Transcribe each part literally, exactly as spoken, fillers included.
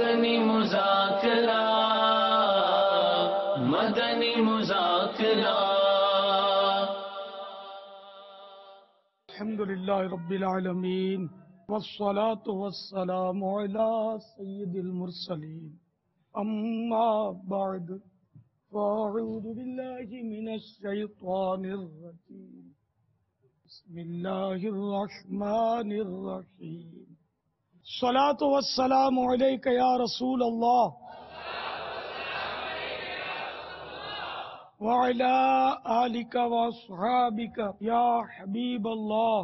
مدنی مذاکرہ مدنی مذاکرہ الحمد للہ رب العالمین والصلاة والسلام علی سید المرسلین اما بعد فاعوذ باللہ من الشیطان الرجیم بسم اللہ الرحمن الرحیم الصلاة والسلام علیک یا رسول اللہ وعلی آلک واصحابک یا حبیب اللہ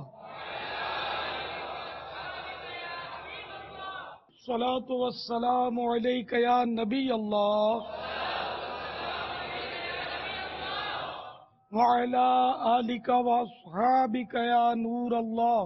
الصلاة والسلام علیک یا نبی اللہ وعلی آلک واصحابک یا نور اللہ۔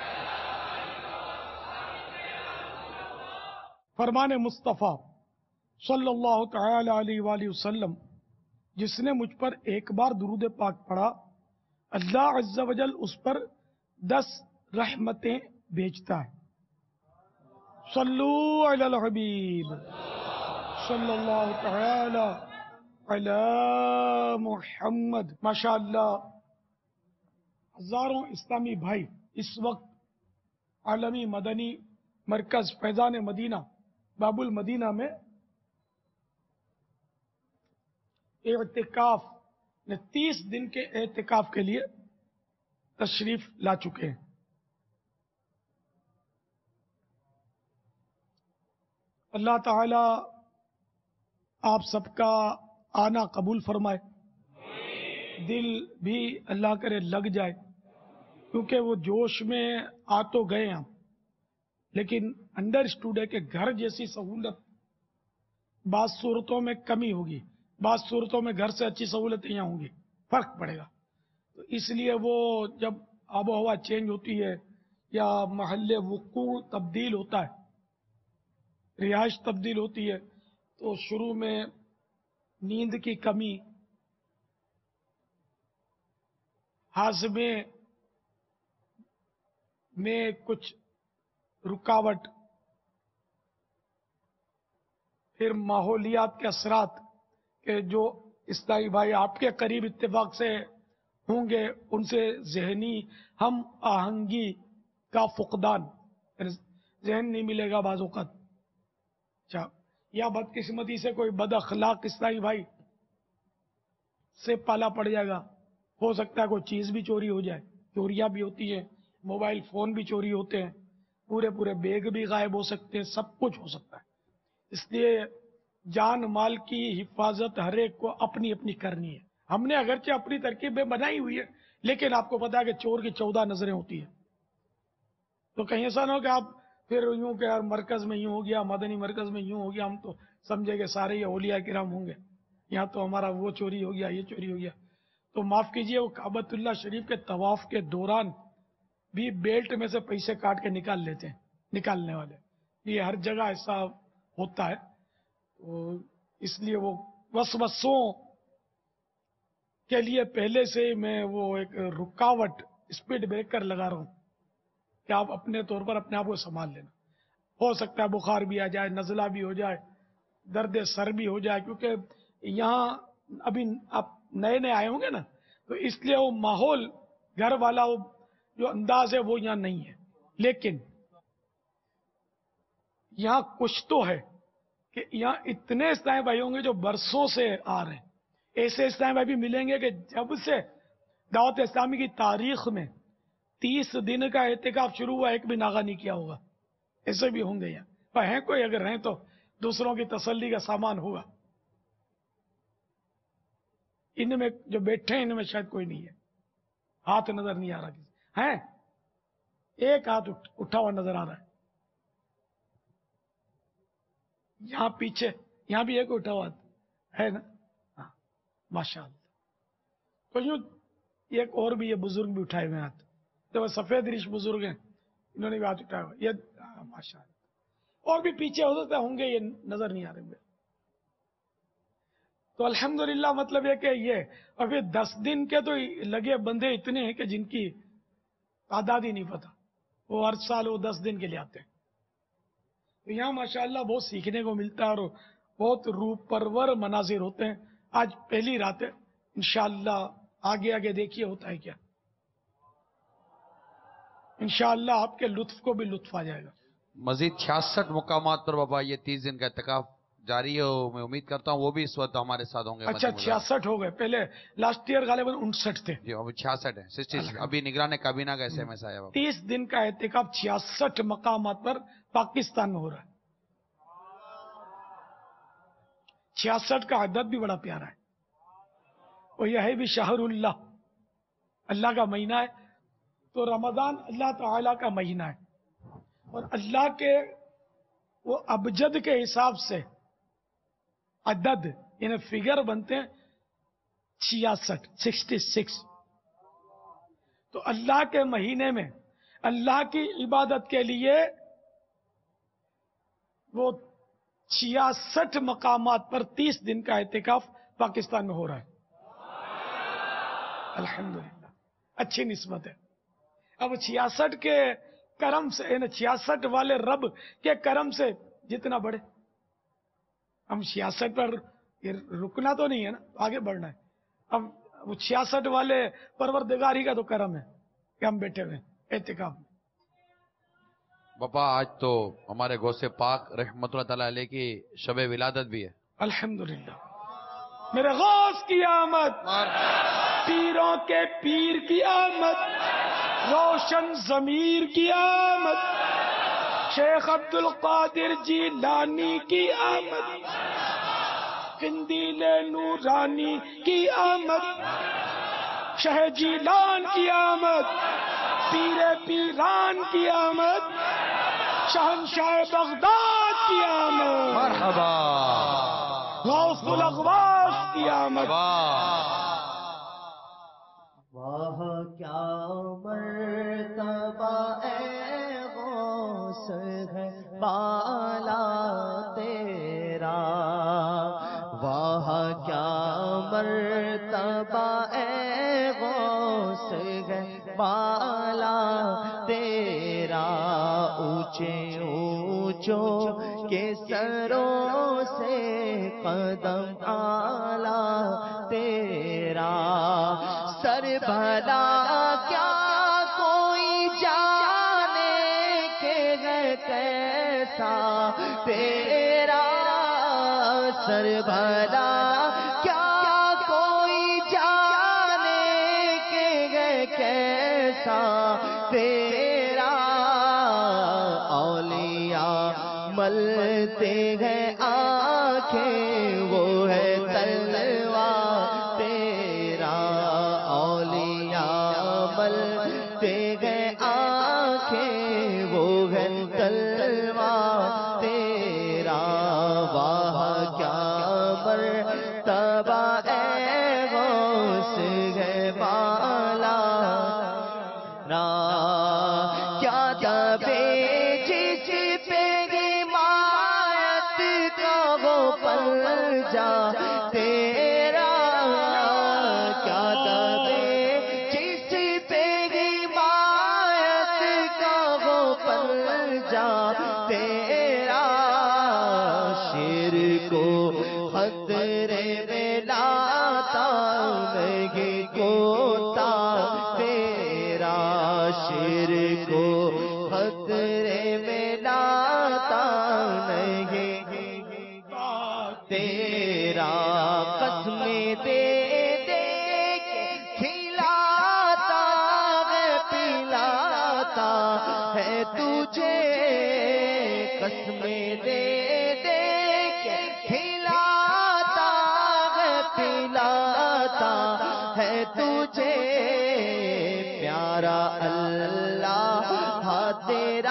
فرمان مصطفیٰ صلی اللہ تعالی علیہ وآلہ وسلم، جس نے مجھ پر ایک بار درود پاک پڑھا اللہ عز و جل اس پر دس رحمتیں بھیجتا ہے۔ صلو علی الحبیب صلی اللہ تعالی علی محمد۔ ماشاءاللہ ہزاروں اسلامی بھائی اس وقت عالمی مدنی مرکز فیضان مدینہ باب المدینہ میں اعتکاف تیس دن کے اعتکاف کے لیے تشریف لا چکے ہیں۔ اللہ تعالی آپ سب کا آنا قبول فرمائے، دل بھی اللہ کرے لگ جائے، کیونکہ وہ جوش میں آ تو گئے ہم، لیکن انڈر اسٹوڈے کے گھر جیسی سہولت بعض صورتوں میں کمی ہوگی، بعض صورتوں میں گھر سے اچھی سہولتیں یہاں ہوں گی، فرق پڑے گا۔ تو اس لیے وہ جب آب و ہوا چینج ہوتی ہے یا محل وقوع تبدیل ہوتا ہے، رہائش تبدیل ہوتی ہے، تو شروع میں نیند کی کمی، ہاضمے میں کچھ رکاوٹ، پھر ماحولیات کے اثرات کہ جو اسلامی بھائی آپ کے قریب اتفاق سے ہوں گے ان سے ذہنی ہم آہنگی کا فقدان، ذہن نہیں ملے گا بعض اوقات، اچھا یا بدقسمتی سے کوئی بد اخلاق اسلامی بھائی سے پالا پڑ جائے گا، ہو سکتا ہے کوئی چیز بھی چوری ہو جائے، چوریاں بھی ہوتی ہیں، موبائل فون بھی چوری ہوتے ہیں، پورے پورے بیگ بھی غائب ہو سکتے ہیں، سب کچھ ہو سکتا ہے۔ اس لیے جان مال کی حفاظت ہر ایک کو اپنی اپنی کرنی ہے۔ ہم نے اگرچہ اپنی ترکیبیں بنائی ہوئی ہے، لیکن آپ کو پتا ہے کہ چور کی چودہ نظریں ہوتی ہیں، تو کہیں ایسا نہ ہو کہ آپ پھر یوں کہ یار مرکز میں یوں ہو گیا، مدنی مرکز میں یوں ہو گیا، ہم تو سمجھے کہ سارے یہ اولیاء کرام ہوں گے، یہاں تو ہمارا وہ چوری ہو گیا، یہ چوری ہو گیا۔ تو معاف کیجئے، وہ کعبۃ اللہ شریف کے طواف کے دوران بھی بیلٹ میں سے پیسے کاٹ کے نکال لیتے ہیں نکالنے والے، یہ ہر جگہ ایسا ہوتا ہے۔ تو اس لیے وہ وسوسوں کے لیے پہلے سے میں وہ ایک رکاوٹ اسپیڈ بریکر لگا رہا ہوں کہ آپ اپنے طور پر اپنے آپ کو سنبھال لینا۔ ہو سکتا ہے بخار بھی آ جائے، نزلہ بھی ہو جائے، درد سر بھی ہو جائے، کیونکہ یہاں ابھی آپ نئے نئے آئے ہوں گے نا، تو اس لیے وہ ماحول گھر والا وہ جو انداز ہے وہ یہاں نہیں ہے۔ لیکن یہاں کچھ تو ہے کہ یہاں اتنے اسلامی بھائی ہوں گے جو برسوں سے آ رہے ہیں، ایسے اسلامی بھائی بھی ملیں گے کہ جب سے دعوت اسلامی کی تاریخ میں تیس دن کا اعتکاف شروع ہوا ایک بھی ناغہ نہیں کیا ہوگا، ایسے بھی ہوں گے یہاں، پر ہیں کوئی، اگر ہیں تو دوسروں کی تسلی کا سامان ہوگا۔ ان میں جو بیٹھے ہیں ان میں شاید کوئی نہیں ہے، ہاتھ نظر نہیں آ رہا کسی ہیں، ایک ہاتھ اٹھا ہوا نظر آ رہا ہے یہاں پیچھے، یہاں بھی ایک اٹھا ہوا ہے نا، ہاں ماشاء اللہ۔ تو یوں ایک اور بھی یہ بزرگ بھی اٹھائے ہوئے ہاتھ، تو وہ سفید ریش بزرگ ہیں، انہوں نے بھی ہاتھ اٹھایا ہوا، یہ ماشاء اللہ۔ اور بھی پیچھے ہو سکتا ہوں گے، یہ نظر نہیں آ رہے ہوئے۔ تو الحمدللہ مطلب یہ کہ یہ، اور پھر دس دن کے تو لگے بندے اتنے ہیں کہ جن کی تعداد ہی نہیں پتا، وہ ہر سال وہ دس دن کے لیے آتے ہیں۔ تو یہاں ماشاءاللہ بہت سیکھنے کو ملتا ہے اور بہت روح پرور مناظر ہوتے ہیں. آج پہلی رات ہے, انشاءاللہ آگے آگے دیکھیے ہوتا ہے کیا. انشاءاللہ آپ کے لطف کو بھی لطف آ جائے گا. مزید چھیاسٹھ مقامات پر بابا یہ تیس دن کا اعتکاف جاری ہے, میں امید کرتا ہوں وہ بھی اس وقت ہمارے ساتھ ہوں گے. اچھا چھیاسٹھ ہو گئے, پہلے لاسٹ ایئر غالباً انسٹھ تھے. جی ابھی چھیاسٹھ ہے, سکسٹی. ابھی نگران کابینہ کا ایس ایم ایس آیا بابا. تیس دن کا اعتکاف چھیاسٹھ مقامات پر پاکستان میں ہو رہا ہے. چھیاسٹھ کا عدد بھی بڑا پیارا ہے, اور یہ ہے بھی شہر اللہ, اللہ کا مہینہ ہے. تو رمضان اللہ تعالی کا مہینہ ہے, اور اللہ کے وہ ابجد کے حساب سے عدد یعنی فگر بنتے ہیں چھیاسٹھ, سکسٹی سکس. تو اللہ کے مہینے میں اللہ کی عبادت کے لیے وہ چھیاسٹھ مقامات پر تیس دن کا اعتکاف پاکستان میں ہو رہا ہے. الحمدللہ اچھی نسبت ہے. اب چھیاسٹھ کے کرم سے یعنی چھیاسٹھ والے رب کے کرم سے جتنا بڑھے, ہم چھیاسٹھ پر رکنا تو نہیں ہے نا, آگے بڑھنا ہے. اب وہ چھیاسٹھ والے پروردگاری کا تو کرم ہے کہ ہم بیٹھے ہوئے اعتکاف میں. بابا آج تو ہمارے غوث پاک رحمت اللہ تعالی علیہ کی شب ولادت بھی ہے. الحمدللہ میرے غوث کی آمد, پیروں کے پیر کی آمد, روشن ضمیر کی آمد, شیخ عبد القادر جیلانی کی آمد, قندیل نورانی کی آمد, شہ جیلان کی آمد, پیر پیران کی آمد, شہنشاہ بغداد کی آمد, مرحبا غوث الاغواث کی آمد. واہ کیا مرتبہ اے غوث ہے بالا تیرا, واہ کیا مرتبہ اے غوث ہے بالا تیرا, اونچے اونچوں کے سروں سے قدم اعلیٰ تیرا, سر بھلا کیا کوئی جانے کے ہے کیسا تیرا, سر بھلا کیا کوئی جانے کے ہے کیسا تیرا, اولیاء ملتے ہیں آنکھیں وہ ہے تلوار تیرا, اولیاء ملتے ہیں آنکھیں وہ ہے تلوار تیرا, واہ کیا مرتبہ اے غوث ہے بالا نا, کیا دبے جس پہ حمایت کا وہ پنجہ تیرا, کیا دبے جس پہ حمایت کا وہ پنجہ تیرا, شیر کو خطرے میں لاتا نہیں کوتا تیرا, شیر کو خطرے میں لاتا نہیں تیرا, قسمیں دے دے کے کھلاتا ہے پلاتا ہے تجھے, قسمیں دے دے کے کھلاتا ہے پلاتا ہے تجھے, پیارا اللہ تیرا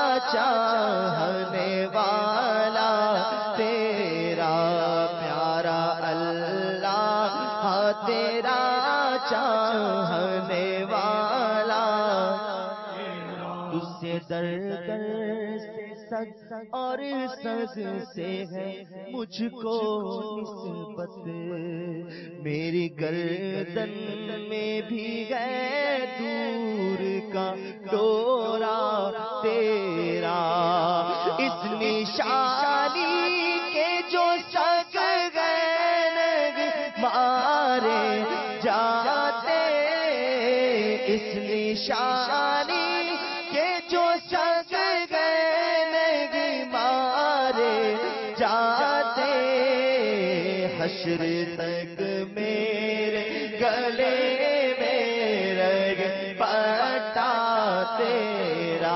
چاہنے والا تیرا, پیارا اللہ تیرا چاہنے والا, تجھ سے در در سے سگ اور سگ سے ہے مجھ کو نسبت، میری گردن میں بھی ہے دور کا ڈورا تیرا، اس نشانی کے جو سگ گئے مارے جاتے، اس نشانی کے جو سگ گئے مارے جاتے، حشر تک میرے گلے میں رگ پٹا تیرا،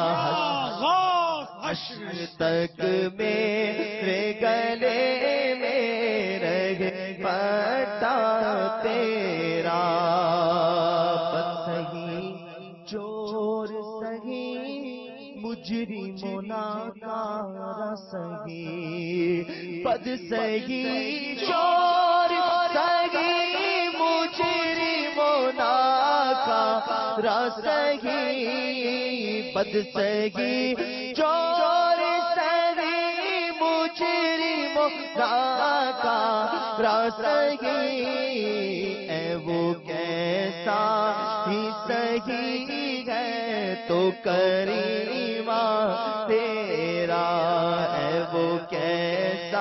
حشر تک میرے گلے میں رگ پٹا تیرا، بد سہی چور سہی مجرم ناکارہ سہی، بد سہی چور سہی مجرم ناکارہ سہی، بد سہی چور سہی مجرم ناکارہ سہی، اے وہ کیسا ہی سہی ہے تو کریمہ تیرا، اے وہ کیسا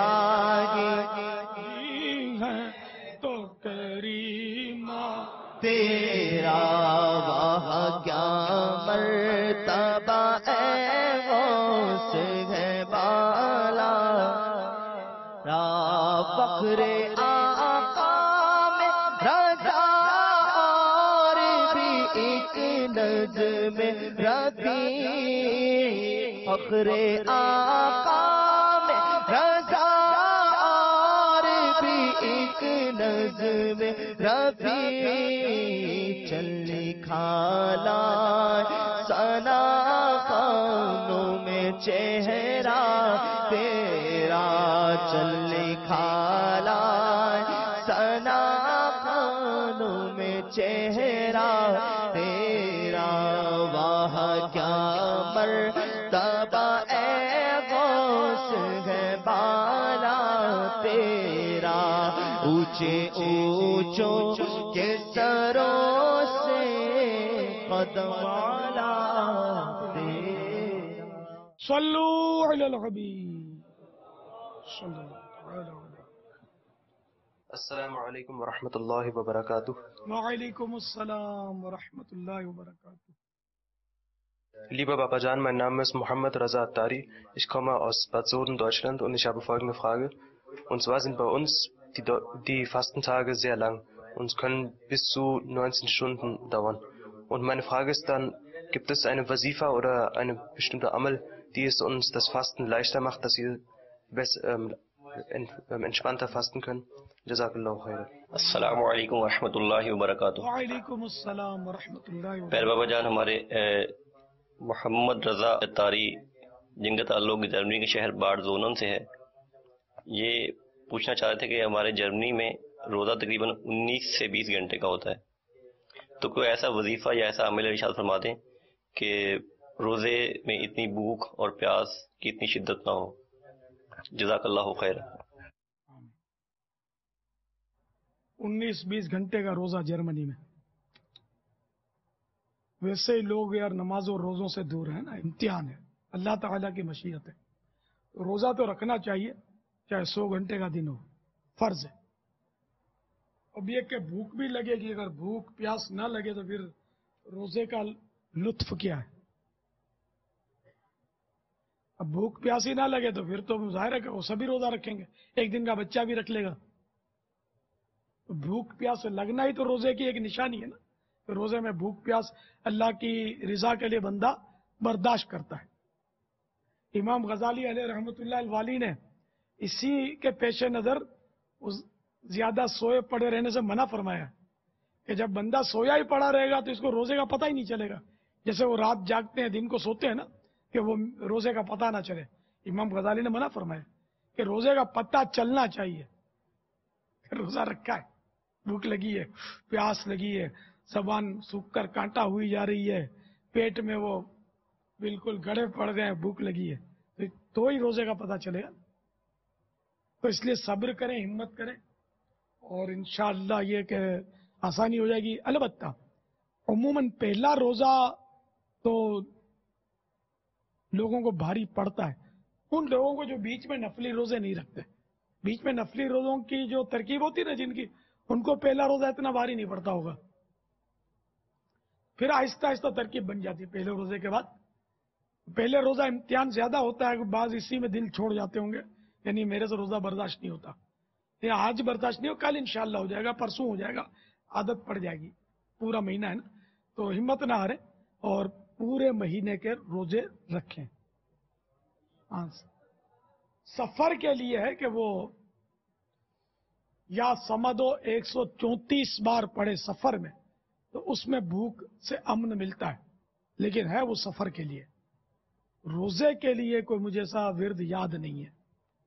ہی ہے تو کریمہ تیرا، وہاں کیا مرتبہ اے غوث ہے بالا، را فخر آقا میں رضا اور بھی ایک نظم ربی، فخر آقا میں رضا اور بھی ایک نظم ربی، چلی کھالا سنا خانوں میں چہرہ تیرا، چلی کھالا سنا خانوں میں چہرہ تیرا، وہاں کیا مرتبہ اے غوث ہے بالا تیرا، اونچے اونچوں کے سروں سے قدم والا تیرا۔ صلو علی الحبیب صلی اللہ علیہ وسلم۔ السلام علیکم ورحمۃ اللہ وبرکاتہ۔ وعلیکم السلام ورحمۃ اللہ وبرکاتہ. Lieber Papa Jan, mein Name ist Mohammed Raza Attari. Ich komme aus Bad Soden, Deutschland, und ich habe folgende Frage. Und zwar sind bei uns die, die Fastentage sehr lang und können bis zu neunzehn Stunden dauern. Und meine Frage ist dann, gibt es eine Wasifa oder eine bestimmte Amal, die es uns das Fasten leichter macht, dass wir bess, ähm, ähm, entspannter fasten können? Jazakallahu khairan. السلام علیکم ورحمۃ اللہ وبرکاتہ. وعلیکم السلام ورحمۃ اللہ پیر وبرکاتہ. بابا جان ہمارے محمد رضا اتاری جن کا تعلق جرمنی کے شہر باڈ زونن سے ہے، یہ پوچھنا چاہ رہے تھے کہ ہمارے جرمنی میں روزہ تقریباً انیس سے بیس گھنٹے کا ہوتا ہے، تو کوئی ایسا وظیفہ یا ایسا عمل ارشاد فرما دیں کہ روزے میں اتنی بھوک اور پیاس کی اتنی شدت نہ ہو. جزاک اللہ خیر. انیس بیس گھنٹے کا روزہ جرمنی میں، ویسے ہی لوگ یار نماز اور روزوں سے دور ہیں نا، امتحان ہے، اللہ تعالیٰ کی مشیت ہے. روزہ تو رکھنا چاہیے چاہے سو گھنٹے کا دن ہو، فرض ہے. اب یہ کہ بھوک بھی لگے گی، اگر بھوک پیاس نہ لگے تو پھر روزے کا لطف کیا ہے؟ اب بھوک پیاس ہی نہ لگے تو پھر تو ظاہر ہے کہ وہ سبھی روزہ رکھیں گے، ایک دن کا بچہ بھی رکھ لے گا. بھوک پیاس لگنا ہی تو روزے کی ایک نشانی ہے نا. روزے میں بھوک پیاس اللہ کی رضا کے لیے بندہ برداشت کرتا ہے. امام غزالی علیہ رحمۃ اللہ الوالی نے اسی کے پیش نظر زیادہ سوئے پڑے رہنے سے منع فرمایا کہ جب بندہ سویا ہی پڑا رہے گا تو اس کو روزے کا پتہ ہی نہیں چلے گا. جیسے وہ رات جاگتے ہیں دن کو سوتے ہیں نا، کہ وہ روزے کا پتہ نہ چلے. امام غزالی نے منع فرمایا کہ روزے کا پتہ چلنا چاہیے. روزہ رکھا ہے، بھوک لگی ہے، پیاس لگی ہے، زبان سوکھ کر کانٹا ہوئی جا رہی ہے، پیٹ میں وہ بالکل گڑھے پڑ گئے ہیں، بھوک لگی ہے، تو ہی روزے کا پتہ چلے گا. تو اس لیے صبر کریں, ہمت کریں, اور انشاءاللہ یہ کہ آسانی ہو جائے گی. البتہ عموماً پہلا روزہ تو لوگوں کو بھاری پڑتا ہے. ان لوگوں کو جو بیچ میں نفلی روزے نہیں رکھتے, بیچ میں نفلی روزوں کی جو ترکیب ہوتی ہے نا جن کی, ان کو پہلا روزہ اتنا بھاری نہیں پڑتا ہوگا. پھر آہستہ آہستہ ترکیب بن جاتی ہے پہلے روزے کے بعد. پہلے روزہ امتحان زیادہ ہوتا ہے, بعض اسی میں دل چھوڑ جاتے ہوں گے, یعنی میرے سے روزہ برداشت نہیں ہوتا, یہ آج برداشت نہیں ہو, کل انشاءاللہ ہو جائے گا, پرسوں ہو جائے گا, عادت پڑ جائے گی. پورا مہینہ ہے نا, تو ہمت نہ ہارے اور پورے مہینے کے روزے رکھیں. ہاں, سفر کے لیے ہے کہ وہ یا سمدو ایک سو چونتیس بار پڑے سفر میں, تو اس میں بھوک سے امن ملتا ہے, لیکن ہے وہ سفر کے لیے. روزے کے لیے کوئی مجھے ایسا ورد یاد نہیں ہے.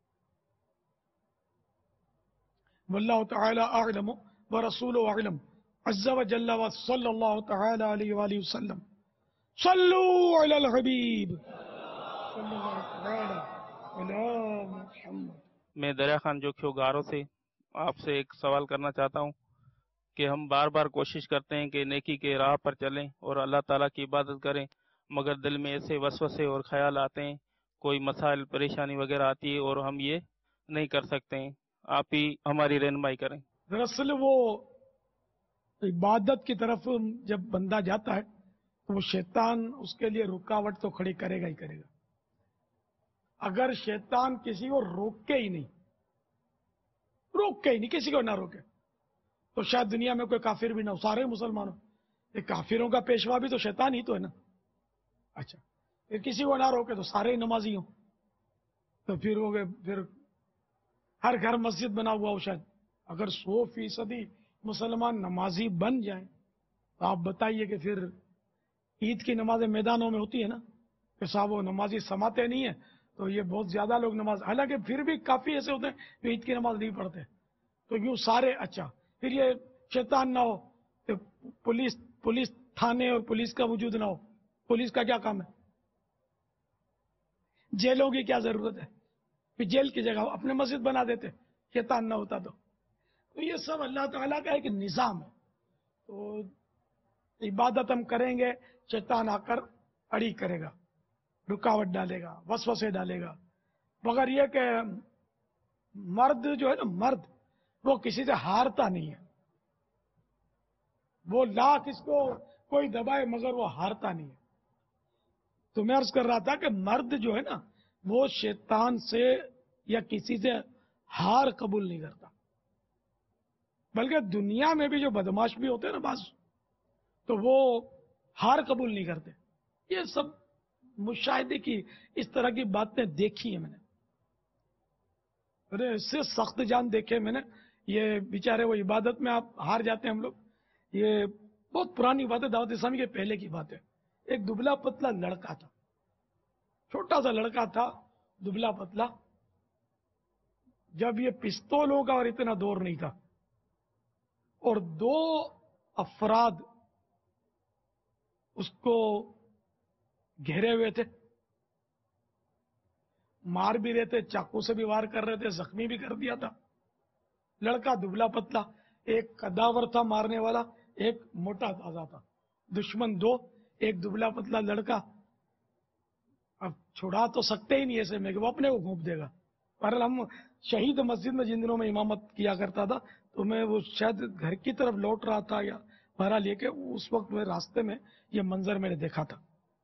واللہ تعالی اعلم ورسولہ اعلم عز وجل وصلی اللہ تعالی علیہ وآلہ وسلم. صلو علی الحبیب صلی اللہ تعالی علی محمد. میں دریا خان جو کھیوگاروں سے آپ سے ایک سوال کرنا چاہتا ہوں کہ ہم بار بار کوشش کرتے ہیں کہ نیکی کے راہ پر چلیں اور اللہ تعالیٰ کی عبادت کریں, مگر دل میں ایسے وسوسے اور خیال آتے ہیں, کوئی مسائل پریشانی وغیرہ آتی ہے اور ہم یہ نہیں کر سکتے ہیں. آپ ہی ہماری رہنمائی کریں. دراصل وہ عبادت کی طرف جب بندہ جاتا ہے تو وہ شیطان اس کے لیے رکاوٹ تو کھڑی کرے گا ہی کرے گا. اگر شیطان کسی کو روکے ہی نہیں, روکے ہی نہیں, کسی کو نہ روکے, تو شاید دنیا میں کوئی کافر بھی نہ ہو, سارے مسلمان ہو. یہ کافروں کا پیشوا بھی تو شیطان ہی تو ہے نا. اچھا, پھر کسی کو نہ روکے تو سارے ہی نمازی ہوں, تو پھر ہو گئے, پھر ہر گھر مسجد بنا ہوا ہو شاید. اگر سو فیصدی مسلمان نمازی بن جائیں تو آپ بتائیے کہ پھر عید کی نمازیں میدانوں میں ہوتی ہے نا, کہ صاحب وہ نمازی سماتے نہیں ہیں تو یہ بہت زیادہ لوگ نماز, حالانکہ پھر بھی کافی ایسے ہوتے ہیں جو عید کی نماز نہیں پڑھتے, تو یوں سارے. اچھا, پھر یہ شیطان نہ ہو کہ پولیس پولیس تھانے اور پولیس کا وجود نہ ہو. پولیس کا کیا کام ہے؟ جیلوں کی کیا ضرورت ہے؟ پھر جیل کی جگہ اپنے مسجد بنا دیتے, شیطان نہ ہوتا تو. تو یہ سب اللہ تعالیٰ کا ایک نظام ہے. تو عبادت ہم کریں گے, شیطان آ کر اڑی کرے گا, رکاوٹ ڈالے گا, وسوسے ڈالے گا. مگر یہ کہ مرد جو ہے نا, مرد وہ کسی سے ہارتا نہیں ہے. وہ لاکھ اس کو کوئی دبائے مگر وہ ہارتا نہیں ہے. تو میں عرض کر رہا تھا کہ مرد جو ہے نا وہ شیطان سے یا کسی سے ہار قبول نہیں کرتا, بلکہ دنیا میں بھی جو بدماش بھی ہوتے ہیں نا بعض, تو وہ ہار قبول نہیں کرتے. یہ سب مشاہدے کی اس طرح کی باتیں دیکھی ہیں میں نے, ارے اس سے سخت جان دیکھے میں نے. یہ بیچارے وہ عبادت میں آپ ہار جاتے ہیں ہم لوگ. یہ بہت پرانی بات ہے, دعوت اسلامی کے پہلے کی بات ہے. ایک دبلا پتلا لڑکا تھا, چھوٹا سا لڑکا تھا, دبلا پتلا. جب یہ پستولوں کا اور اتنا دور نہیں تھا, اور دو افراد اس کو گھیرے ہوئے تھے, مار بھی رہے تھے, چاقو سے بھی وار کر رہے تھے, زخمی بھی کر دیا تھا. لڑکا دبلا پتلا, ایک قداور تھا مارنے والا, ایک موٹا تازہ تھا. دشمن دو, ایک دبلا پتلا لڑکا. اب چھڑا تو سکتے ہی نہیں ایسے میں کہ وہ اپنے کو گھونپ دے گا. پر ہم شہید مسجد میں جن دنوں میں امامت کیا کرتا تھا, تو میں وہ شاید گھر کی طرف لوٹ رہا تھا یا بہرحال یہ کہ اس وقت میں راستے میں یہ منظر میں نے دیکھا تھا.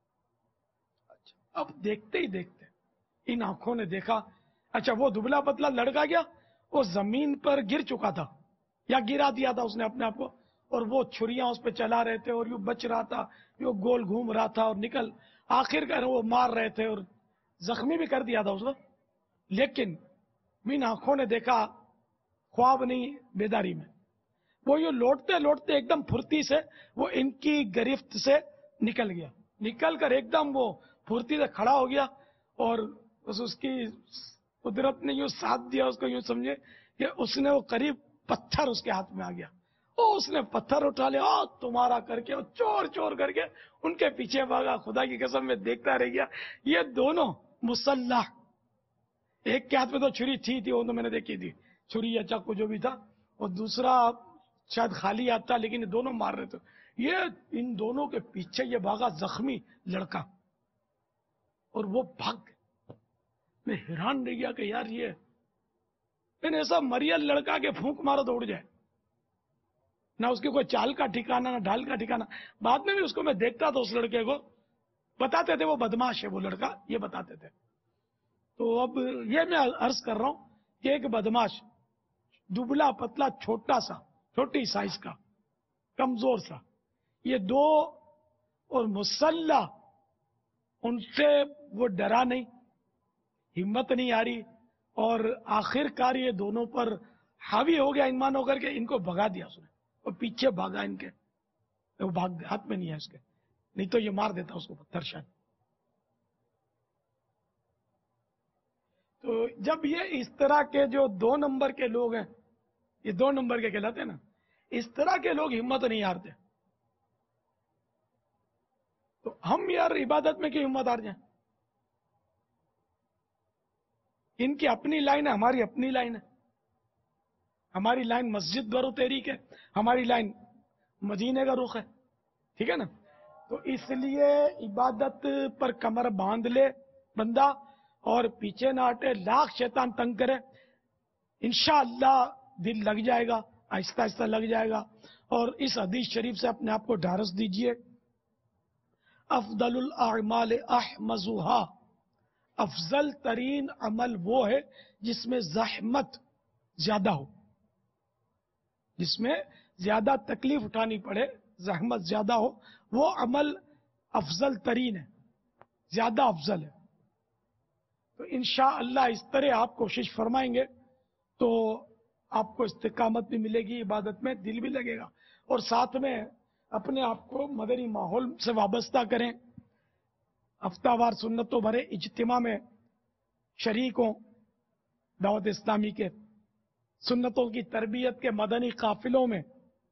اب دیکھتے ہی دیکھتے ان آنکھوں نے دیکھا, اچھا وہ دبلا پتلا لڑکا گیا, وہ زمین پر گر چکا تھا یا گرا دیا تھا اس نے اپنے آپ کو, اور وہ چھریاں اس پہ چلا رہے تھے اور یوں بچ رہا تھا, یوں گول گھوم رہا تھا اور نکل, آخر کر وہ مار رہے تھے اور زخمی بھی کر دیا تھا اس کو. لیکن ان آنکھوں نے دیکھا, خواب نہیں بیداری میں, وہ یوں لوٹتے لوٹتے ایک دم پھرتی سے وہ ان کی گرفت سے نکل گیا. نکل کر ایک دم وہ پھرتی سے کھڑا ہو گیا, اور اس, اس کی قدرت نے یوں ساتھ دیا اس کو, یوں سمجھے کہ اس نے وہ قریب پتھر اس کے ہاتھ میں آ گیا, اور اس نے پتھر اٹھا لیا, تمہارا کر کے چور چور کر کے ان کے پیچھے بھاگا. خدا کی قسم میں دیکھتا رہ گیا, یہ دونوں مسلح ایک کے ہاتھ میں تو چھری تھی تھی وہ تو میں نے دیکھی تھی، چھری یا چاقو جو بھی تھا، اور دوسرا شاید خالی ہاتھ تھا، لیکن یہ دونوں مار رہے تھے. یہ ان دونوں کے پیچھے یہ بھاگا زخمی لڑکا اور وہ بھاگ گئے. میں حیران رہ گیا کہ یار یہ ایسا مریل لڑکا کے پھونک مارو تو اڑ جائے، نہ اس کی کوئی چال کا ٹھکانا نہ ڈھال کا ٹھکانا. بعد میں بھی اس کو میں دیکھتا تھا، اس لڑکے کو بتاتے تھے وہ بدماش ہے وہ لڑکا، یہ بتاتے تھے. تو اب یہ میں عرض کر رہا ہوں کہ ایک بدماش دبلا پتلا چھوٹا سا، چھوٹی سائز کا، کمزور سا، یہ دو اور مسلح، ان سے وہ ڈرا نہیں، ہمت نہیں آ رہی، اور آخر کار یہ دونوں پر حاوی ہو گیا ایمان ہو کر کے ان کو بھگا دیا اس نے، اور پیچھے بھاگا ان کے، وہ بھاگ ہاتھ میں نہیں ہے اس کے، نہیں تو یہ مار دیتا اس کو پتھر شاید. تو جب یہ اس طرح کے جو دو نمبر کے لوگ ہیں، یہ دو نمبر کے کہلاتے ہیں نا، اس طرح کے لوگ ہمت نہیں ہارتے، تو ہم یار عبادت میں کیوں ہمت ہار جائیں؟ ان کی اپنی لائن ہے، ہماری اپنی لائن ہے. ہماری لائن مسجد برو تحریک ہے، ہماری لائن مدینے کا رخ ہے، ٹھیک ہے نا. تو اس لیے عبادت پر کمر باندھ لے بندہ اور پیچھے نہ ہٹے، لاکھ شیطان تنگ کرے، انشاءاللہ دل لگ جائے گا، آہستہ آہستہ لگ جائے گا. اور اس حدیث شریف سے اپنے آپ کو ڈھارس دیجئے، افضل الاعمال احمزها، افضل ترین عمل وہ ہے جس میں زحمت زیادہ ہو، جس میں زیادہ تکلیف اٹھانی پڑے، زحمت زیادہ ہو، وہ عمل افضل ترین ہے، زیادہ افضل ہے. تو انشاءاللہ اس طرح آپ کوشش فرمائیں گے تو آپ کو استقامت بھی ملے گی، عبادت میں دل بھی لگے گا، اور ساتھ میں اپنے آپ کو مدنی ماحول سے وابستہ کریں، ہفتہ وار سنتوں بھرے اجتماع میں شریک ہوں، دعوت اسلامی کے سنتوں کی تربیت کے مدنی قافلوں میں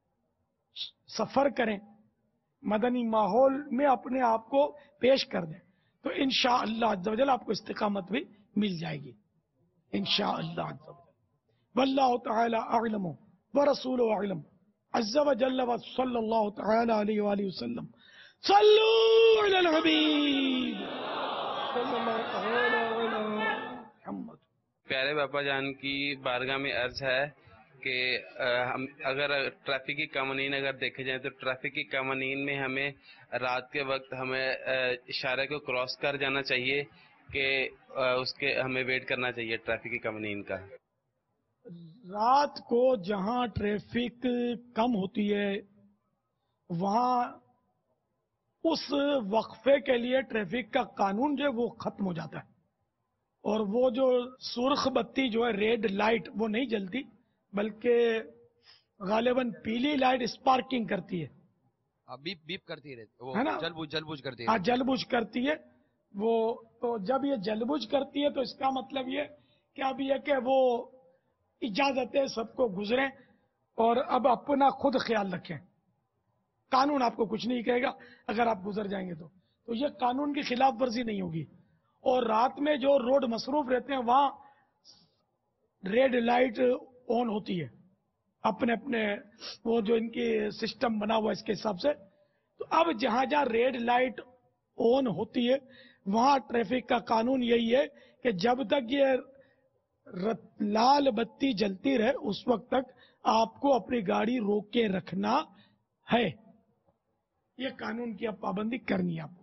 سفر کریں، مدنی ماحول میں اپنے آپ کو پیش کر دیں، تو انشاءاللہ عز و جل آپ کو استقامت بھی مل جائے گی انشاءاللہ عز و جل. واللہ تعالی اعلم ورسولہ اعلم عز و جل وصلی اللہ تعالی علیہ وآلہ وسلم. صلو علی الحبیب صلی اللہ تعالی علی محمد. پیارے باپا جان کی بارگاہ میں عرض ہے کہ ہم اگر ٹریفک کی قوانین اگر دیکھے جائیں تو ٹریفک کی قوانین میں ہمیں رات کے وقت ہمیں اشارے کو کراس کر جانا چاہیے کہ اس کے ہمیں ویٹ کرنا چاہیے ٹریفک کی قوانین کا. رات کو جہاں ٹریفک کم ہوتی ہے وہاں اس وقفے کے لیے ٹریفک کا قانون جو ہے وہ ختم ہو جاتا ہے، اور وہ جو سرخ بتی جو ہے ریڈ لائٹ وہ نہیں جلتی، بلکہ غالباً پیلی لائٹ اسپارکنگ کرتی ہے، بیپ بیپ کرتی رہتی ہے نا؟ جل بوجھ جل بوجھ کرتی ہاں ہے. جل بوجھ کرتی ہے وہ. تو جب یہ جل بوجھ کرتی ہے تو اس کا مطلب یہ کہ اب یہ کہ وہ اجازت ہے سب کو گزریں، اور اب اپنا خود خیال رکھیں. قانون آپ کو کچھ نہیں کہے گا اگر آپ گزر جائیں گے تو تو یہ قانون کی خلاف ورزی نہیں ہوگی. اور رات میں جو روڈ مصروف رہتے ہیں وہاں ریڈ لائٹ آن ہوتی ہے اپنے اپنے وہ جو ان کی سسٹم بنا ہوا اس کے حساب سے. تو اب جہاں جہاں ریڈ لائٹ آن ہوتی ہے وہاں ٹریفک کا قانون یہی ہے کہ جب تک یہ لال بتی جلتی رہے اس وقت تک آپ کو اپنی گاڑی روک کے رکھنا ہے. یہ قانون کی اب پابندی کرنی ہے آپ کو.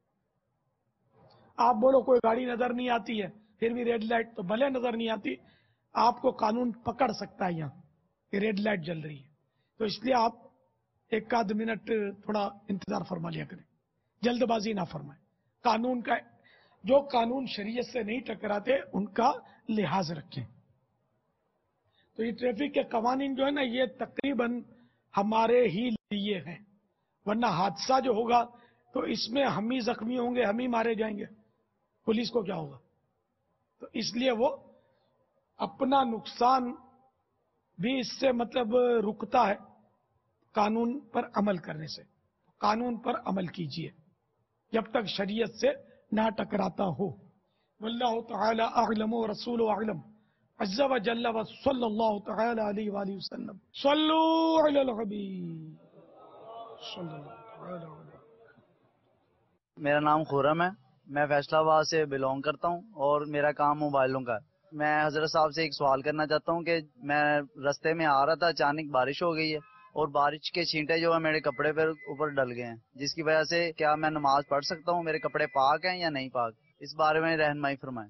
آپ بولو کوئی گاڑی نظر نہیں آتی ہے پھر بھی ریڈ لائٹ، تو بھلے نظر نہیں آتی، آپ کو قانون پکڑ سکتا ہے یہاں کہ ریڈ لائٹ جل رہی ہے. تو اس لیے آپ ایک آدھ منٹ تھوڑا انتظار فرما لیا کریں، جلد بازی نہ فرمائیں. قانون کا جو قانون شریعت سے نہیں ٹکراتے ان کا لحاظ رکھیں. تو یہ ٹریفک کے قوانین جو ہے نا یہ تقریباً ہمارے ہی لیے ہیں، ورنہ حادثہ جو ہوگا تو اس میں ہم ہی زخمی ہوں گے، ہم ہی مارے جائیں گے، پولیس کو کیا ہوگا. تو اس لیے وہ اپنا نقصان بھی اس سے مطلب رکتا ہے قانون پر عمل کرنے سے. قانون پر عمل کیجیے جب تک شریعت سے نہ ٹکراتا ہو. واللہ تعالی اعلم ورسول اعلم عز وجل وصلی اللہ تعالی علیہ وآلہ وسلم صلو علی الحبیب صلی اللہ تعالی علیہ. میرا نام خورم ہے، میں فیصلہ آباد سے بلونگ کرتا ہوں اور میرا کام موبائلوں کا ہے. میں حضرت صاحب سے ایک سوال کرنا چاہتا ہوں کہ میں رستے میں آ رہا تھا، اچانک بارش ہو گئی ہے اور بارش کے چھینٹے جو ہے میرے کپڑے پر اوپر ڈل گئے ہیں، جس کی وجہ سے کیا میں نماز پڑھ سکتا ہوں؟ میرے کپڑے پاک ہیں یا نہیں پاک؟ اس بارے میں رہنمائی فرمائیں.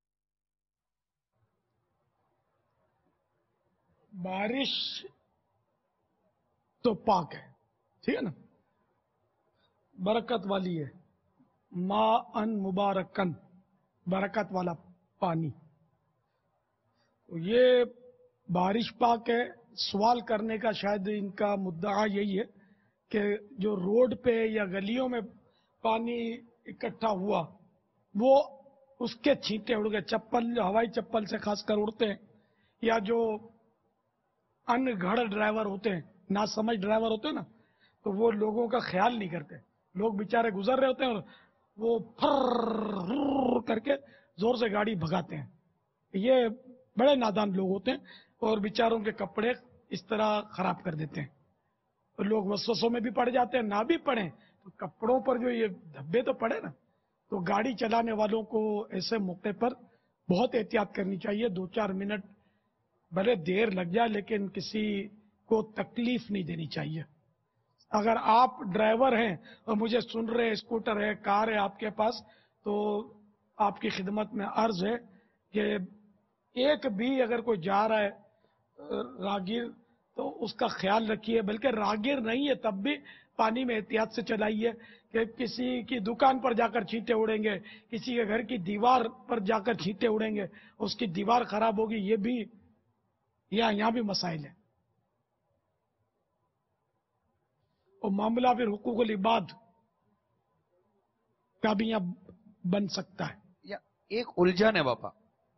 بارش تو پاک ہے، ٹھیک ہے نا، برکت والی ہے، ما ان مبارکن، برکت والا پانی. یہ بارش پاک ہے. سوال کرنے کا شاید ان کا مدعا یہی ہے کہ جو روڈ پہ یا گلیوں میں پانی اکٹھا ہوا وہ اس کے چھینٹے اڑ گئے. چپل، ہوائی چپل سے خاص کر اڑتے ہیں، یا جو ان گھڑ ڈرائیور ہوتے ہیں، نہ سمجھ ڈرائیور ہوتے ہیں نا، تو وہ لوگوں کا خیال نہیں کرتے. لوگ بیچارے گزر رہے ہوتے ہیں اور وہ پھر کر کے زور سے گاڑی بھگاتے ہیں. یہ بڑے نادان لوگ ہوتے ہیں اور بیچاروں کے کپڑے اس طرح خراب کر دیتے ہیں. تو لوگ وسوسوں میں بھی پڑ جاتے ہیں، نہ بھی پڑیں تو کپڑوں پر جو یہ دھبے تو پڑے نا. تو گاڑی چلانے والوں کو ایسے موقع پر بہت احتیاط کرنی چاہیے. دو چار منٹ بھلے دیر لگ جائے لیکن کسی کو تکلیف نہیں دینی چاہیے. اگر آپ ڈرائیور ہیں اور مجھے سن رہے ہیں، اسکوٹر ہے، کار ہے آپ کے پاس، تو آپ کی خدمت میں عرض ہے کہ ایک بھی اگر کوئی جا رہا ہے راگیر تو اس کا خیال رکھیے. بلکہ راگیر نہیں ہے تب بھی پانی میں احتیاط سے چلائیے کہ کسی کی دکان پر جا کر چھینٹے اڑیں گے، کسی کے گھر کی دیوار پر جا کر چھینٹے اڑیں گے، اس کی دیوار خراب ہوگی. یہ بھی یہاں یہاں بھی مسائل ہیں. اور معاملہ پھر حقوق العباد کا بھی یہاں بن سکتا ہے. یا ایک الجھن ہے باپا،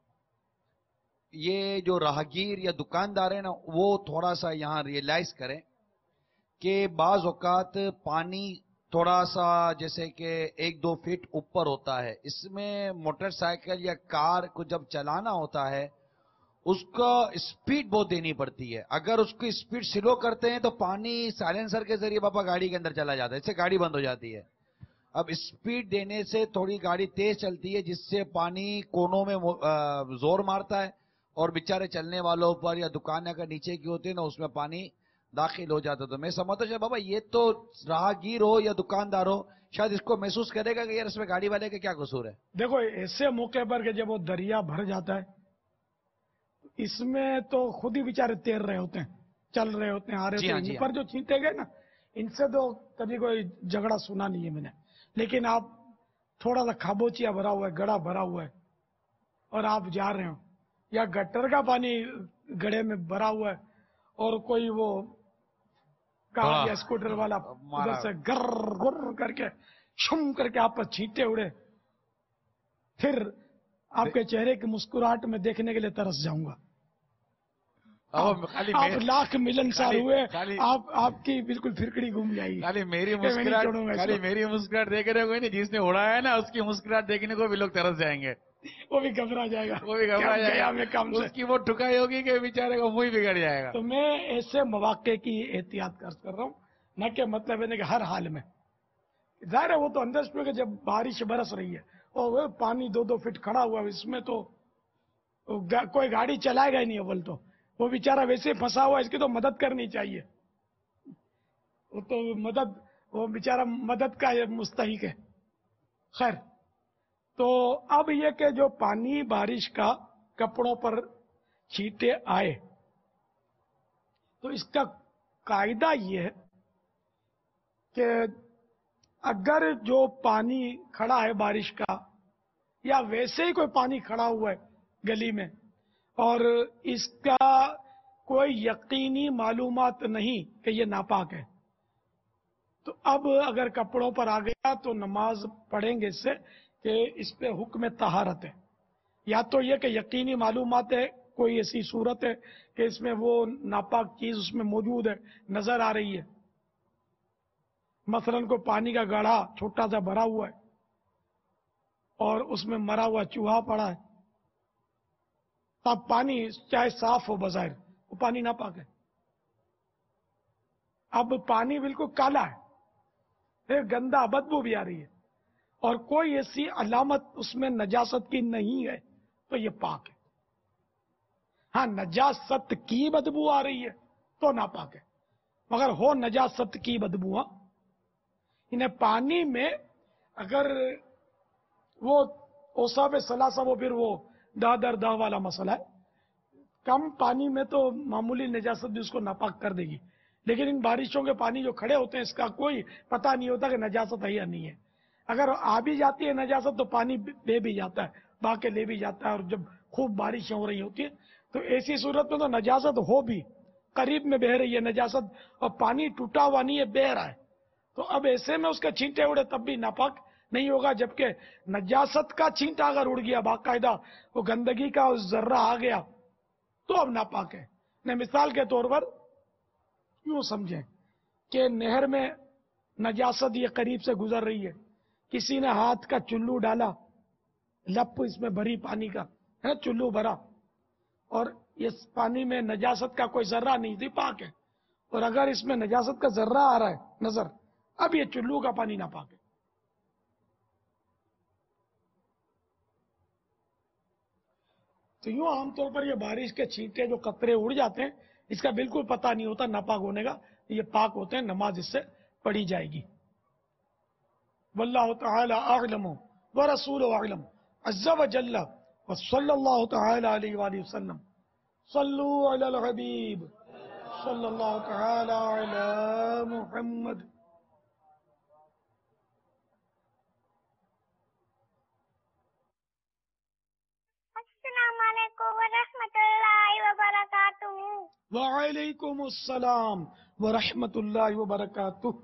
یہ جو راہگیر یا دکاندار ہیں نا، وہ تھوڑا سا یہاں ریئلائز کریں کہ بعض اوقات پانی تھوڑا سا جیسے کہ ایک دو فٹ اوپر ہوتا ہے. اس میں موٹر سائیکل یا کار کو جب چلانا ہوتا ہے اس کو اسپیڈ بہت دینی پڑتی ہے. اگر اس کو اسپیڈ سلو کرتے ہیں تو پانی سائلنسر کے ذریعے باپا گاڑی کے اندر چلا جاتا ہے، اس سے گاڑی بند ہو جاتی ہے. اب اسپیڈ دینے سے تھوڑی گاڑی تیز چلتی ہے، جس سے پانی کونوں میں زور مارتا ہے اور بیچارے چلنے والوں پر یا دکان اگر نیچے کی ہوتی ہے نا، اس میں پانی داخل ہو جاتا. تو میں سمجھتا ہوں بابا یہ تو راہگیر ہو یا دکاندار ہو شاید اس کو محسوس کرے گا کہ یار اس میں گاڑی والے کا کیا قصور ہے. دیکھو ایسے موقع پر کہ جب وہ دریا بھر جاتا ہے، اس میں تو خود ہی بیچارے تیر رہے ہوتے ہیں، چل رہے ہوتے ہیں، آ رہے ہوتے ہیں. ان پر جو چھینٹے گئے نا، ان سے تو کبھی کوئی جھگڑا سنا نہیں ہے میں نے. لیکن آپ تھوڑا سا کھابوچیا بھرا ہوا ہے، گڑا بھرا ہوا ہے، اور آپ جا رہے ہو، یا گٹر کا پانی گڑے میں بھرا ہوا ہے اور کوئی وہ کار یا اسکوٹر والا ادھر سے گر گر کر کے شم کر کے آپ پر چھینٹے اڑے، پھر آپ کے چہرے کی مسکراہٹ میں دیکھنے کے لیے ترس جاؤں گا. آپ لاکھ ملنسار ہوئے، آپ آپ کی بالکل پھرکڑی گھوم جائے گی. خالی میری مسکراہٹ خالی میری مسکراہٹ دیکھنے کو نہیں، جس نے اڑایا ہے نا اس کی مسکراہٹ دیکھنے کو بھی لوگ ترس جائیں گے. وہ بھی گھبرا جائے گا، وہ بھی گھبرا جائے گا، اس کی وہ ٹھکائی ہوگی کہ بیچارے کو منہ بگڑ جائے گا. تو میں ایسے مواقع کی احتیاط کر رہا ہوں، نہ کہ مطلب ہے کہ ہر حال میں. ظاہر ہے وہ تو انڈرسٹینڈ کہ جب بارش برس رہی ہے اور وہ پانی دو دو فٹ کھڑا ہوا ہے، اس میں تو کوئی گاڑی چلائے گا ہی نہیں. اول تو وہ بیچارہ ویسے پھنسا ہوا ہے، اس کی تو مدد کرنی چاہیے. وہ تو مدد، وہ بیچارہ مدد کا مستحق ہے. خیر، تو اب یہ کہ جو پانی بارش کا کپڑوں پر چھینٹے آئے تو اس کا قاعدہ یہ ہے کہ اگر جو پانی کھڑا ہے بارش کا یا ویسے ہی کوئی پانی کھڑا ہوا ہے گلی میں اور اس کا کوئی یقینی معلومات نہیں کہ یہ ناپاک ہے، تو اب اگر کپڑوں پر آ گیا تو نماز پڑھیں گے اس سے کہ اس پہ حکم طہارت ہے. یا تو یہ کہ یقینی معلومات ہے، کوئی ایسی صورت ہے کہ اس میں وہ ناپاک چیز اس میں موجود ہے، نظر آ رہی ہے. مثلا کوئی پانی کا گڑھا چھوٹا سا بھرا ہوا ہے اور اس میں مرا ہوا چوہا پڑا ہے، تب پانی چاہے صاف ہو بظاہر وہ پانی ناپاک ہے. اب پانی بالکل کالا ہے، پھر گندا بدبو بھی آ رہی ہے اور کوئی ایسی علامت اس میں نجاست کی نہیں ہے تو یہ پاک ہے. ہاں نجاست کی بدبو آ رہی ہے تو ناپاک ہے، مگر ہو نجاست کی بدبو، ہاں انہیں پانی میں اگر وہ اوصاف ثلاثہ وہ پھر وہ دہ در دہ والا مسئلہ ہے، کم پانی میں تو معمولی نجاست بھی اس کو ناپاک کر دے گی، لیکن ان بارشوں کے پانی جو کھڑے ہوتے ہیں اس کا کوئی پتہ نہیں ہوتا کہ نجاست ہے یا نہیں ہے. اگر آ بھی جاتی ہے نجاست تو پانی بے بھی جاتا ہے، بہا کے لے بھی جاتا ہے، اور جب خوب بارشیں ہو رہی ہوتی ہیں تو ایسی صورت میں تو نجاست ہو بھی قریب میں بہ رہی ہے نجاست اور پانی ٹوٹا ہوا نہیں ہے، بہ رہا ہے، تو اب ایسے میں اس کے چھینٹے اڑے تب بھی ناپاک نہیں ہوگا. جبکہ نجاست کا چھینٹا اگر اڑ گیا باقاعدہ وہ گندگی کا ذرہ آ گیا تو اب ناپاک ہے. نے مثال کے طور پر یوں سمجھیں کہ نہر میں نجاست یہ قریب سے گزر رہی ہے، کسی نے ہاتھ کا چلو ڈالا، لپ اس میں بھری پانی کا ہے، چلو بھرا اور اس پانی میں نجاست کا کوئی ذرہ نہیں تھی، پاک ہے. اور اگر اس میں نجاست کا ذرہ آ رہا ہے نظر، اب یہ چلو کا پانی نہ پاک ہے. تو یوں عام طور پر یہ بارش کے چھینٹے جو قطرے اڑ جاتے ہیں اس کا بالکل پتہ نہیں ہوتا ناپاک ہونے کا، یہ پاک ہوتے ہیں، نماز اس سے پڑھی جائے گی. واللہ تعالی اعلم ورسولہ اعلم عز وجل وصلی اللہ تعالی علیہ وآلہ وسلم. صلو علی الحبیب صلی اللہ تعالی علی محمد. السلام علیکم ورحمۃ اللہ وبرکاتہ. وعلیکم السلام ورحمۃ اللہ وبرکاتہ.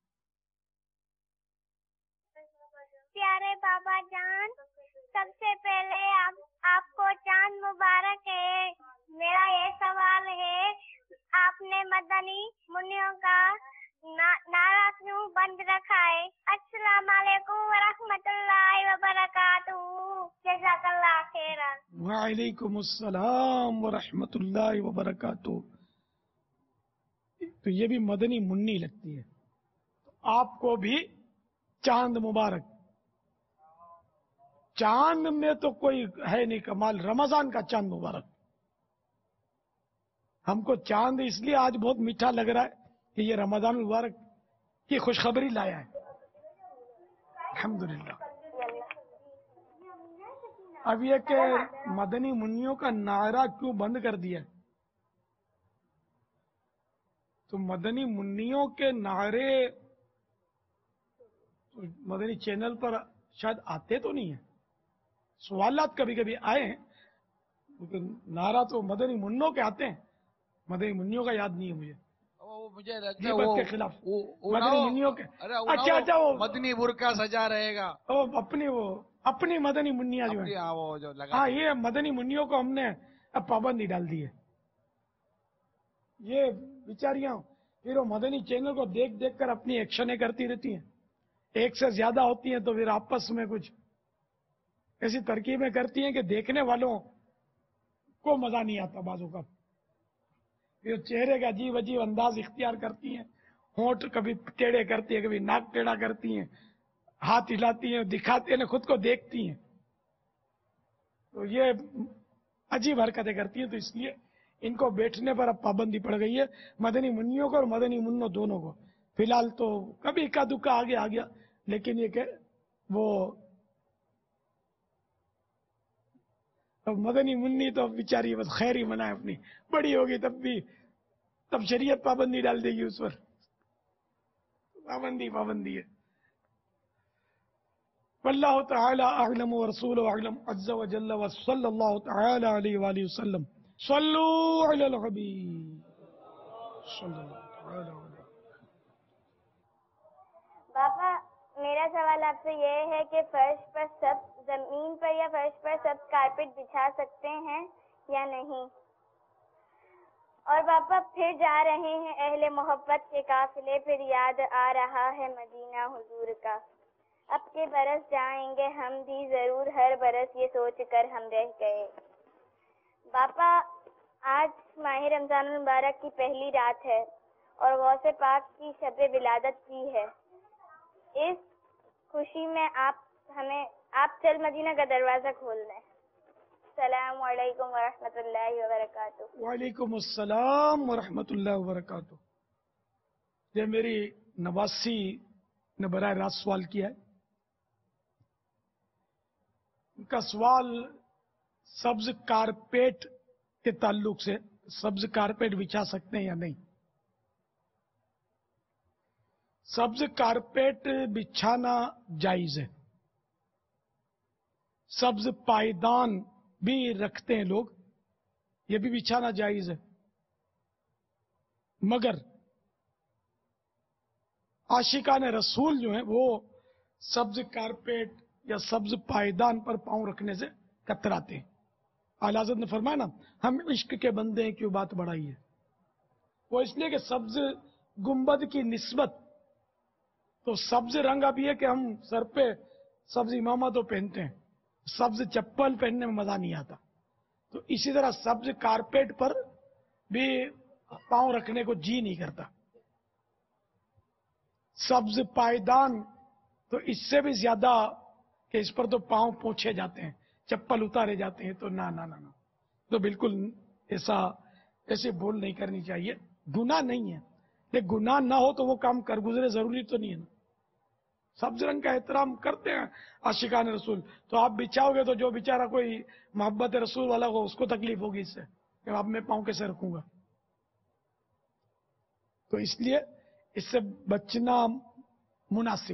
پیارے بابا جان، سب سے پہلے آپ آپ کو چاند مبارک ہے. میرا یہ سوال ہے، آپ نے مدنی منوں کا نعرہ کیوں بند رکھا ہے؟ السلام علیکم ورحمۃ اللہ وبرکاتہ. جزاک اللہ خیرا. وعلیکم السلام ورحمۃ اللہ وبرکاتہ. تو یہ بھی مدنی منی لگتی ہے. آپ کو بھی چاند مبارک. چاند میں تو کوئی ہے نہیں کمال، رمضان کا چاند مبارک. ہم کو چاند اس لیے آج بہت میٹھا لگ رہا ہے کہ یہ رمضان مبارک کی خوشخبری لایا ہے. الحمدللہ. اب یہ کہ مدنی منیوں کا نعرہ کیوں بند کر دیا؟ تو مدنی منیوں کے نعرے مدنی چینل پر شاید آتے تو نہیں ہیں، سوالات کبھی کبھی آئے ہیں، لیکن نعرہ تو مدنی منوں کے آتے ہیں. مدنی منیوں کا یاد نہیں ہے مجھے. مجھے لگتا ہے وہ کے خلاف وہ مدنی منیوں کے. اچھا اچھا وہ مدنی برقع سجا رہے گا، اپنی وہ اپنی مدنی منیاں جو ہیں، ہاں یہ مدنی منیوں کو ہم نے اب پابندی ڈال دی ہے. یہ بیچاریاں پھر وہ مدنی چینل کو دیکھ دیکھ کر اپنی ایکشنیں کرتی رہتی ہیں. ایک سے زیادہ ہوتی ہیں تو پھر آپس میں کچھ ایسی ترکیبیں کرتی ہیں کہ دیکھنے والوں کو مزہ نہیں آتا. بازو کا پھر چہرے کا عجیب عجیب انداز اختیار کرتی ہیں، ہونٹ کبھی ٹیڑھے کرتی ہیں، کبھی ناک ٹیڑھا کرتی ہیں، ہاتھ ہلاتی ہیں، دکھاتی ہیں، خود کو دیکھتی ہیں. تو یہ عجیب حرکتیں کرتی ہیں. تو اس لیے ان کو بیٹھنے پر اب پابندی پڑ گئی ہے، مدنی منیوں کو اور مدنی منوں دونوں کو. فی الحال تو کبھی اکا دکا آگے آ گیا، لیکن یہ کہ وہ مدنی منی تو بیچاری بس خیر ہی منائے اپنی، بڑی ہوگی تب بھی تب شریعت پابندی ڈال دے گی اس پر. پابندی پابندی ہے. واللہ تعالی اعلم ورسول اعلم عز وجل وصلی اللہ تعالی علیہ وآلہ وسلم. صلو علی الحبیب صلی اللہ تعالی علیہ. بابا میرا سوال آپ سے یہ ہے کہ فرش پر سب زمین پر یا فرش پر سب کارپیٹ بچھا سکتے ہیں یا نہیں؟ اور پاپا پھر جا رہے ہیں اہل محبت کے قافلے، پھر یاد آ رہا ہے مدینہ حضور کا. اب کے برس جائیں گے ہم بھی ضرور، ہر برس یہ سوچ کر ہم رہ گئے۔ باپا، آج ماہ رمضان المبارک کی پہلی رات ہے اور غوث پاک کی شب ولادت بھی ہے۔ اس خوشی میں آپ ہمیں آپ چل مدینہ کا دروازہ کھول دیں۔ السلام علیکم ورحمۃ اللہ وبرکاتہ۔ وعلیکم السلام ورحمۃ اللہ وبرکاتہ۔ یہ میری نواسی نے براہ راست سوال کیا ہے۔ ان کا سوال سبز کارپیٹ کے تعلق سے، سبز کارپیٹ بچھا سکتے ہیں یا نہیں۔ سبز کارپیٹ بچھانا جائز ہے، سبز پائیدان بھی رکھتے ہیں لوگ، یہ بھی بچھانا جائز ہے، مگر عاشقان رسول جو ہیں وہ سبز کارپیٹ یا سبز پائیدان پر پاؤں رکھنے سے کتراتے ہیں۔ اعلیٰ حضرت نے فرمایا نا، ہم عشق کے بندے ہیں، کیوں بات بڑھائی ہے؟ وہ اس لیے کہ سبز گنبد کی نسبت تو سبز رنگ اب یہ کہ ہم سر پہ سبز امامہ تو پہنتے ہیں، سبز چپل پہننے میں مزہ نہیں آتا، تو اسی طرح سبز کارپیٹ پر بھی پاؤں رکھنے کو جی نہیں کرتا۔ سبز پائیدان تو اس سے بھی زیادہ کہ اس پر تو پاؤں پوچھے جاتے ہیں، چپل اتارے جاتے ہیں، تو نہ نہ نہ تو بالکل ایسا ایسے بھول نہیں کرنی چاہیے۔ گناہ نہیں ہے، لیکن گناہ نہ ہو تو وہ کام کر گزرے، ضروری تو نہیں ہے نا۔ سبز رنگ کا احترام کرتے ہیں عاشقان رسول، تو آپ بچھاؤ گے تو جو بیچارہ کوئی محبت رسول والا ہو اس کو تکلیف ہوگی اس سے کہ اب میں پاؤں کیسے رکھوں گا۔ تو اس لیے اس سے بچنا مناسب۔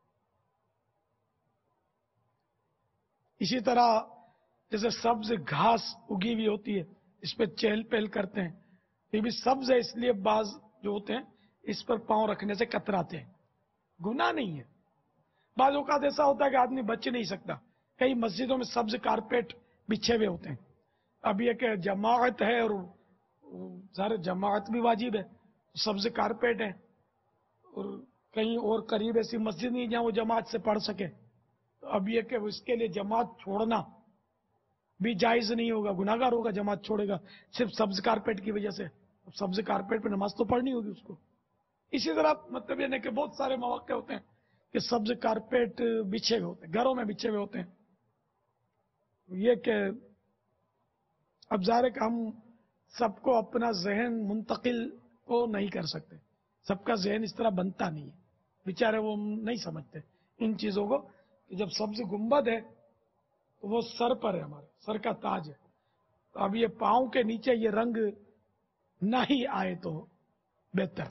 اسی طرح جیسے سبز گھاس اگی ہوئی ہوتی ہے، اس پہ چہل پہل کرتے ہیں، یہ بھی سبز ہے، اس لیے بعض جو ہوتے ہیں اس پر پاؤں رکھنے سے کتراتے ہیں، گناہ نہیں ہے۔ بعض اوقات ایسا ہوتا ہے کہ آدمی بچ نہیں سکتا، کئی مسجدوں میں سبز کارپیٹ بچھے ہوئے ہوتے ہیں، اب یہ کہ جماعت ہے اور ظاہر جماعت بھی واجب ہے، سبز کارپیٹ ہے، اور کہیں اور قریب ایسی مسجد نہیں جہاں وہ جماعت سے پڑھ سکے، تو اب یہ کہ اس کے لیے جماعت چھوڑنا بھی جائز نہیں ہوگا، گناہ گار ہوگا جماعت چھوڑے گا صرف سبز کارپیٹ کی وجہ سے۔ سبز کارپیٹ پہ نماز تو پڑھنی ہوگی اس کو۔ اسی طرح مطلب یہ نہیں کہ بہت سارے مواقع ہوتے ہیں کہ سبز کارپیٹ بچھے ہوئے ہوتے ہیں، گھروں میں بچھے ہوئے ہوتے ہیں، یہ کہ اب ظاہر ہے کہ ہم سب کو اپنا ذہن منتقل تو نہیں کر سکتے، سب کا ذہن اس طرح بنتا نہیں ہے، بیچارے وہ نہیں سمجھتے ان چیزوں کو کہ جب سبز گنبد ہے تو وہ سر پر ہے، ہمارے سر کا تاج ہے، تو اب یہ پاؤں کے نیچے یہ رنگ نہ ہی آئے تو بہتر۔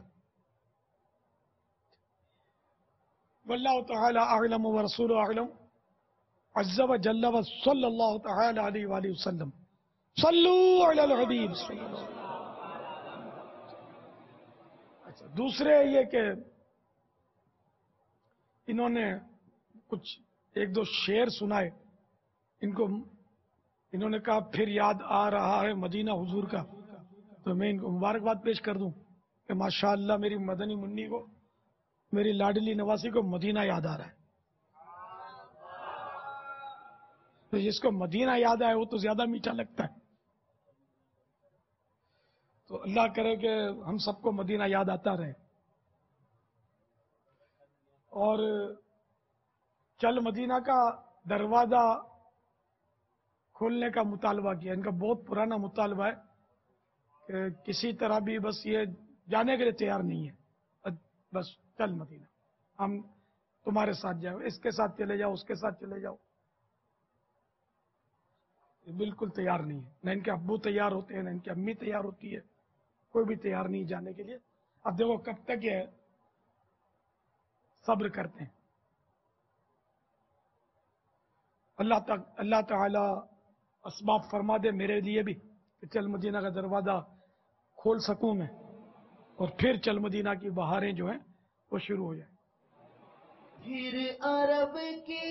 واللہ تعالی اعلم ورسول اعلم عز وجل وصلی اللہ تعالی علیہ وآلہ وسلم۔ صلو علی الحبیب صلی اللہ علیہ وسلم۔ اچھا، دوسرے یہ کہ انہوں نے کچھ ایک دو شعر سنائے، ان کو انہوں نے کہا پھر یاد آ رہا ہے مدینہ حضور کا، تو میں ان کو مبارکباد پیش کر دوں کہ ماشاءاللہ میری مدنی منی کو، میری لاڈلی نواسی کو مدینہ یاد آ رہا ہے۔ تو جس کو مدینہ یاد آئے وہ تو زیادہ میٹھا لگتا ہے، تو اللہ کرے کہ ہم سب کو مدینہ یاد آتا رہے۔ اور چل مدینہ کا دروازہ کھولنے کا مطالبہ کیا، ان کا بہت پرانا مطالبہ ہے کہ کسی طرح بھی بس یہ جانے کے لیے تیار نہیں ہے، بس چل مدینہ، ہم تمہارے ساتھ جاؤ، اس کے ساتھ چلے جاؤ، اس کے ساتھ چلے جاؤ، یہ بالکل تیار نہیں ہے، نہ ان کے ابو تیار ہوتے ہیں، نہ ان کی امی تیار ہوتی ہے، کوئی بھی تیار نہیں جانے کے لیے۔ اب دیکھو کب تک یہ صبر کرتے ہیں۔ اللہ تک اللہ تعالی اسباب فرما دے میرے لیے بھی کہ چل مدینہ کا دروازہ کھول سکوں میں، اور پھر چل مدینہ کی بہاریں جو ہیں وہ شروع ہو جائیں۔ پھر عرب کی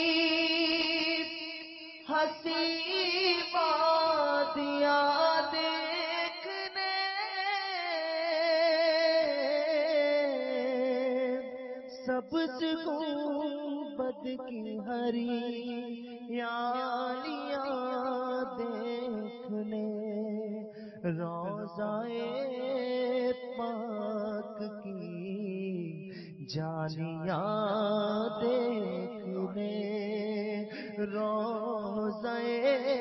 ہنسی وادیاں دیکھنے سبز گنبد محبت کی ہریالیاں دیکھنے روضائے پاک کی جالیاں دیکھنے روضائے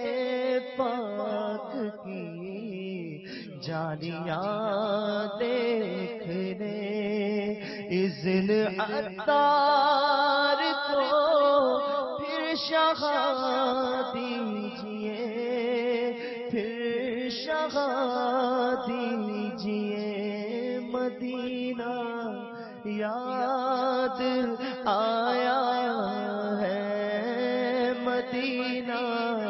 پاک کی جالیاں دیکھنے اذن عطار کو پھر شغا دیجئے پھر شغا دیجئے مدینہ یاد آیا ہے مدینہ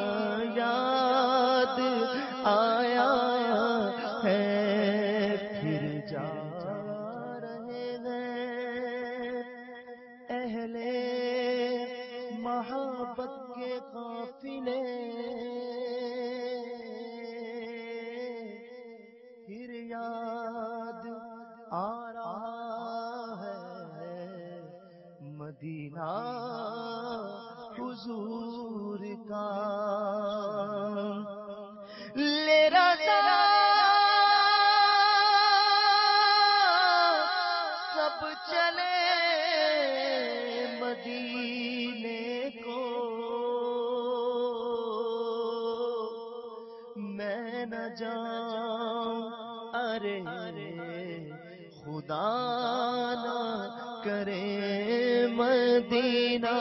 یاد آیا ہے پھر جا رہے ہیں اہل محبت کے قافلے پھر یاد آ رہا ہے مدینہ حضور کا لے رضا سب چلے مدینے کو میں نہ جاؤں ارے خدا نہ کرے مدینہ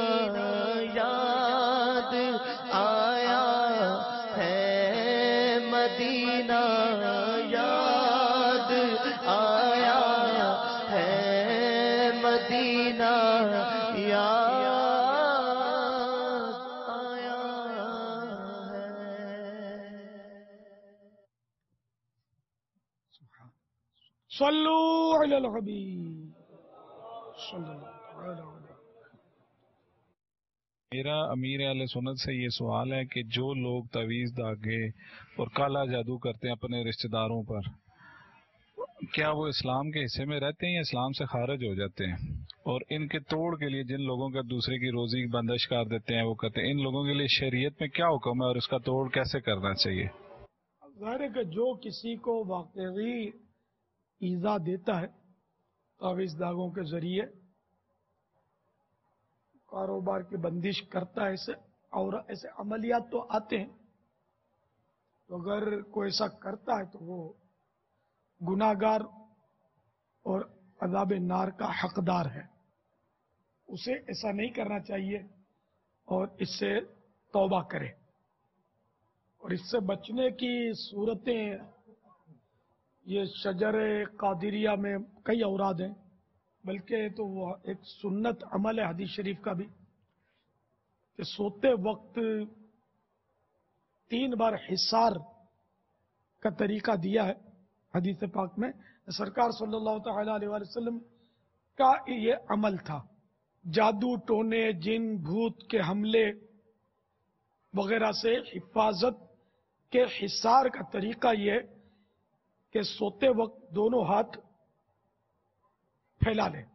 یاد آیا ہے مدینہ یاد آیا ہے مدینہ یاد آیا ہے. صلو علی الحبیب صلی اللہ علیہ وسلم. میرا امیر اہل سنت سے یہ سوال ہے کہ جو لوگ تعویذ داغے اور کالا جادو کرتے ہیں اپنے رشتہ داروں پر، کیا وہ اسلام کے حصے میں رہتے ہیں یا اسلام سے خارج ہو جاتے ہیں؟ اور ان کے توڑ کے لیے جن لوگوں کا دوسرے کی روزی بندش کر دیتے ہیں وہ کرتے ہیں، ان لوگوں کے لیے شریعت میں کیا حکم ہے اور اس کا توڑ کیسے کرنا چاہیے؟ ظاہر ہے کہ جو کسی کو واقعی ایذا دیتا ہے تعویذ داغوں کے ذریعے کاروبار کی بندش کرتا ہے ایسے اور ایسے عملیات تو آتے ہیں، تو اگر کوئی ایسا کرتا ہے تو وہ گناہگار اور عذاب نار کا حقدار ہے. اسے ایسا نہیں کرنا چاہیے اور اس سے توبہ کرے. اور اس سے بچنے کی صورتیں یہ شجر قادریہ میں کئی اوراد ہیں، بلکہ تو وہ ایک سنت عمل ہے حدیث شریف کا بھی کہ سوتے وقت تین بار حصار کا طریقہ دیا ہے حدیث پاک میں. سرکار صلی اللہ تعالی علیہ وسلم کا یہ عمل تھا. جادو ٹونے جن بھوت کے حملے وغیرہ سے حفاظت کے حصار کا طریقہ یہ کہ سوتے وقت دونوں ہاتھ پھیلا لیں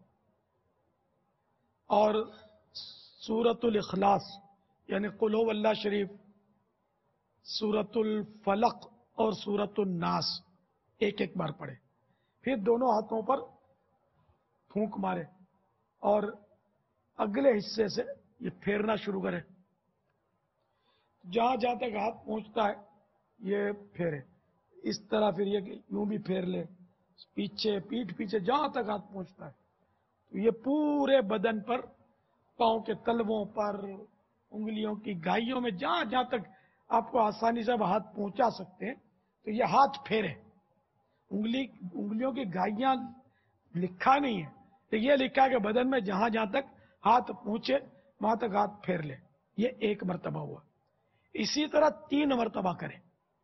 اور سورۃ الاخلاص یعنی قل هو اللہ شریف، سورۃ الفلق اور سورۃ الناس ایک ایک بار پڑھے، پھر دونوں ہاتھوں پر پھونک مارے اور اگلے حصے سے یہ پھیرنا شروع کرے. جہاں جہاں تک ہاتھ پہنچتا ہے یہ پھیرے. اس طرح پھر یہ کہ یوں بھی پھیر لے، پیچھے پیٹھ پیچھے جہاں تک ہاتھ پہنچتا ہے. تو یہ پورے بدن پر، پاؤں کے تلووں پر، انگلیوں کی گھائیوں میں جہاں جہاں تک آپ کو آسانی سے ہاتھ پہنچا سکتے ہیں تو یہ ہاتھ پھیرے. انگلی انگلیوں کی گھائیاں لکھا نہیں ہے، تو یہ لکھا کہ بدن میں جہاں جہاں تک ہاتھ پہنچے وہاں تک ہاتھ پھیر لے. یہ ایک مرتبہ ہوا. اسی طرح تین مرتبہ کریں.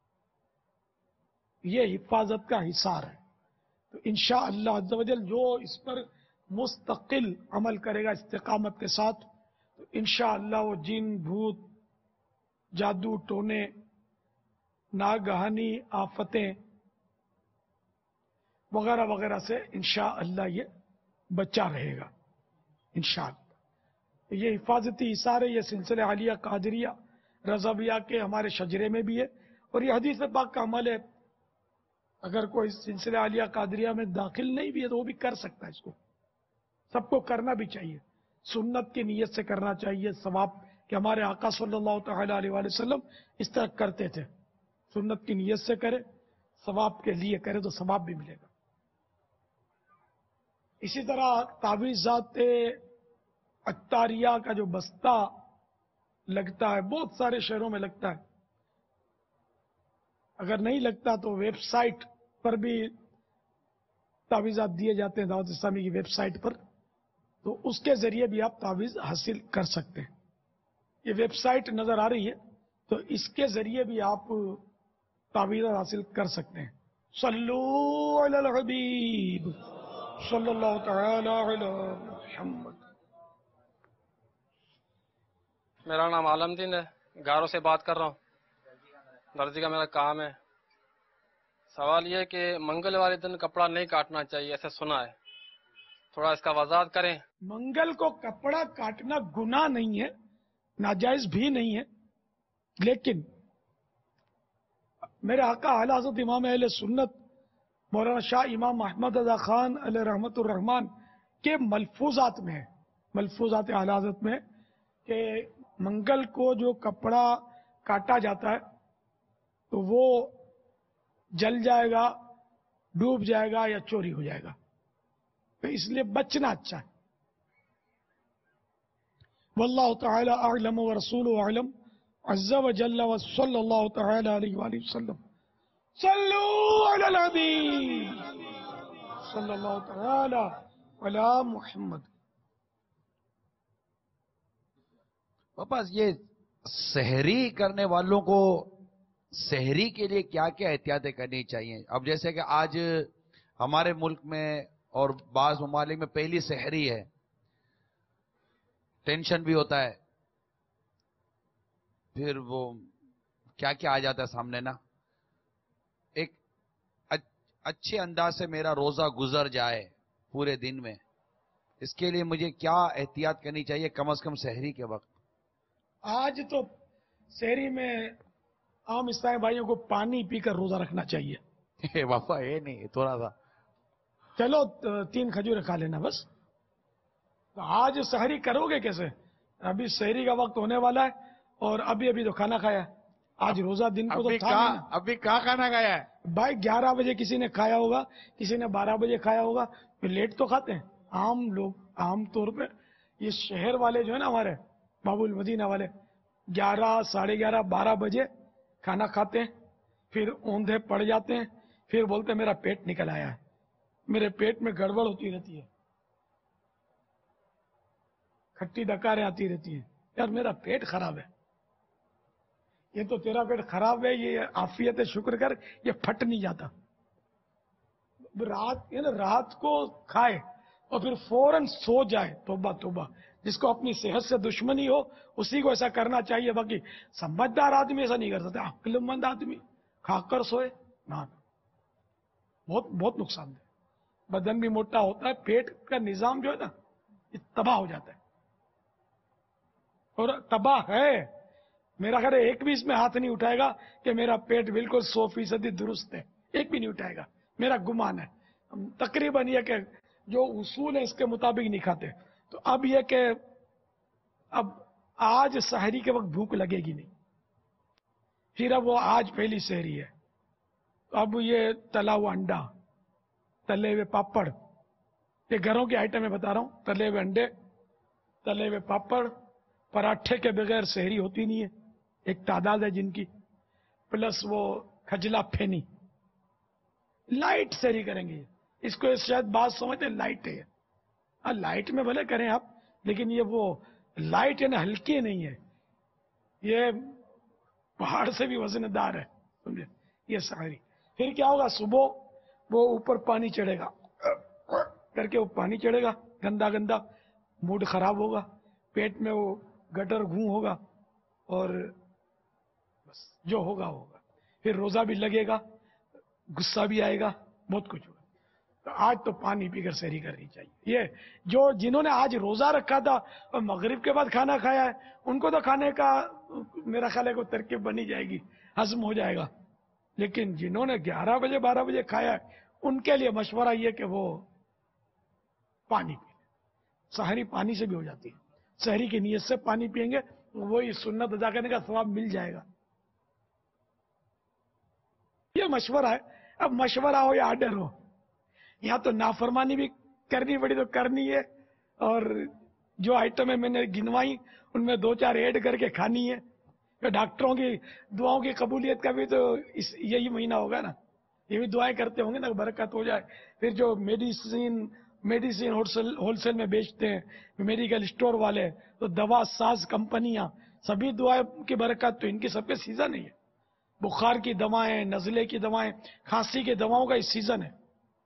یہ حفاظت کا حصار ہے. تو انشاءاللہ عز و جل جو اس پر مستقل عمل کرے گا استقامت کے ساتھ تو انشاءاللہ وہ جن بھوت جادو ٹونے ناگہانی آفتیں وغیرہ وغیرہ سے انشاءاللہ یہ بچا رہے گا انشاءاللہ. یہ حفاظتی اشارے یہ سلسلہ عالیہ قادریہ رضویہ کے ہمارے شجرے میں بھی ہے، اور یہ حدیث پاک کا عمل ہے. اگر کوئی سلسلہ عالیہ قادریہ میں داخل نہیں بھی ہے تو وہ بھی کر سکتا ہے. اس کو سب کو کرنا بھی چاہیے، سنت کی نیت سے کرنا چاہیے. ثواب کہ ہمارے آقا صلی اللہ تعالی علیہ وآلہ وسلم اس طرح کرتے تھے، سنت کی نیت سے کرے، ثواب کے لیے کرے تو ثواب بھی ملے گا. اسی طرح تعویذات عطاریہ کا جو بستہ لگتا ہے، بہت سارے شہروں میں لگتا ہے. اگر نہیں لگتا تو ویب سائٹ پر بھی تعویذات دیے جاتے ہیں، دعوت اسلامی کی ویب سائٹ پر، تو اس کے ذریعے بھی آپ تعویذ حاصل کر سکتے ہیں. یہ ویب سائٹ نظر آ رہی ہے، تو اس کے ذریعے بھی آپ تعویذ حاصل کر سکتے ہیں. صلو علی الحبیب صلی اللہ تعالی علی محمد. میرا نام عالم دین ہے، گاروں سے بات کر رہا ہوں، درزی کا میرا کام ہے. سوال یہ ہے کہ منگل والے دن کپڑا نہیں کاٹنا چاہیے، ایسے سنا ہے، تھوڑا اس کا وضاحت کریں. منگل کو کپڑا کاٹنا گناہ نہیں ہے، ناجائز بھی نہیں ہے، لیکن میرے آقا اعلی حضرت امام اہل سنت مولانا شاہ امام احمد رضا خان علیہ رحمت الرحمان کے ملفوظات میں ہے، ملفوظات اعلی حضرت میں کہ منگل کو جو کپڑا کاٹا جاتا ہے تو وہ جل جائے گا، ڈوب جائے گا یا چوری ہو جائے گا، تو اس لیے بچنا اچھا ہے. واللہ تعالی اعلم ورسولہ اعلم عز وجل وصلی اللہ تعالی علیہ وآلہ وسلم. صلو علی الحبیب صلی اللہ تعالی علی محمد. پاپا یہ سحری کرنے والوں کو سحری کے لیے کیا کیا احتیاطیں کرنی چاہیے؟ اب جیسے کہ آج ہمارے ملک میں اور بعض ممالک میں پہلی سحری ہے، ٹینشن بھی ہوتا ہے، پھر وہ کیا کیا آ جاتا ہے سامنے نا. ایک اچھے انداز سے میرا روزہ گزر جائے پورے دن میں، اس کے لیے مجھے کیا احتیاط کرنی چاہیے کم از کم سحری کے وقت؟ آج تو سحری میں عام اسلامی بھائیوں کو پانی پی کر روزہ رکھنا چاہیے. بابا یہ نہیں، تھوڑا سا چلو تین کھجور کھا لینا بس. تو آج سحری کرو گے کیسے؟ ابھی سحری کا وقت ہونے والا ہے اور ابھی ابھی تو کھانا کھایا ہے. آج روزہ دن کو تو ابھی کہاں کھانا کھایا ہے بھائی؟ گیارہ بجے کسی نے کھایا ہوگا، کسی نے بارہ بجے کھایا ہوگا، پھر لیٹ تو کھاتے ہیں عام لوگ. عام طور پہ یہ شہر والے جو ہے نا ہمارے باب المدینہ والے، گیارہ ساڑھے گیارہ بارہ بجے کھانا کھاتے ہیں، پھر اوندھے پڑ جاتے ہیں، پھر بولتے ہیں میرا پیٹ نکل آیا ہے، میرے پیٹ میں گڑبڑ ہوتی رہتی ہے، کھٹی ڈکاریں آتی رہتی ہیں. یار میرا پیٹ خراب ہے. یہ تو تیرا پیٹ خراب ہے، یہ عافیت شکر کر، یہ پھٹ نہیں جاتا. رات یہ نا رات کو کھائے اور پھر فوراً سو جائے، توبہ توبہ. جس کو اپنی صحت سے دشمنی ہو اسی کو ایسا کرنا چاہیے، باقی سمجھدار آدمی ایسا نہیں کر سکتا. عقل مند آدمی کھا کر سوئے نہ، بہت بہت نقصان دہ. بدن بھی موٹا ہوتا ہے، پیٹ کا نظام جو ہے نا یہ تباہ ہو جاتا ہے، اور تباہ ہے. میرا خیال ہے ایک بھی اس میں ہاتھ نہیں اٹھائے گا کہ میرا پیٹ بالکل سو فیصدی درست ہے، ایک بھی نہیں اٹھائے گا. میرا گمان ہے تقریباً یہ کہ جو اصول ہے اس کے مطابق نہیں کھاتے. تو اب یہ کہ اب آج سحری کے وقت بھوک لگے گی نہیں، پھر اب وہ آج پہلی سحری ہے، تو اب یہ تلا ہوا انڈا، تلے ہوئے پاپڑ، یہ گھروں کے آئٹم میں بتا رہا ہوں، تلے ہوئے انڈے، تلے ہوئے پاپڑ، پراٹھے کے بغیر سحری ہوتی نہیں ہے، ایک تعداد ہے جن کی، پلس وہ کھجلا پھینی. لائٹ سحری کریں گے. اس کو شاید بات سمجھتے ہیں لائٹ ہے، لائٹ میں بھلے کریں آپ، لیکن یہ وہ لائٹ ہے نا ہلکی نہیں ہے، یہ پہاڑ سے بھی وزن دار ہے، سمجھے یہ سحری. پھر کیا ہوگا؟ صبح وہ اوپر پانی چڑھے گا کر کے، وہ پانی چڑھے گا گندا گندا، موڈ خراب ہوگا، پیٹ میں وہ گٹر گھوں ہوگا، اور بس جو ہوگا ہوگا. پھر روزہ بھی لگے گا، غصہ بھی آئے گا، بہت کچھ ہوگا. تو آج تو پانی پی کر سحری کرنی چاہیے. یہ جو جنہوں نے آج روزہ رکھا تھا اور مغرب کے بعد کھانا کھایا ہے ان کو تو کھانے کا میرا خیال ہے کوئی ترکیب بنی جائے گی, ہضم ہو جائے گا. لیکن جنہوں نے گیارہ بجے بارہ بجے کھایا ہے ان کے لیے مشورہ یہ کہ وہ پانی پی. سحری پانی سے بھی ہو جاتی ہے. سحری کی نیت سے پانی پیئیں گے وہی سنت ادا کرنے کا ثواب مل جائے گا. یہ مشورہ ہے. اب مشورہ ہو یا آرڈر ہو, یہاں تو نافرمانی بھی کرنی پڑی تو کرنی ہے, اور جو آئٹمیں میں نے گنوائی ان میں دو چار ایڈ کر کے کھانی ہے. ڈاکٹروں کی دعاؤں کی قبولیت کا بھی تو اس یہی مہینہ ہوگا نا, یہ بھی دعائیں کرتے ہوں گے نا برکت ہو جائے. پھر جو میڈیسین میڈیسین ہول سیل میں بیچتے ہیں, میڈیکل اسٹور والے, تو دوا ساز کمپنیاں, سبھی دعائیں کی برکت تو ان کی سب پہ سیزن ہے. بخار کی دوائیں, نزلے کی دوائیں, کھانسی کی دواؤں کا اس سیزن ہے.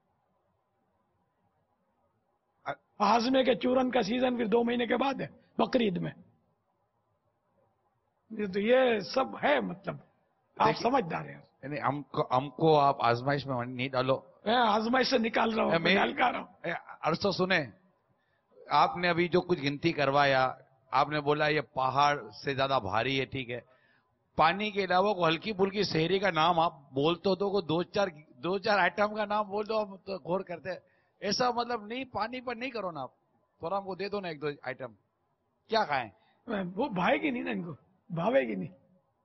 ہاضمے کے چورن کا سیزن پھر دو مہینے کے بعد ہے بقرعید میں. تو یہ سب ہے, مطلب آپ سمجھدار ہیں. یعنی ہم کو ہم کو آپ آزمائش میں نہیں ڈالو. میں آزمائش سے نکال رہا ہوں, میں نکال رہا ہوں. عرصہ سنیں, آپ نے ابھی جو کچھ گنتی کروایا, آپ نے بولا یہ پہاڑ سے زیادہ بھاری ہے, ٹھیک ہے. پانی کے علاوہ کو ہلکی پھلکی سحری کا نام آپ بولتے ہو تو کو دو چار دو چار آئٹم کا نام بول دو, ہم تو غور کرتے ہیں. ایسا مطلب نہیں, پانی پر نہیں کرو نا آپ, تھوڑا ہم کو دے دو نا ایک دو آئٹم. کیا کھائیں؟ وہ بھائے گی نہیں نا, ان کو بھاوے گی نہیں.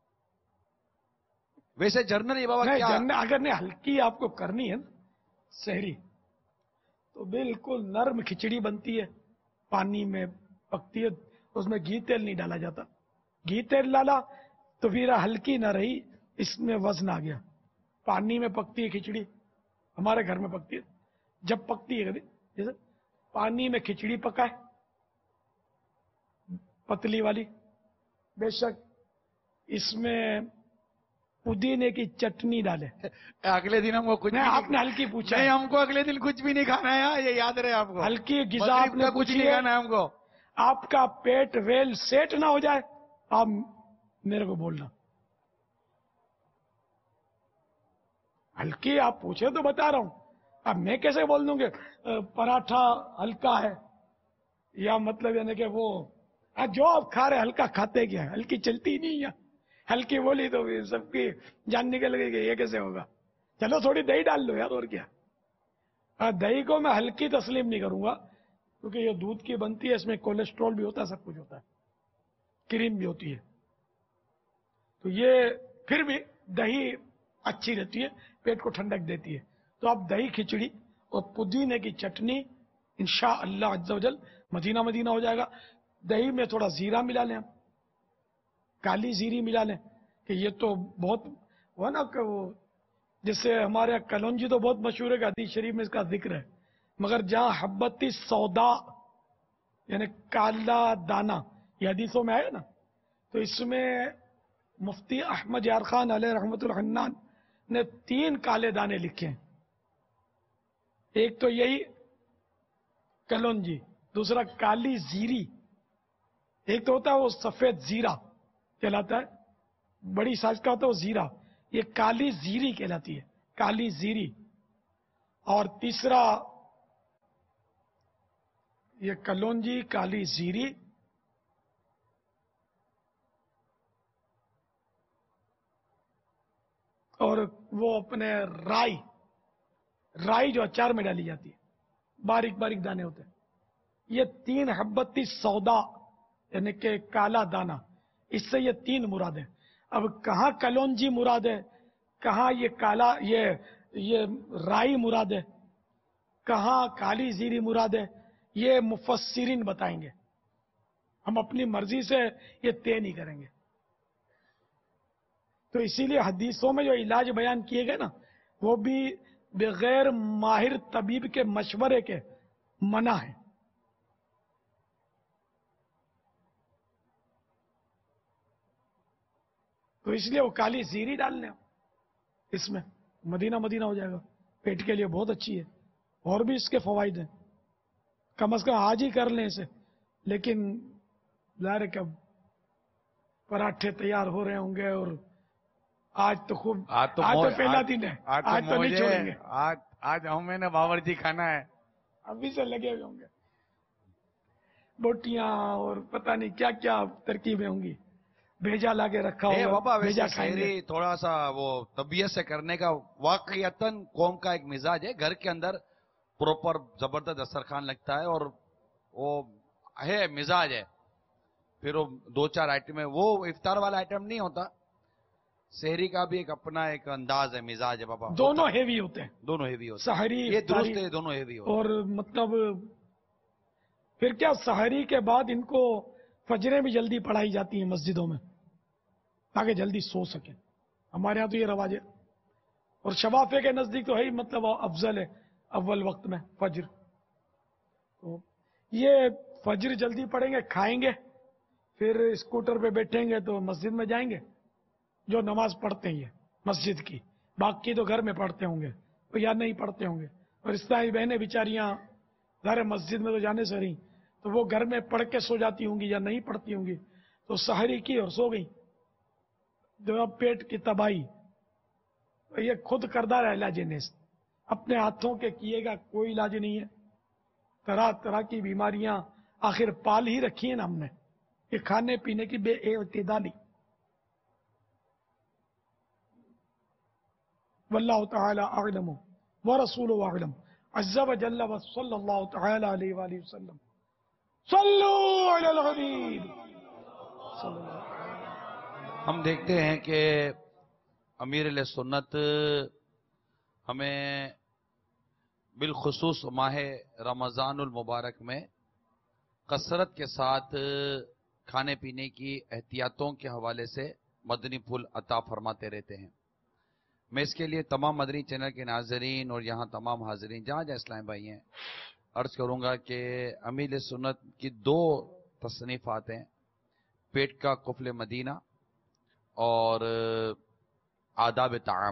ویسے جرنل بابا نہیں, کیا جرنل اگر نہیں ہلکی آپ کو کرنی ہے سحری تو بالکل نرم کھچڑی بنتی ہے, پانی میں پکتی ہے, اس میں گھی تیل نہیں ڈالا جاتا. گھی تیل ڈالا تو پھر ہلکی نہ رہی, اس میں وزن آ گیا. پانی میں پکتی ہے کھچڑی, ہمارے گھر میں پکتی ہے. جب پکتی ہے جیسے پانی میں کھچڑی پکائے پتلی والی, بے شک اس میں پودینے کی چٹنی ڈالے. اگلے دن ہم کو کچھ نہیں, آپ نے ہلکی پوچھا نہیں, ہم کو اگلے دن کچھ بھی نہیں کھانا ہے, یہ یاد رہے آپ کو. ہلکی غذا آپ نے کچھ نہیں کھانا ہے ہم کو. آپ کا پیٹ ویل سیٹ نہ ہو جائے آپ میرے کو بولنا. ہلکی آپ پوچھے تو بتا رہا ہوں. اب میں کیسے بول دوں گے پراٹھا ہلکا ہے, یا مطلب یعنی کہ وہ جو آپ کھا رہے ہلکا کھاتے کیا ہے, ہلکی چلتی نہیں ہے. ہلکی بولی تو سب کی جان نکل گئی کہ یہ کیسے ہوگا. چلو تھوڑی دہی ڈال لو یار, اور کیا. دہی کو میں ہلکی تسلیم نہیں کروں گا, کیونکہ یہ دودھ کی بنتی ہے, اس میں کولیسٹرول بھی ہوتا ہے, سب کچھ ہوتا ہے, کریم بھی ہوتی ہے. تو یہ پھر بھی دہی اچھی رہتی ہے, پیٹ کو ٹھنڈک دیتی ہے. تو آپ دہی کھچڑی اور پودینے کی چٹنی انشاءاللہ عز و جل مدینہ مدینہ ہو جائے گا. دہی میں تھوڑا زیرہ ملا لیں, کالی زیری ملا لیں, کہ یہ تو بہت وہ نا کہ وہ جیسے ہمارے یہاں کلونجی تو بہت مشہور ہے کہ حدیث شریف میں اس کا ذکر ہے, مگر جہاں حبتی سودا یعنی کالا دانا یہ حدیثوں میں آیا نا, تو اس میں مفتی احمد یار خان علیہ رحمت الحنان نے تین کالے دانے لکھے ہیں. ایک تو یہی کلونجی, دوسرا کالی زیری, ایک تو ہوتا ہے وہ سفید زیرہ کہلاتا ہے, بڑی سائز کا ہوتا ہے وہ زیرہ, یہ کالی زیری کہلاتی ہے, کالی زیری. اور تیسرا یہ کلونجی, کالی زیری, اور وہ اپنے رائی, رائی جو اچار میں ڈالی جاتی ہے, باریک باریک دانے ہوتے ہیں. یہ تین حبتی سودا یعنی کہ کالا دانا, اس سے یہ تین مراد ہے. اب کہاں کلونجی مراد ہے, کہاں یہ کالا یہ یہ رائی مراد ہے, کہاں کالی زیری مراد ہے, یہ مفسرین بتائیں گے. ہم اپنی مرضی سے یہ طے نہیں کریں گے. تو اسی لیے حدیثوں میں جو علاج بیان کیے گئے نا, وہ بھی بغیر ماہر طبیب کے مشورے کے منع ہے. تو اس لیے وہ کالی زیری ڈالنے اس میں, مدینہ مدینہ ہو جائے گا. پیٹ کے لیے بہت اچھی ہے, اور بھی اس کے فوائد ہیں. کم از کم آج ہی کر لیں اسے. لیکن ظاہر ہے کہ پراٹھے تیار ہو رہے ہوں گے اور آج تو خوب آج تو آج تو موج- پہلا آج- دن ہے آج آج تو نہیں موج چھوڑیں ہے۔ گے آج آج ہمیں نے باورچی کھانا ہے۔ ابھی سے لگے ہوئے ہوں گے بوٹیاں اور پتہ نہیں کیا کیا ترکیبیں ہوں گی بھیجا لا کے رکھا اے بابا ہوگا بھیجا ویسے کھائیں گے شہری تھوڑا سا وہ طبیعت سے کرنے کا واقعیتاً قوم کا ایک مزاج ہے، گھر کے اندر پروپر زبردست دسترخوان لگتا ہے اور وہ ہے مزاج ہے، پھر وہ دو چار آئٹم ہے، وہ افطار والا آئٹم نہیں ہوتا، شہری کا بھی ایک اپنا ایک انداز ہے، مزاج ہے بابا، دونوں ہوتا ہے۔ ہیوی ہوتے ہیں دونوں ہیوی ہوتے سحری ہیں، یہ درست افطاری ہے، دونوں ہیوی ہوتے ہیں۔ اور مطلب پھر کیا سحری کے بعد ان کو فجریں بھی جلدی پڑھائی جاتی ہیں مسجدوں میں تاکہ جلدی سو سکیں، ہمارے ہاں تو یہ رواج ہے، اور شفافے کے نزدیک تو ہے ہی مطلب افضل ہے اول وقت میں فجر، تو یہ فجر جلدی پڑھیں گے کھائیں گے پھر اسکوٹر پہ بیٹھیں گے تو مسجد میں جائیں گے، جو نماز پڑھتے ہیں مسجد کی، باقی تو گھر میں پڑھتے ہوں گے یا نہیں پڑھتے ہوں گے، اور اس طرح بہنیں بیچاریاں ظاہر مسجد میں تو جانے سے رہی تو وہ گھر میں پڑھ کے سو جاتی ہوں گی یا نہیں پڑھتی ہوں گی، تو سحری کی اور سو گئی، جو پیٹ کی تباہی، یہ خود کردہ علاج نیست، اپنے ہاتھوں کے کیے گا کوئی علاج نہیں ہے، طرح طرح کی بیماریاں آخر پال ہی رکھی ہیں نا ہم نے، یہ کھانے پینے کی بے اعتدالی۔ واللہ تعالی اعلم ورسول اعلم عز وجل وصلی اللہ تعالی علیہ وآلہ وسلم صلو علی الحبیب صلی اللہ علیہ وسلم۔ ہم دیکھتے ہیں کہ امیر علیہ سنت ہمیں بالخصوص ماہ رمضان المبارک میں کثرت کے ساتھ کھانے پینے کی احتیاطوں کے حوالے سے مدنی پھول عطا فرماتے رہتے ہیں۔ میں اس کے لیے تمام مدنی چینل کے ناظرین اور یہاں تمام حاضرین جہاں جہاں اسلام بھائی ہیں عرض کروں گا کہ امیر سنت کی دو تصنیفات ہیں، پیٹ کا قفل مدینہ اور آداب طعام۔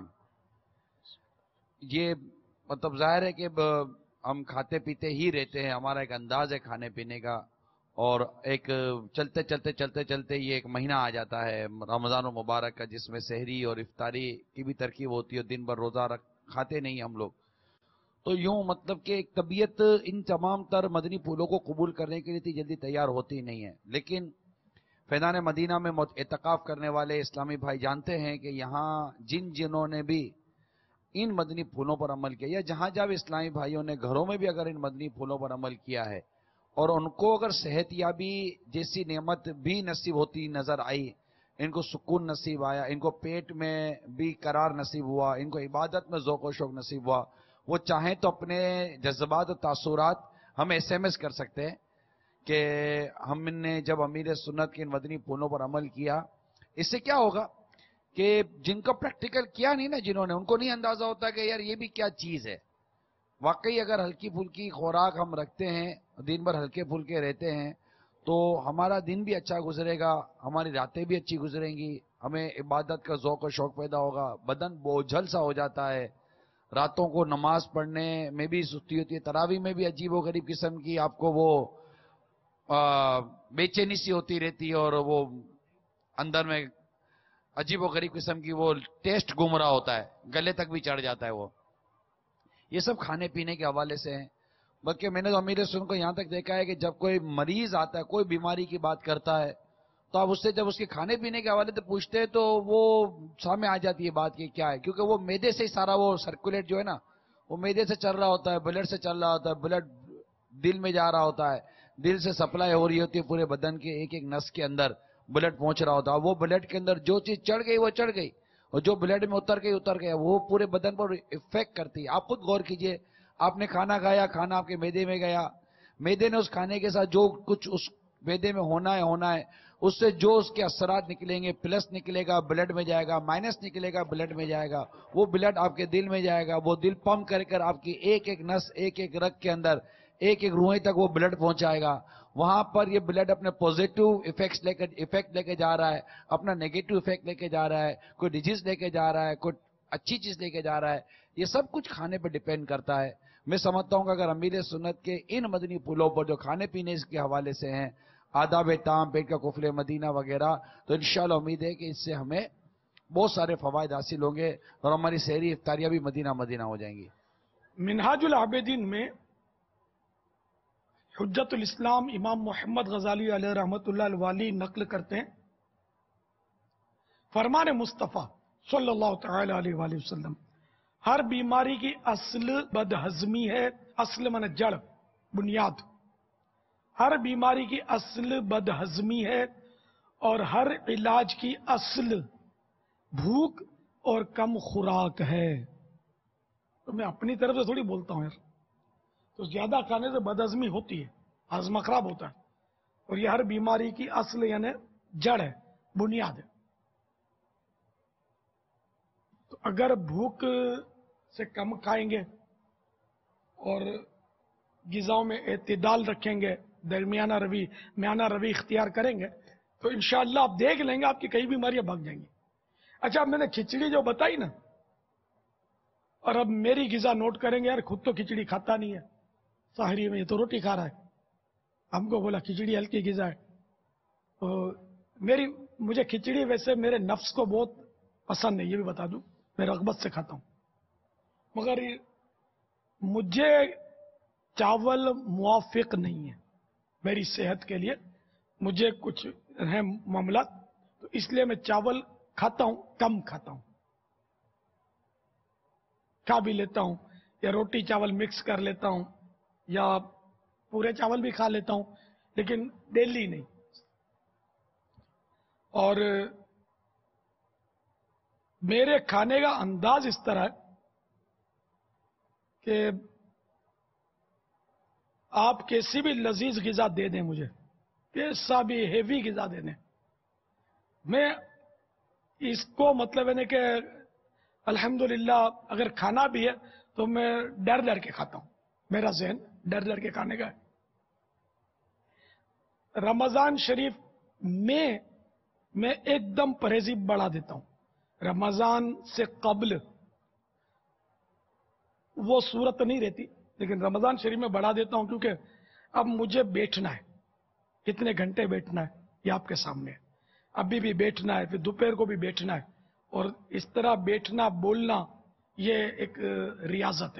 یہ مطلب ظاہر ہے کہ ہم کھاتے پیتے ہی رہتے ہیں، ہمارا ایک انداز ہے کھانے پینے کا، اور ایک چلتے چلتے چلتے چلتے یہ ایک مہینہ آ جاتا ہے رمضان المبارک کا، جس میں سحری اور افطاری کی بھی ترکیب ہوتی ہے، دن بھر روزہ رکھ کھاتے نہیں ہم لوگ، تو یوں مطلب کہ ایک طبیعت ان تمام تر مدنی پھولوں کو قبول کرنے کے لیے اتنی جلدی تیار ہوتی نہیں ہے۔ لیکن فیضان مدینہ میں اعتکاف کرنے والے اسلامی بھائی جانتے ہیں کہ یہاں جن جنہوں نے بھی ان مدنی پھولوں پر عمل کیا، یا جہاں جہاں بھی اسلامی بھائیوں نے گھروں میں بھی اگر ان مدنی پھولوں پر عمل کیا ہے اور ان کو اگر صحت یابی جیسی نعمت بھی نصیب ہوتی نظر آئی، ان کو سکون نصیب آیا، ان کو پیٹ میں بھی قرار نصیب ہوا، ان کو عبادت میں ذوق و شوق نصیب ہوا، وہ چاہیں تو اپنے جذبات و تاثرات ہم ایس ایم ایس کر سکتے ہیں کہ ہم نے جب امیر سنت کے ان مدنی پھولوں پر عمل کیا، اس سے کیا ہوگا کہ جن کا پریکٹیکل کیا نہیں نا جنہوں نے، ان کو نہیں اندازہ ہوتا کہ یار یہ بھی کیا چیز ہے۔ واقعی اگر ہلکی پھلکی خوراک ہم رکھتے ہیں، دن بھر ہلکے پھلکے رہتے ہیں، تو ہمارا دن بھی اچھا گزرے گا، ہماری راتیں بھی اچھی گزریں گی، ہمیں عبادت کا ذوق و شوق پیدا ہوگا، بدن بوجھل سا ہو جاتا ہے، راتوں کو نماز پڑھنے میں بھی سستی ہوتی ہے، تراویح میں بھی عجیب و غریب قسم کی آپ کو وہ بے چینی سی ہوتی رہتی ہے، اور وہ اندر میں عجیب و غریب قسم کی وہ ٹیسٹ گم رہا ہوتا ہے، گلے تک بھی چڑھ جاتا ہے وہ۔ یہ سب کھانے پینے کے حوالے سے ہیں۔ بلکہ میں نے تو امیر سن کو یہاں تک دیکھا ہے کہ جب کوئی مریض آتا ہے، کوئی بیماری کی بات کرتا ہے، تو آپ اس سے جب اس کے کھانے پینے کے حوالے سے پوچھتے ہیں تو وہ سامنے آ جاتی ہے بات کہ کیا ہے، کیونکہ وہ میدے سے ہی سارا وہ سرکولیٹ جو ہے نا، وہ میدے سے چل رہا ہوتا ہے، بلڈ سے چل رہا ہوتا ہے، بلڈ دل میں جا رہا ہوتا ہے، دل سے سپلائی ہو رہی ہوتی ہے، پورے بدن کے ایک ایک نس کے اندر بلڈ پہنچ رہا ہوتا ہے، وہ بلڈ کے اندر جو چیز چڑھ گئی وہ چڑھ گئی، اور جو بلڈ میں اتر گئی اتر گیا، وہ پورے بدن پر افیکٹ کرتی ہے۔ آپ خود غور کیجئے، آپ نے کھانا کھایا، کھانا آپ کے میدے میں گیا، میدے نے اس کھانے کے ساتھ جو کچھ اس میدے میں ہونا ہے ہونا ہے اس سے جو اس کے اثرات نکلیں گے، پلس نکلے گا بلڈ میں جائے گا، مائنس نکلے گا بلڈ میں جائے گا، وہ بلڈ آپ کے دل میں جائے گا، وہ دل پمپ کر کر آپ کی ایک ایک نس، ایک ایک رگ کے اندر، ایک ایک روئیں تک وہ بلڈ پہنچائے گا۔ وہاں پر یہ بلڈ اپنے پوزیٹو ایفیکٹس لے کر ایفیکٹ لے کے جا رہا ہے، اپنا نیگیٹو ایفیکٹ لے کے جا رہا ہے، کوئی ڈیزیز لے کے جا رہا ہے، کوئی اچھی چیز لے کے جا رہا ہے، یہ سب کچھ کھانے پہ ڈیپینڈ کرتا ہے۔ میں سمجھتا ہوں کہ اگر امیر سنت کے ان مدنی پھولوں پر جو کھانے پینے کے حوالے سے ہیں، آداب طعام، پیٹ کا قفل مدینہ وغیرہ، تو انشاءاللہ امید ہے کہ اس سے ہمیں بہت سارے فوائد حاصل ہوں گے اور ہماری سحری افطاریاں بھی مدینہ مدینہ ہو جائیں گی. منہاج العابدین میں حجت الاسلام امام محمد غزالی علیہ رحمۃ اللہ الوالی نقل کرتے ہیں، فرمان مصطفیٰ صلی اللہ تعالی علیہ وآلہ وسلم، ہر بیماری کی اصل بدہضمی ہے. اصل من جڑ، بنیاد. ہر بیماری کی اصل بدہضمی ہے اور ہر علاج کی اصل بھوک اور کم خوراک ہے. تو میں اپنی طرف سے تھوڑی بولتا ہوں یار، تو زیادہ کھانے سے بدہضمی ہوتی ہے، ہاضمہ خراب ہوتا ہے، اور یہ ہر بیماری کی اصل یعنی جڑ ہے، بنیاد ہے. تو اگر بھوک سے کم کھائیں گے اور غذاؤں میں اعتدال رکھیں گے، درمیانہ روی میانہ روی اختیار کریں گے، تو انشاءاللہ آپ دیکھ لیں گے آپ کی کئی بیماریاں بھاگ جائیں گی. اچھا، اب میں نے کھچڑی جو بتائی نا، اور اب میری غذا نوٹ کریں گے. یار خود تو کھچڑی کھاتا نہیں ہے، سحری میں یہ تو روٹی کھا رہا ہے، ہم کو بولا کھچڑی ہلکی غذا ہے. تو میری مجھے کھچڑی ویسے میرے نفس کو بہت پسند ہے، یہ بھی بتا دوں، میں رغبت سے کھاتا ہوں، مگر مجھے چاول موافق نہیں ہے میری صحت کے لیے. مجھے کچھ ہیں معاملات، تو اس لیے میں چاول کھاتا ہوں، کم کھاتا ہوں. کھا بھی لیتا ہوں، یا روٹی چاول مکس کر لیتا ہوں، یا پورے چاول بھی کھا لیتا ہوں، لیکن ڈیلی نہیں. اور میرے کھانے کا انداز اس طرح ہے کہ آپ کیسی بھی لذیذ غذا دے دیں مجھے، کیسا بھی ہیوی غذا دے دیں، میں اس کو مطلب ہے کہ الحمدللہ اگر کھانا بھی ہے تو میں ڈر ڈر کے کھاتا ہوں. میرا ذہن ڈر ڈر کے کھانے کا ہے. رمضان شریف میں میں ایک دم پرہیزی بڑھا دیتا ہوں. رمضان سے قبل وہ صورت نہیں رہتی، لیکن رمضان شریف میں بڑھا دیتا ہوں، کیونکہ اب مجھے بیٹھنا ہے. کتنے گھنٹے بیٹھنا ہے یہ آپ کے سامنے ہے. ابھی بھی بیٹھنا ہے، پھر دوپہر کو بھی بیٹھنا ہے، اور اس طرح بیٹھنا بولنا یہ ایک ریاضت ہے،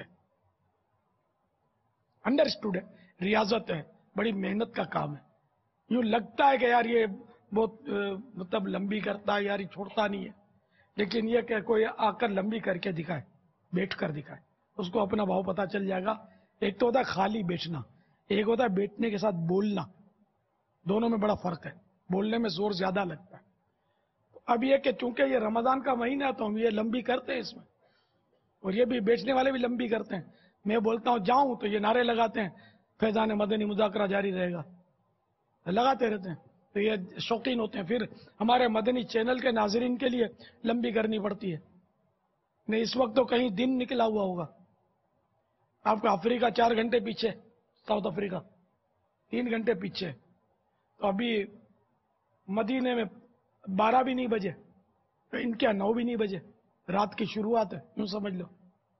انڈرسٹوڈ ہے، ریاضت ہے، بڑی محنت کا کام ہے. یوں لگتا ہے کہ یار یہ بہت مطلب لمبی کرتا ہے، یار یہ چھوڑتا نہیں ہے، لیکن یہ کہ کوئی آ کر لمبی کر کے دکھائے، بیٹھ کر دکھائے، اس کو اپنا بھاؤ پتہ چل جائے گا. ایک تو ہوتا ہے خالی بیٹھنا، ایک ہوتا ہے بیٹھنے کے ساتھ بولنا. دونوں میں بڑا فرق ہے، بولنے میں زور زیادہ لگتا ہے. اب یہ کہ چونکہ یہ رمضان کا مہینہ ہے تو ہم یہ لمبی کرتے ہیں اس میں، اور یہ بھی بیچنے والے بھی لمبی کرتے ہیں. میں بولتا ہوں جاؤں تو یہ نعرے لگاتے ہیں فیضان مدنی مذاکرہ جاری رہے گا، لگاتے رہتے ہیں. تو یہ شوقین ہوتے ہیں. پھر ہمارے مدنی چینل کے ناظرین کے لیے لمبی کرنی پڑتی ہے. نہیں اس وقت تو کہیں دن نکلا ہوا ہوگا آپ کا، افریقہ چار گھنٹے پیچھے، ساؤتھ افریقہ تین گھنٹے پیچھے. تو ابھی مدینے میں بارہ بھی نہیں بجے، تو ان کے نو بھی نہیں بجے، رات کی شروعات ہے، یوں سمجھ لو.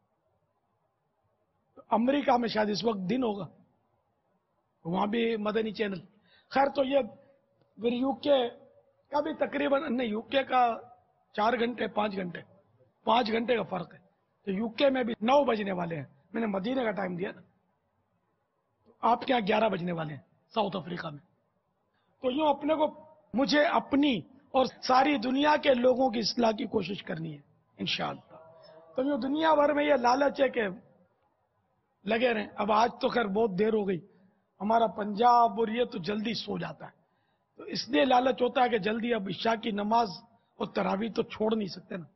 امریکہ میں شاید اس وقت دن ہوگا، وہاں بھی مدنی چینل. خیر تو یہ پھر یو کے کا بھی تقریباً نہیں، یو کے کا چار گھنٹے پانچ گھنٹے پانچ گھنٹے کا فرق ہے. تو یو کے میں بھی نو بجنے والے ہیں، میں نے مدینے کا ٹائم دیا نا. آپ کے یہاں گیارہ بجنے والے ہیں ساؤتھ افریقہ میں. تو یوں اپنے کو، مجھے اپنی اور ساری دنیا کے لوگوں کی اصلاح کی کوشش کرنی ہے انشاءاللہ. تو یوں دنیا بھر میں یہ لالچ ہے کہ لگے رہیں. اب آج تو خیر بہت دیر ہو گئی، ہمارا پنجاب اور یہ تو جلدی سو جاتا ہے، تو اس لیے لالچ ہوتا ہے کہ جلدی اب عشاء کی نماز اور تراویح تو چھوڑ نہیں سکتے نا.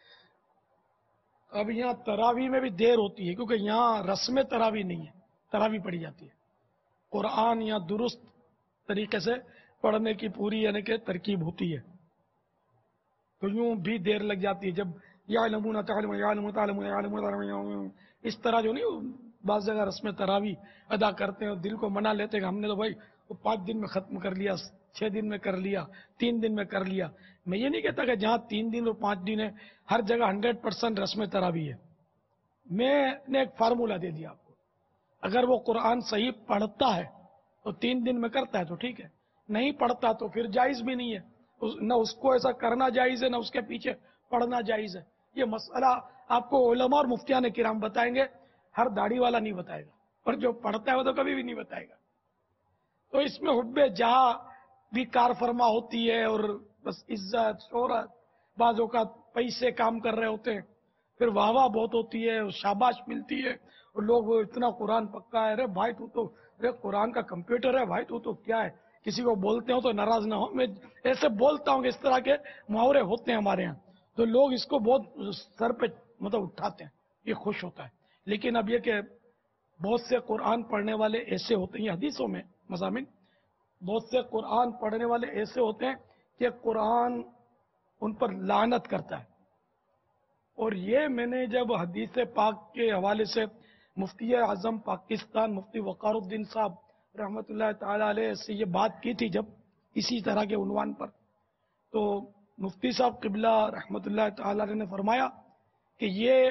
اب یہاں تراویح میں بھی دیر ہوتی ہے کیونکہ یہاں رسم تراویح نہیں ہے، تراویح پڑھی جاتی ہے. قرآن یہاں درست طریقے سے پڑھنے کی پوری یعنی کہ ترکیب ہوتی ہے، تو یوں بھی دیر لگ جاتی ہے. جب یعلمون تعلم یعلمون تعلم یعلمون تعلم اس طرح جو نہیں بعض جگہ رسم تراویح ادا کرتے ہیں اور دل کو منا لیتے ہیں کہ ہم نے تو بھائی وہ پانچ دن میں ختم کر لیا، چھ دن میں کر لیا، تین دن میں کر لیا. میں یہ نہیں کہتا کہ جہاں تین دن اور پانچ دن ہے ہر جگہ ہنڈریڈ پرسینٹ رسم تراویح ہے. میں نے ایک فارمولہ دے دیا آپ کو، اگر وہ قرآن صحیح پڑھتا ہے تو تین دن میں کرتا ہے تو ٹھیک ہے، نہیں پڑھتا تو پھر جائز بھی نہیں ہے. نہ اس کو ایسا کرنا جائز ہے، نہ اس کے پیچھے پڑھنا جائز ہے. یہ مسئلہ آپ کو علماء اور مفتیان کرام بتائیں گے، ہر داڑھی والا نہیں بتائے گا، اور جو پڑھتا ہے وہ تو کبھی بھی نہیں بتائے گا. تو اس میں حب جہاں بھی کار فرما ہوتی ہے، اور بس عزت شہرت، بعض اوقات پیسے کام کر رہے ہوتے ہیں، پھر واہ واہ بہت ہوتی ہے، شاباش ملتی ہے، اور لوگ اتنا قرآن پکا ہے، ارے بھائی تو تو ارے قرآن کا کمپیوٹر ہے بھائی، تو تو کیا ہے. کسی کو بولتے ہو تو ناراض نہ ہو، میں ایسے بولتا ہوں کہ اس طرح کے محاورے ہوتے ہیں ہمارے ہاں، تو لوگ اس کو بہت سر پہ مطلب اٹھاتے ہیں، یہ خوش ہوتا ہے. لیکن اب یہ کہ بہت سے قرآن پڑھنے والے ایسے ہوتے ہیں، حدیثوں میں مضامین، بہت سے قرآن پڑھنے والے ایسے ہوتے ہیں کہ قرآن ان پر لعنت کرتا ہے. اور یہ میں نے جب حدیث پاک کے حوالے سے مفتی اعظم پاکستان مفتی وقار الدین صاحب رحمۃ اللہ تعالی علیہ سے یہ بات کی تھی، جب اسی طرح کے عنوان پر، تو مفتی صاحب قبلہ رحمۃ اللہ تعالی علیہ نے فرمایا کہ یہ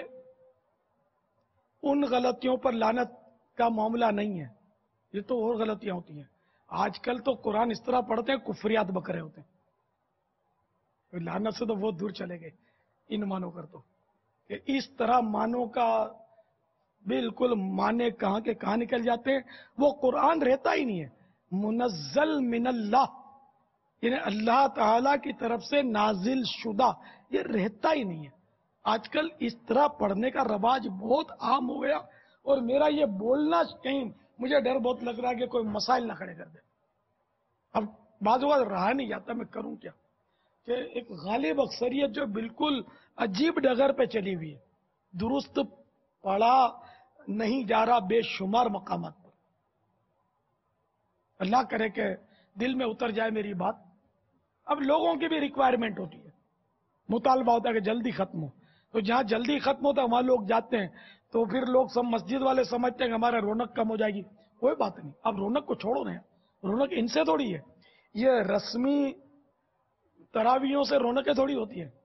ان غلطیوں پر لعنت کا معاملہ نہیں ہے، یہ تو اور غلطیاں ہوتی ہیں. آج کل تو قرآن اس طرح پڑھتے ہیں کفریات بکرے ہوتے ہیں، لعنت سے تو بہت دور چلے گئے ان مانو کر. تو کہ اس طرح مانو کا بالکل مانے کہاں کے کہاں نکل جاتے ہیں. وہ قرآن رہتا ہی نہیں ہے، منزل من اللہ، یعنی اللہ تعالی کی طرف سے نازل شدہ، یہ رہتا ہی نہیں ہے. آج کل اس طرح پڑھنے کا رواج بہت عام ہو گیا، اور میرا یہ بولنا کہیں مجھے ڈر بہت لگ رہا ہے کہ کوئی مسائل نہ کھڑے کر دے. اب بعض اوقات رہا نہیں جاتا، میں کروں کیا، کہ ایک غالب اکثریت جو بالکل عجیب ڈگر پہ چلی ہوئی ہے، درست پڑھا نہیں جا رہا بے شمار مقامات پر. اللہ کرے کہ دل میں اتر جائے میری بات. اب لوگوں کی بھی ریکوائرمنٹ ہوتی ہے، مطالبہ ہوتا ہے کہ جلدی ختم ہو، تو جہاں جلدی ختم ہوتا ہے وہاں لوگ جاتے ہیں، تو پھر لوگ سب مسجد والے سمجھتے ہیں کہ ہمارا رونق کم ہو جائے گی. کوئی بات نہیں، اب رونق کو چھوڑو نا، رونق ان سے تھوڑی ہے، یہ رسمی تراویحوں سے رونقیں تھوڑی ہوتی ہیں.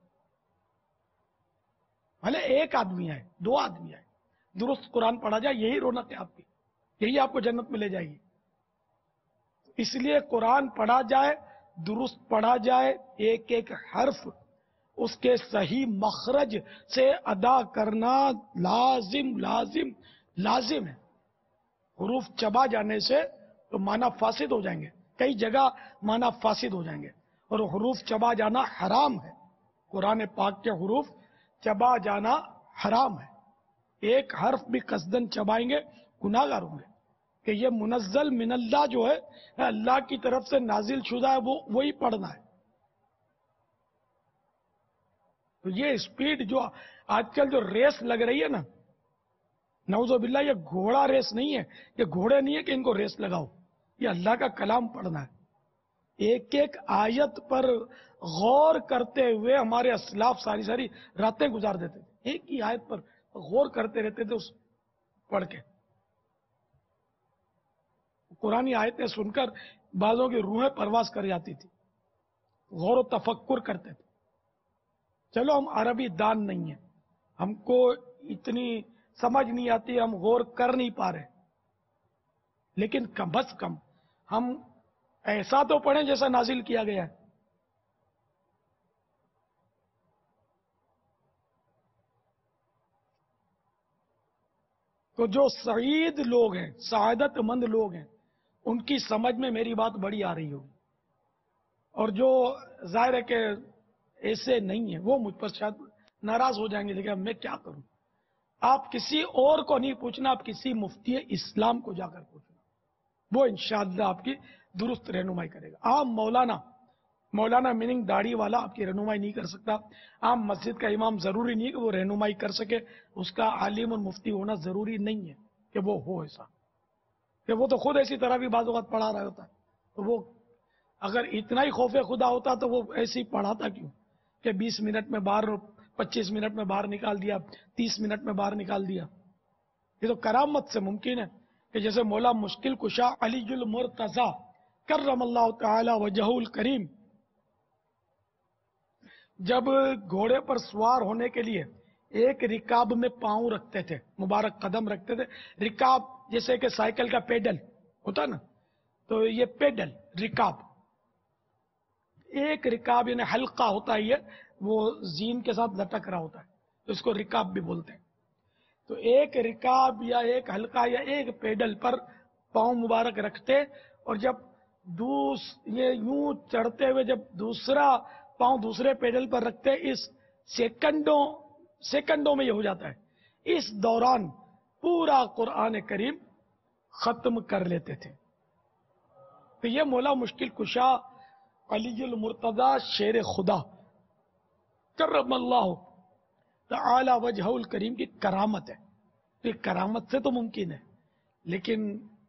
بھلے ایک آدمی آئے، دو آدمی آئے، درست قرآن پڑھا جائے، یہی رونق ہے آپ کی، یہی آپ کو جنت میں لے جائے گی. اس لیے قرآن پڑھا جائے، درست پڑھا جائے، ایک ایک حرف اس کے صحیح مخرج سے ادا کرنا لازم لازم لازم ہے. حروف چبا جانے سے تو معنی فاسد ہو جائیں گے، کئی جگہ معنی فاسد ہو جائیں گے، اور حروف چبا جانا حرام ہے. قرآن پاک کے حروف چبا جانا حرام ہے. ایک حرف بھی قصدن چبائیں گے گناہ گار ہوں گے. کہ یہ منزل من اللہ جو ہے، اللہ کی طرف سے نازل شدہ ہے، وہ وہی پڑھنا ہے. تو یہ اسپیڈ جو آج کل جو ریس لگ رہی ہے نا، نعوذ باللہ، یہ گھوڑا ریس نہیں ہے، یہ گھوڑے نہیں ہے کہ ان کو ریس لگاؤ، یہ اللہ کا کلام پڑھنا ہے. ایک ایک آیت پر غور کرتے ہوئے ہمارے اسلاف ساری ساری راتیں گزار دیتے تھے، ایک ہی آیت پر غور کرتے رہتے تھے اس پڑھ کے. قرآنی آیتیں سن کر بعضوں کی روحیں پرواز کر جاتی تھی، غور و تفکر کرتے تھے. چلو ہم عربی دان نہیں ہیں، ہم کو اتنی سمجھ نہیں آتی، ہم غور کر نہیں پا رہے، لیکن کم از کم ہم ایسا تو پڑھیں جیسا نازل کیا گیا ہے. تو جو سعید لوگ ہیں، سعادت مند لوگ ہیں، ان کی سمجھ میں میری بات بڑی آ رہی ہوگی، اور جو ظاہر ہے کہ ایسے نہیں ہیں وہ مجھ پر شاید ناراض ہو جائیں گے، لیکن اب میں کیا کروں. آپ کسی اور کو نہیں پوچھنا، آپ کسی مفتی اسلام کو جا کر پوچھنا، وہ انشاءاللہ آپ کی درست رہنمائی کرے گا. عام مولانا مولانا میننگ داڑھی والا آپ کی رہنمائی نہیں کر سکتا. عام مسجد کا امام ضروری نہیں ہے کہ وہ رہنمائی کر سکے، اس کا عالم اور مفتی ہونا ضروری نہیں ہے کہ وہ ہو ایسا، کہ وہ تو خود ایسی طرح بھی بعض اوقات پڑھا رہا ہوتا ہے. تو وہ اگر اتنا ہی خوف خدا ہوتا تو وہ ایسے ہی پڑھاتا کیوں کہ بیس منٹ میں باہر، پچیس منٹ میں باہر نکال دیا، تیس منٹ میں باہر نکال دیا. یہ تو کرامت سے ممکن ہے کہ جیسے مولا مشکل کشا علی المرتضی کرم اللہ تعالی وجہ الکریم جب گھوڑے پر سوار ہونے کے لیے ایک رکاب میں پاؤں رکھتے تھے، مبارک قدم رکھتے تھے. رکاب جیسے کہ سائیکل کا پیڈل ہوتا نا، تو یہ پیڈل رکاب، ایک رکاب یعنی حلقہ ہوتا ہے یہ وہ زین کے ساتھ لٹک رہا ہوتا ہے، تو اس کو رکاب بھی بولتے ہیں. تو ایک رکاب یا ایک حلقہ یا ایک پیڈل پر پاؤں مبارک رکھتے، اور جب دوس یہ یوں چڑھتے ہوئے جب دوسرا پاؤں دوسرے پیڈل پر رکھتے، اس سیکنڈوں سیکنڈوں میں یہ ہو جاتا ہے. اس دوران پورا قرآن کریم ختم کر لیتے تھے. تو یہ مولا مشکل کشا علی المرتضی شیر خدا کرم اللہ تعالی وجہ الکریم کی کرامت ہے. یہ کرامت سے تو ممکن ہے، لیکن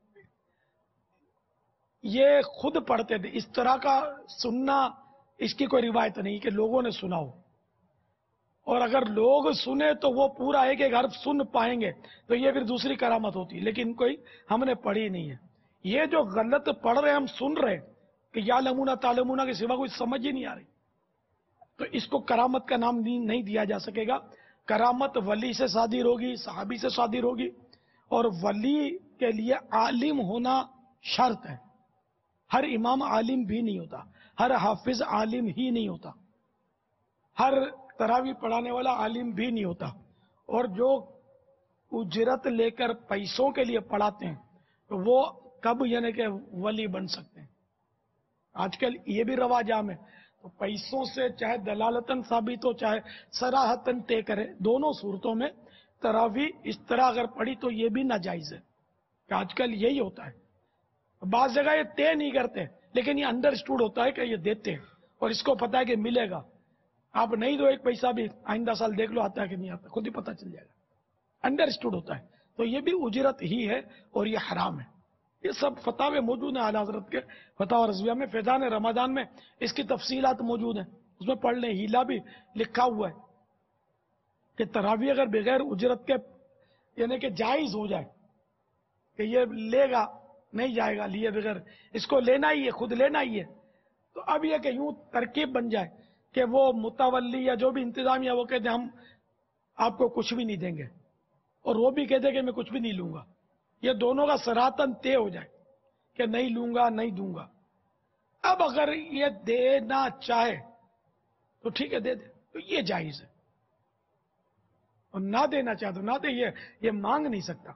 یہ خود پڑھتے تھے. اس طرح کا سننا اس کی کوئی روایت نہیں کہ لوگوں نے سنا ہو، اور اگر لوگ سنے تو وہ پورا ایک ایک حرف سن پائیں گے تو یہ پھر دوسری کرامت ہوتی، لیکن کوئی ہم نے پڑھی نہیں ہے. یہ جو غلط پڑھ رہے ہم سن رہے کہ یا لمونا تالمونا کے سوا کوئی سمجھ ہی نہیں آ رہی، تو اس کو کرامت کا نام نہیں دیا جا سکے گا. کرامت ولی سے صادر ہوگی، صحابی سے صادر ہوگی، اور ولی کے لیے عالم ہونا شرط ہے. ہر امام عالم بھی نہیں ہوتا، ہر حافظ عالم ہی نہیں ہوتا، ہر تراویح پڑھانے والا عالم بھی نہیں ہوتا. اور جو اجرت لے کر پیسوں کے لیے پڑھاتے ہیں تو وہ کب یعنی کہ ولی بن سکتے ہیں؟ آج کل یہ بھی رواج عام ہے. تو پیسوں سے چاہے دلالتاً ثابت ہو چاہے صراحتاً طے کرے، دونوں صورتوں میں تراویح اس طرح اگر پڑھی تو یہ بھی ناجائز ہے. کہ آج کل یہی ہوتا ہے. بعض جگہ یہ طے نہیں کرتے، لیکن یہ انڈرسٹوڈ ہوتا ہے کہ یہ دیتے ہیں اور اس کو پتا ہے کہ ملے گا. آپ نہیں دو ایک پیسہ بھی، آئندہ سال دیکھ لو آتا ہے کہ نہیں آتا، خود ہی پتا چل جائے گا. انڈرسٹوڈ ہوتا ہے. تو یہ بھی اجرت ہی ہے اور یہ حرام ہے. یہ سب فتاوے موجود ہیں اعلیٰ حضرت کے فتاوی رضویہ میں. فیضان رمضان میں اس کی تفصیلات موجود ہیں، اس میں پڑھ لیں. ہیلا بھی لکھا ہوا ہے کہ تراویح اگر بغیر اجرت کے یعنی کہ جائز ہو جائے کہ یہ لے گا نہیں جائے گا، لیے بغیر اس کو لینا ہی ہے، خود لینا ہی ہے، تو اب یہ کہ یوں ترکیب بن جائے کہ وہ متولی یا جو بھی انتظامیہ وہ کہتے ہیں ہم آپ کو کچھ بھی نہیں دیں گے، اور وہ بھی کہتے ہیں کہ میں کچھ بھی نہیں لوں گا. یہ دونوں کا سراتن طے ہو جائے کہ نہیں لوں گا نہیں دوں گا. اب اگر یہ دینا چاہے تو ٹھیک ہے دے دے، تو یہ جائز ہے. اور نہ دینا چاہے تو نہ دے، یہ یہ مانگ نہیں سکتا.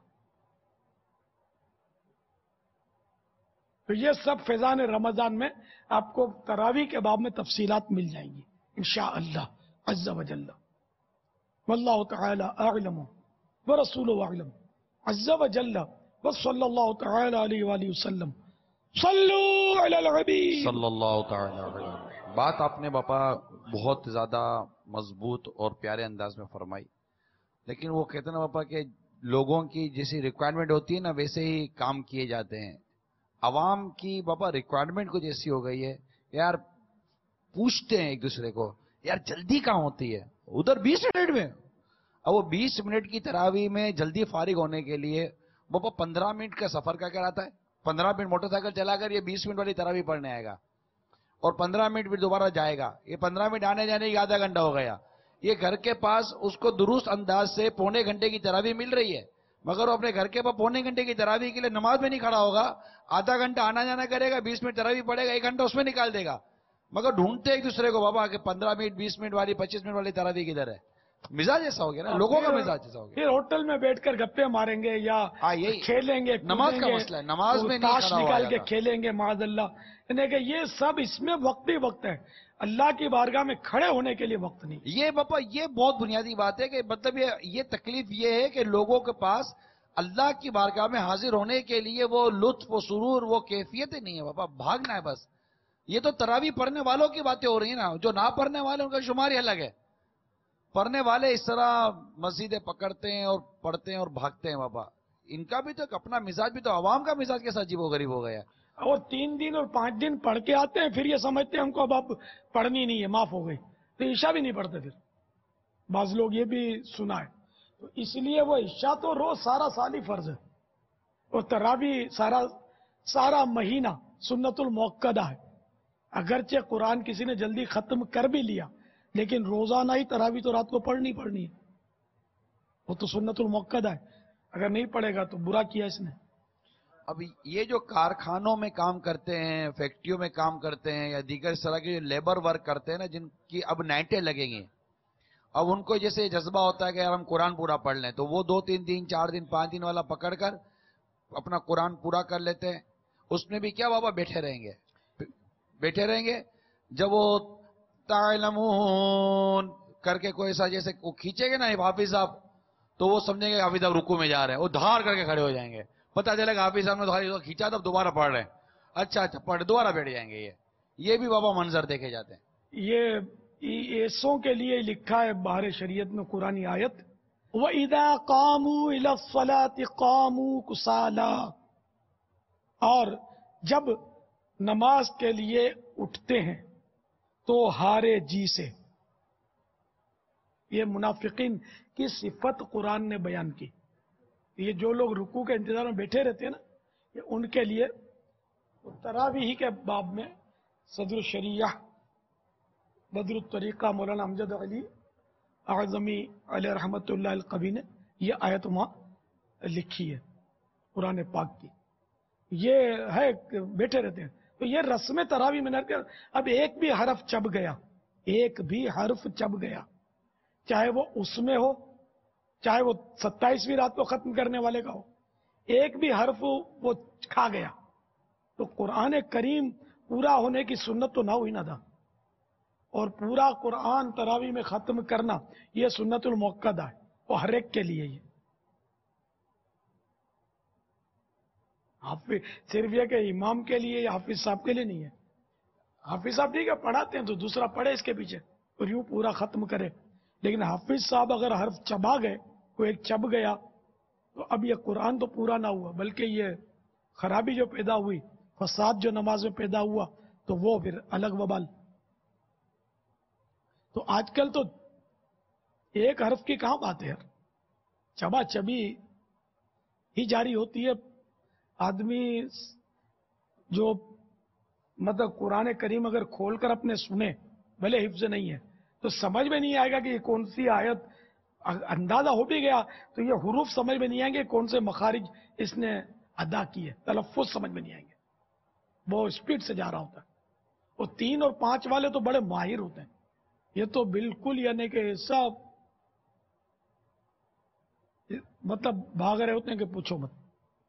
تو یہ سب فیضان رمضان میں آپ کو تراویح کے باب میں تفصیلات مل جائیں گی انشاءاللہ عز و جل. واللہ تعالی اعلم ورسولہ اعلم عز و جل وصلی اللہ تعالی علیہ وآلہ وسلم. صلو علی الحبیب صلی اللہ تعالی علیہ. بات آپ نے باپا بہت زیادہ مضبوط اور پیارے انداز میں فرمائی، لیکن وہ کہتے ہیں نا باپا کہ لوگوں کی جیسی ریکوائرمنٹ ہوتی ہے نا ویسے ہی کام کیے جاتے ہیں. عوام کی باپا ریکوائرمنٹ کو جیسی ہو گئی ہے، یار پوچھتے ہیں ایک دوسرے کو یار جلدی کہاں ہوتی ہے، ادھر بیس منٹ میں. اب وہ بیس منٹ کی تراویح میں جلدی فارغ ہونے کے لیے باپا پندرہ منٹ کا سفر کا کراتا ہے. پندرہ منٹ موٹر سائیکل چلا کر یہ بیس منٹ والی تراویح پڑھنے آئے گا، اور پندرہ منٹ پھر دوبارہ جائے گا. یہ پندرہ منٹ آنے جانے کی آدھا گھنٹہ ہو گیا. یہ گھر کے پاس اس کو درست انداز سے پونے گھنٹے کی تراویح مل رہی ہے، مگر وہ اپنے گھر کے پاس پونے گھنٹے کی تراویح کے لیے نماز میں نہیں کھڑا ہوگا. آدھا گھنٹہ آنا جانا کرے گا، بیس منٹ تراویح پڑھے گا، ایک گھنٹہ اس میں نکال دے گا. مگر ڈھونڈتے ایک دوسرے کو بابا کہ پندرہ منٹ بیس منٹ والی پچیس منٹ والی تراویح کدھر ہے. مزاج ایسا ہو گیا نا، لوگوں کا مزاج ایسا ہو گیا. پھر ہوٹل میں بیٹھ کر گپے ماریں گے یا کھیلیں گے، نماز کا مسئلہ ہے، نماز میں نہیں تاش نکال کے کھیلیں گے معاذ اللہ. یعنی کہ یہ سب اس میں وقت ہی وقت ہے، اللہ کی بارگاہ میں کھڑے ہونے کے لیے وقت نہیں. یہ باپا یہ بہت بنیادی بات ہے کہ مطلب یہ یہ تکلیف یہ ہے کہ لوگوں کے پاس اللہ کی بارگاہ میں حاضر ہونے کے لیے وہ لطف و سرور وہ کیفیت نہیں ہے باپا، بھاگنا ہے بس. یہ تو تراویح پڑھنے والوں کی باتیں ہو رہی ہیں نا، جو نہ پڑھنے والے ان کا شمار ہی الگ ہے. پڑھنے والے اس طرح مسجدیں پکڑتے ہیں اور پڑھتے ہیں اور بھاگتے ہیں بابا. ان کا بھی تو اپنا مزاج بھی تو عوام کا مزاج کیسا عجیب و غریب ہو گیا. اور تین دن اور پانچ دن پڑھ کے آتے ہیں، پھر یہ سمجھتے ہیں ہم کو اب اب پڑھنی نہیں ہے، معاف ہو گئی، تو عشاء بھی نہیں پڑھتے. پھر بعض لوگ یہ بھی سنا ہے. تو اس لیے وہ عشاء تو روز سارا سال ہی فرض ہے، اور تراویح سارا سارا مہینہ سنت المؤکدہ ہے. اگرچہ قرآن کسی نے جلدی ختم کر بھی لیا، لیکن روزانہ ہی تراویح تو رات کو پڑھنی پڑھنی ہے. وہ تو سنت المؤکدہ ہے، اگر نہیں پڑھے گا تو برا کیا اس نے. اب یہ جو کارخانوں میں کام کرتے ہیں، فیکٹریوں میں کام کرتے ہیں، یا دیگر اس طرح کے جو لیبر ورک کرتے ہیں نا، جن کی اب نائٹیں لگیں گی، اب ان کو جیسے جذبہ ہوتا ہے کہ یار ہم قرآن پورا پڑھ لیں، تو وہ دو تین دن چار دن پانچ دن والا پکڑ کر اپنا قرآن پورا کر لیتے ہیں. اس میں بھی کیا بابا بیٹھے رہیں گے بیٹھے رہیں گے جب وہ تعلمون کر کے کوئی ایسا جیسے وہ کھینچے گے نا حافظ صاحب، تو وہ سمجھیں گے حافظ صاحب رکوع میں جا رہے ہیں، وہ دھار کر کے کھڑے ہو جائیں گے. پتا چلے گا حافظ صاحب نے کھینچا تب دوبارہ پڑھ رہے ہیں، اچھا اچھا پڑھ دوبارہ بیٹھ جائیں گے. یہ یہ بھی بابا منظر دیکھے جاتے ہیں. یہ ایسوں کے لیے لکھا ہے باہر شریعت میں قرآنی آیت، وَإِذَا قَامُوا إِلَى الصَّلَاةِ قَامُوا كُسَالَىٰ، اور جب نماز کے لیے اٹھتے ہیں تو ہارے جی سے. یہ منافقین کی صفت قرآن نے بیان کی. یہ جو لوگ رکوع کے انتظار میں بیٹھے رہتے ہیں نا، یہ ان کے لیے تراویح کے باب میں صدر الشریعہ بدر الطریقہ مولانا امجد علی اعظمی علیہ رحمۃ اللہ القبی نے یہ آیت وہاں لکھی ہے قرآن پاک کی. یہ ہے کہ بیٹھے رہتے ہیں تو یہ رسم تراویح میں نہ کر. اب ایک بھی حرف چب گیا، ایک بھی حرف چب گیا، چاہے وہ اس میں ہو، چاہے وہ ستائیسویں رات کو ختم کرنے والے کا ہو، ایک بھی حرف وہ کھا گیا تو قرآن کریم پورا ہونے کی سنت تو نہ ہوئی نہ تھا. اور پورا قرآن تراویح میں ختم کرنا یہ سنت المؤکدہ ہے، وہ ہر ایک کے لیے. یہ حافظ صرف یہ کہ امام کے لیے یا حافظ صاحب کے لیے نہیں ہے. حافظ صاحب ٹھیک ہے پڑھاتے ہیں تو دوسرا پڑھے اس کے پیچھے اور یوں پورا ختم کرے، لیکن حافظ صاحب اگر حرف چبا گئے، کوئی ایک چب گیا، تو اب یہ قرآن تو پورا نہ ہوا، بلکہ یہ خرابی جو پیدا ہوئی، فساد جو نماز میں پیدا ہوا، تو وہ پھر الگ وبال. تو آج کل تو ایک حرف کی کہاں بات ہے، چبا چبی ہی جاری ہوتی ہے. آدمی جو مطلب قرآن کریم اگر کھول کر اپنے سنے، بھلے حفظ نہیں ہے، تو سمجھ میں نہیں آئے گا کہ یہ کون سی آیت. اندازہ ہو بھی گیا تو یہ حروف سمجھ میں نہیں آئیں گے کون سے مخارج اس نے ادا کیے، تلفظ سمجھ میں نہیں آئیں گے. وہ اسپیڈ سے جا رہا ہوتا ہے. وہ تین اور پانچ والے تو بڑے ماہر ہوتے ہیں، یہ تو بالکل یعنی کہ سب مطلب بھاگ رہے ہوتے ہیں کہ پوچھو مت.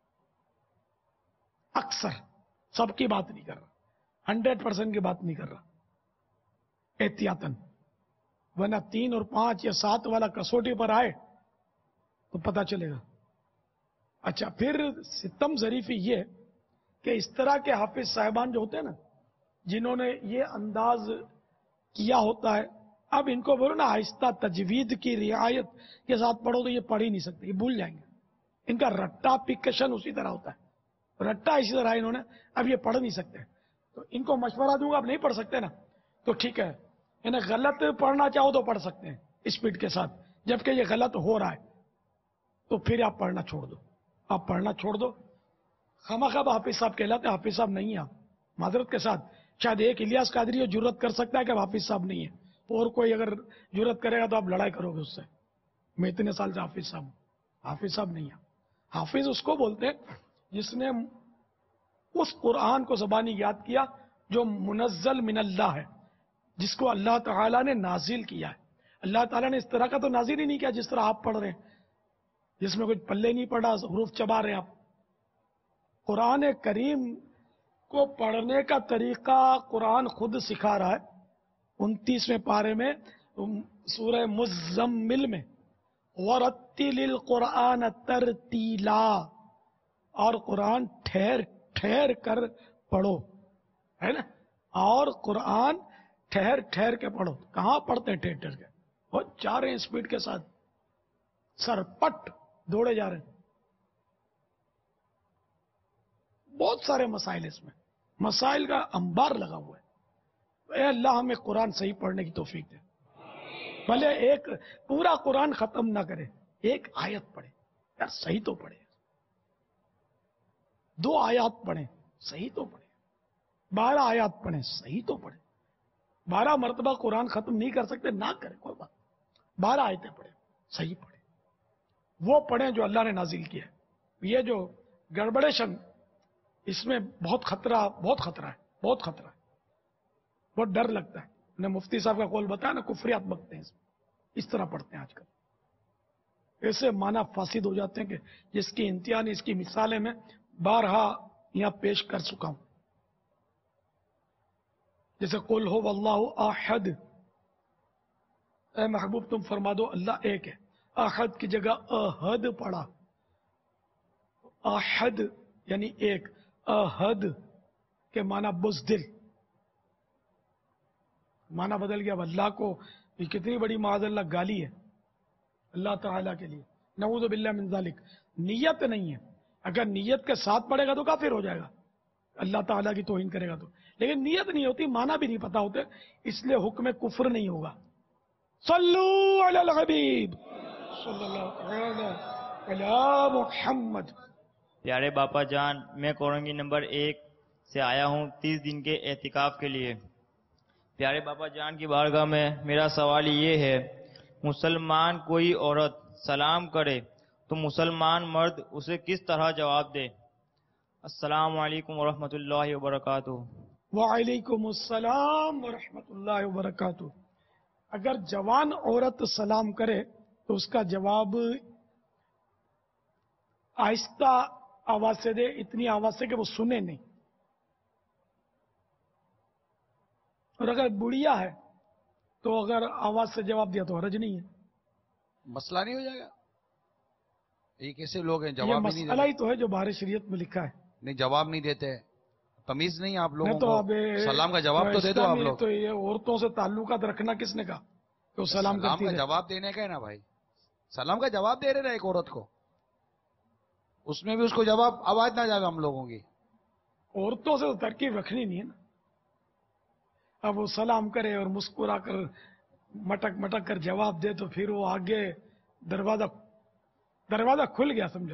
اکثر سب کی بات نہیں کر رہا، ہنڈریڈ پرسینٹ کی بات نہیں کر رہا، احتیاطاً. ورنہ تین اور پانچ یا سات والا کسوٹی پر آئے تو پتا چلے گا. اچھا پھر ستم ظریفی یہ کہ اس طرح کے حافظ صاحبان جو ہوتے ہیں نا، جنہوں نے یہ انداز کیا ہوتا ہے، اب ان کو بولو نا آہستہ تجوید کی رعایت کے ساتھ پڑھو تو یہ پڑھ ہی نہیں سکتے، یہ بھول جائیں گے. ان کا رٹا پکشن اسی طرح ہوتا ہے، رٹا اسی طرح انہوں نے، اب یہ پڑھ نہیں سکتے. تو ان کو مشورہ دوں گا، آپ نہیں پڑھ سکتے نا تو ٹھیک ہے، انہیں غلط پڑھنا چاہو تو پڑھ سکتے ہیں اسپیڈ کے ساتھ، جبکہ یہ غلط ہو رہا ہے تو پھر آپ پڑھنا چھوڑ دو. آپ پڑھنا چھوڑ دو. خواہ حافظ صاحب کہلاتے ہیں، حافظ صاحب نہیں ہیں. آپ معذرت کے ساتھ شاید ایک الیاس قادری جرت کر سکتا ہے کہ حافظ صاحب نہیں ہے، اور کوئی اگر جرت کرے گا تو آپ لڑائی کرو گے اس سے. میں اتنے سال سے حافظ صاحب ہوں، حافظ صاحب نہیں ہے. حافظ اس کو بولتے ہیں جس نے اس قرآن کو زبانی یاد کیا جو منزل من اللہ ہے، جس کو اللہ تعالیٰ نے نازل کیا ہے. اللہ تعالیٰ نے اس طرح کا تو نازل ہی نہیں کیا جس طرح آپ پڑھ رہے ہیں، جس میں کچھ پلے نہیں پڑا، حروف چبا رہے ہیں آپ. قرآن کریم کو پڑھنے کا طریقہ قرآن خود سکھا رہا ہے. انتیسویں پارے میں سورہ مزمل میں وَرَتِّلِ الْقُرْآنَ تَرْتِیلًا، اور قرآن ٹھہر ٹھہر کر پڑھو، ہے نا. اور قرآن ٹھہر ٹھہر کے پڑھو. کہاں پڑھتے ہیں ٹھہر ٹھہر کے؟ وہ جا رہے ہیں اسپیڈ کے ساتھ، سر پٹ دوڑے جا رہے ہیں. بہت سارے مسائل اس میں، مسائل کا انبار لگا ہوا ہے. اے اللہ ہمیں قرآن صحیح پڑھنے کی توفیق دے. بھلے ایک پورا قرآن ختم نہ کرے، ایک آیت پڑھے، یار صحیح تو پڑھے. دو آیات پڑھیں صحیح تو پڑھے، بارہ آیات پڑھیں صحیح تو پڑھے. بارہ مرتبہ قرآن ختم نہیں کر سکتے، نہ کریں کوئی بات. بارہ آیتیں پڑھیں صحیح پڑھیں، وہ پڑھیں جو اللہ نے نازل کیا ہے. یہ جو گڑبڑے شن اس میں بہت خطرہ بہت خطرہ ہے بہت خطرہ ہے بہت ڈر لگتا ہے. نے مفتی صاحب کا قول بتایا نا, کفریات بکتے ہیں اس میں, اس طرح پڑھتے ہیں آج کل. ایسے معنی فاسد ہو جاتے ہیں کہ جس کی انتہا نہیں, اس کی مثالیں میں بارہا یہاں پیش کر چکا ہوں. جیسے قل ہو واللہ احد, اے محبوب تم فرما دو اللہ ایک ہے. احد کی جگہ احد پڑھا, احد یعنی ایک, احد کے معنی بزدل, معنی بدل گیا. اب اللہ کو یہ کتنی بڑی معاذ اللہ گالی ہے اللہ تعالیٰ کے لیے, نعوذ باللہ من ذالک. نیت نہیں ہے, اگر نیت کے ساتھ پڑھے گا تو کافر ہو جائے گا, اللہ تعالیٰ کی توہین کرے گا تو. لیکن نیت نہیں ہوتی, معنی بھی نہیں پتا ہوتے, اس لیے حکم کفر نہیں ہوگا. صلو علی الحبیب صلی اللہ علی محمد. پیارے باپا جان, میں کورنگی نمبر ایک سے آیا ہوں تیس دن کے اعتکاف کے لیے. پیارے باپا جان کی بارگاہ میں میرا سوال یہ ہے, مسلمان کوئی عورت سلام کرے تو مسلمان مرد اسے کس طرح جواب دے؟ السلام علیکم ورحمۃ اللہ وبرکاتہ. وعلیکم السلام ورحمۃ اللہ وبرکاتہ. اگر جوان عورت سلام کرے تو اس کا جواب آہستہ آواز سے دے, اتنی آواز سے کہ وہ سنے نہیں. اور اگر بڑھیا ہے تو اگر آواز سے جواب دیا تو حرج نہیں ہے. مسئلہ نہیں ہو جائے گا؟ یہ کیسے لوگ ہیں یہ جواب نہیں مسئلہ ہی تو ہے جو بہار شریعت میں لکھا ہے. نہیں جواب نہیں دیتے, تمیز نہیں آپ لوگوں تو کو. اب سلام کا جواب تو دے دو آپ لوگ. تو یہ عورتوں سے تعلقات رکھنا کس نے کہا کہ وہ سلام سلام کرتی کا ہے؟ جواب دینے کا ہے نا بھائی, سلام کا جواب دے رہے نا ایک عورت کو, اس میں بھی اس کو جواب آواز نہ جائے ہم لوگوں کی. عورتوں سے تو ترکیب رکھنی نہیں ہے نا. اب وہ سلام کرے اور مسکرا کر مٹک مٹک کر جواب دے تو پھر وہ آگے دروازہ دروازہ کھل گیا سمجھو.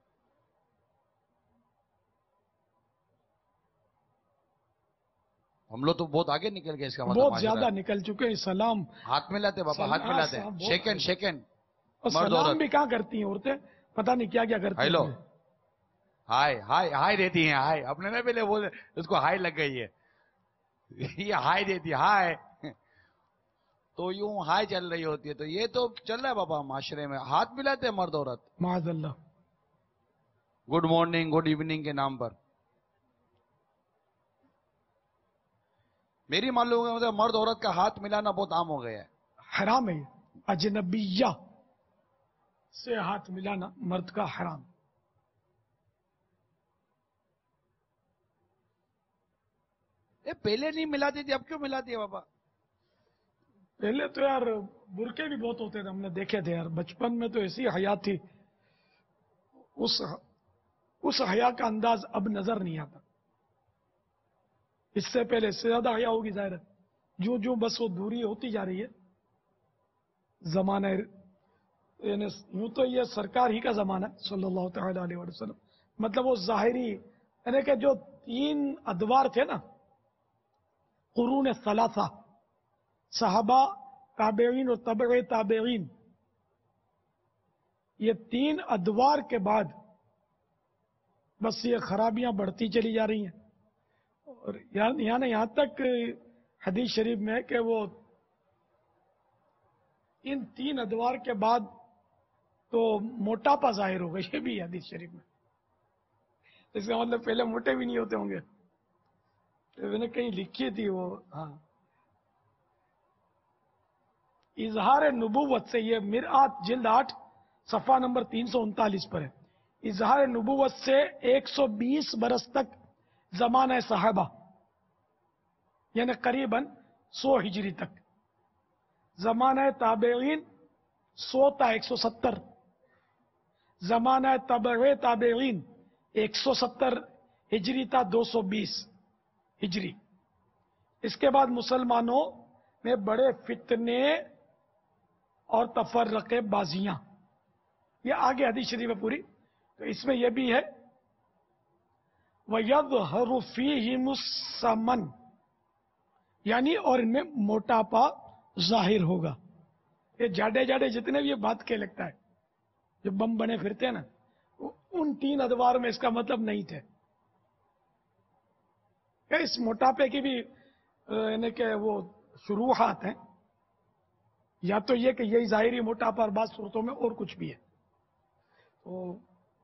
ہم لوگ تو بہت آگے نکل گئے اس کا مطلب. بہت معاشرہ. زیادہ نکل چکے ہیں. سلام ہاتھ میں لاتے بابا, ہاتھ میں لاتے, سلام- شیکن شیکن. اور مرد سلام عورت بھی کہاں کرتی ہیں عورتیں, پتہ نہیں کیا کیا کرتی ہیلو, ہیں. ہائے ہائے ہائے دیتی ہیں, ہائے اپنے نا پہلے بولے اس کو ہائے لگ گئی ہے, یہ ہائے دیتی ہائے, تو یوں ہائے چل رہی ہوتی ہے. تو یہ تو چل رہا ہے بابا معاشرے میں, ہاتھ ملاتے ہیں مرد عورت معاذ اللہ. گڈ مارننگ گڈ ایوننگ کے نام پر. میری معلوم ہے مطلب مرد عورت کا ہاتھ ملانا بہت عام ہو گیا ہے. حرام ہے یہ, اجنبیہ سے ہاتھ ملانا مرد کا حرام. یہ پہلے نہیں ملاتی تھی, اب کیوں ملاتی ہے بابا؟ پہلے تو یار برقعے بھی بہت ہوتے تھے, ہم نے دیکھے تھے یار بچپن میں, تو ایسی حیا تھی, اس اس حیا کا انداز اب نظر نہیں آتا. اس سے پہلے اس سے زیادہ حیا ہوگی ظاہر ہے. جو جو بس وہ دوری ہوتی جا رہی ہے زمانہ, یعنی یوں تو یہ سرکار ہی کا زمانہ ہے صلی اللہ تعالی علیہ وسلم. مطلب وہ ظاہری, یعنی کہ جو تین ادوار تھے نا, قرون ثلاثہ, صحابہ, تابعین اور تبع تابعین, یہ تین ادوار کے بعد بس یہ خرابیاں بڑھتی چلی جا رہی ہیں. اور یہاں یہاں تک حدیث شریف میں ہے کہ وہ ان تین ادوار کے بعد تو موٹاپا ظاہر ہوگا, یہ بھی ہے حدیث شریف میں. اس کا مطلب پہلے موٹے بھی نہیں ہوتے ہوں گے, میں نے کہیں لکھی تھی وہ. ہاں, اظہار نبوت سے, یہ مرآت جلد آٹھ صفحہ نمبر تین سو انتالیس پر ہے. اظہار نبوت سے ایک سو بیس برس تک زمانہ صحابہ, یعنی قریباً سو ہجری تک. زمانہ تابعین سو تا ایک سو ستر, زمانہ تبع تابعین ایک سو ستر ہجری تا دو سو بیس ہجری. اس کے بعد مسلمانوں میں بڑے فتنے اور تفرقے بازیاں, یہ آگے حدیث شریف ہے پوری. تو اس میں یہ بھی ہے وَيَظْهَرُ فِيهِمُ السَّمَنُ, یعنی اور ان میں موٹاپا ظاہر ہوگا. یہ جاڈے جاڈے جتنے بھی یہ بات کے لگتا ہے, جو بم بنے پھرتے ہیں نا, ان تین ادوار میں اس کا مطلب نہیں تھے. کہ اس موٹاپے کی بھی یعنی کہ وہ شروحات ہیں، یا تو یہ کہ یہی ظاہری موٹاپا اور بعض صورتوں میں اور کچھ بھی ہے. تو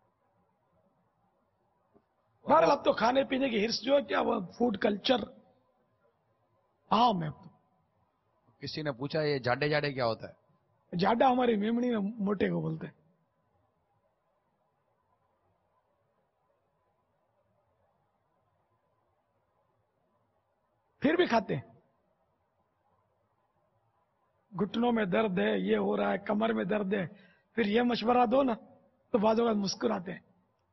بہرحال اب تو کھانے پینے کی ہرس جو ہے کیا وہ فوڈ کلچر عام ہے. کسی نے پوچھا یہ جاڈے جاڈے کیا ہوتا ہے؟ جاڈا ہماری میمنی میں موٹے کو بولتے ہیں. پھر بھی کھاتے ہیں. گھٹنوں میں درد ہے، یہ ہو رہا ہے، کمر میں درد ہے، پھر یہ مشورہ دو نا تو بعض اوقات مسکراتے ہیں.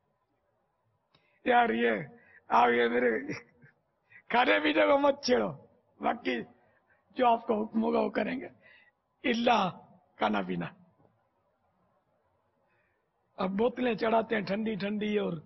یار یہ آپ یہ میرے کھانے پینے کو مت چھیڑو، باقی جو آپ کو حکم ہوگا وہ کریں گے، اللہ کھانا پینا. اب بوتلیں چڑھاتے ہیں ٹھنڈی ٹھنڈی اور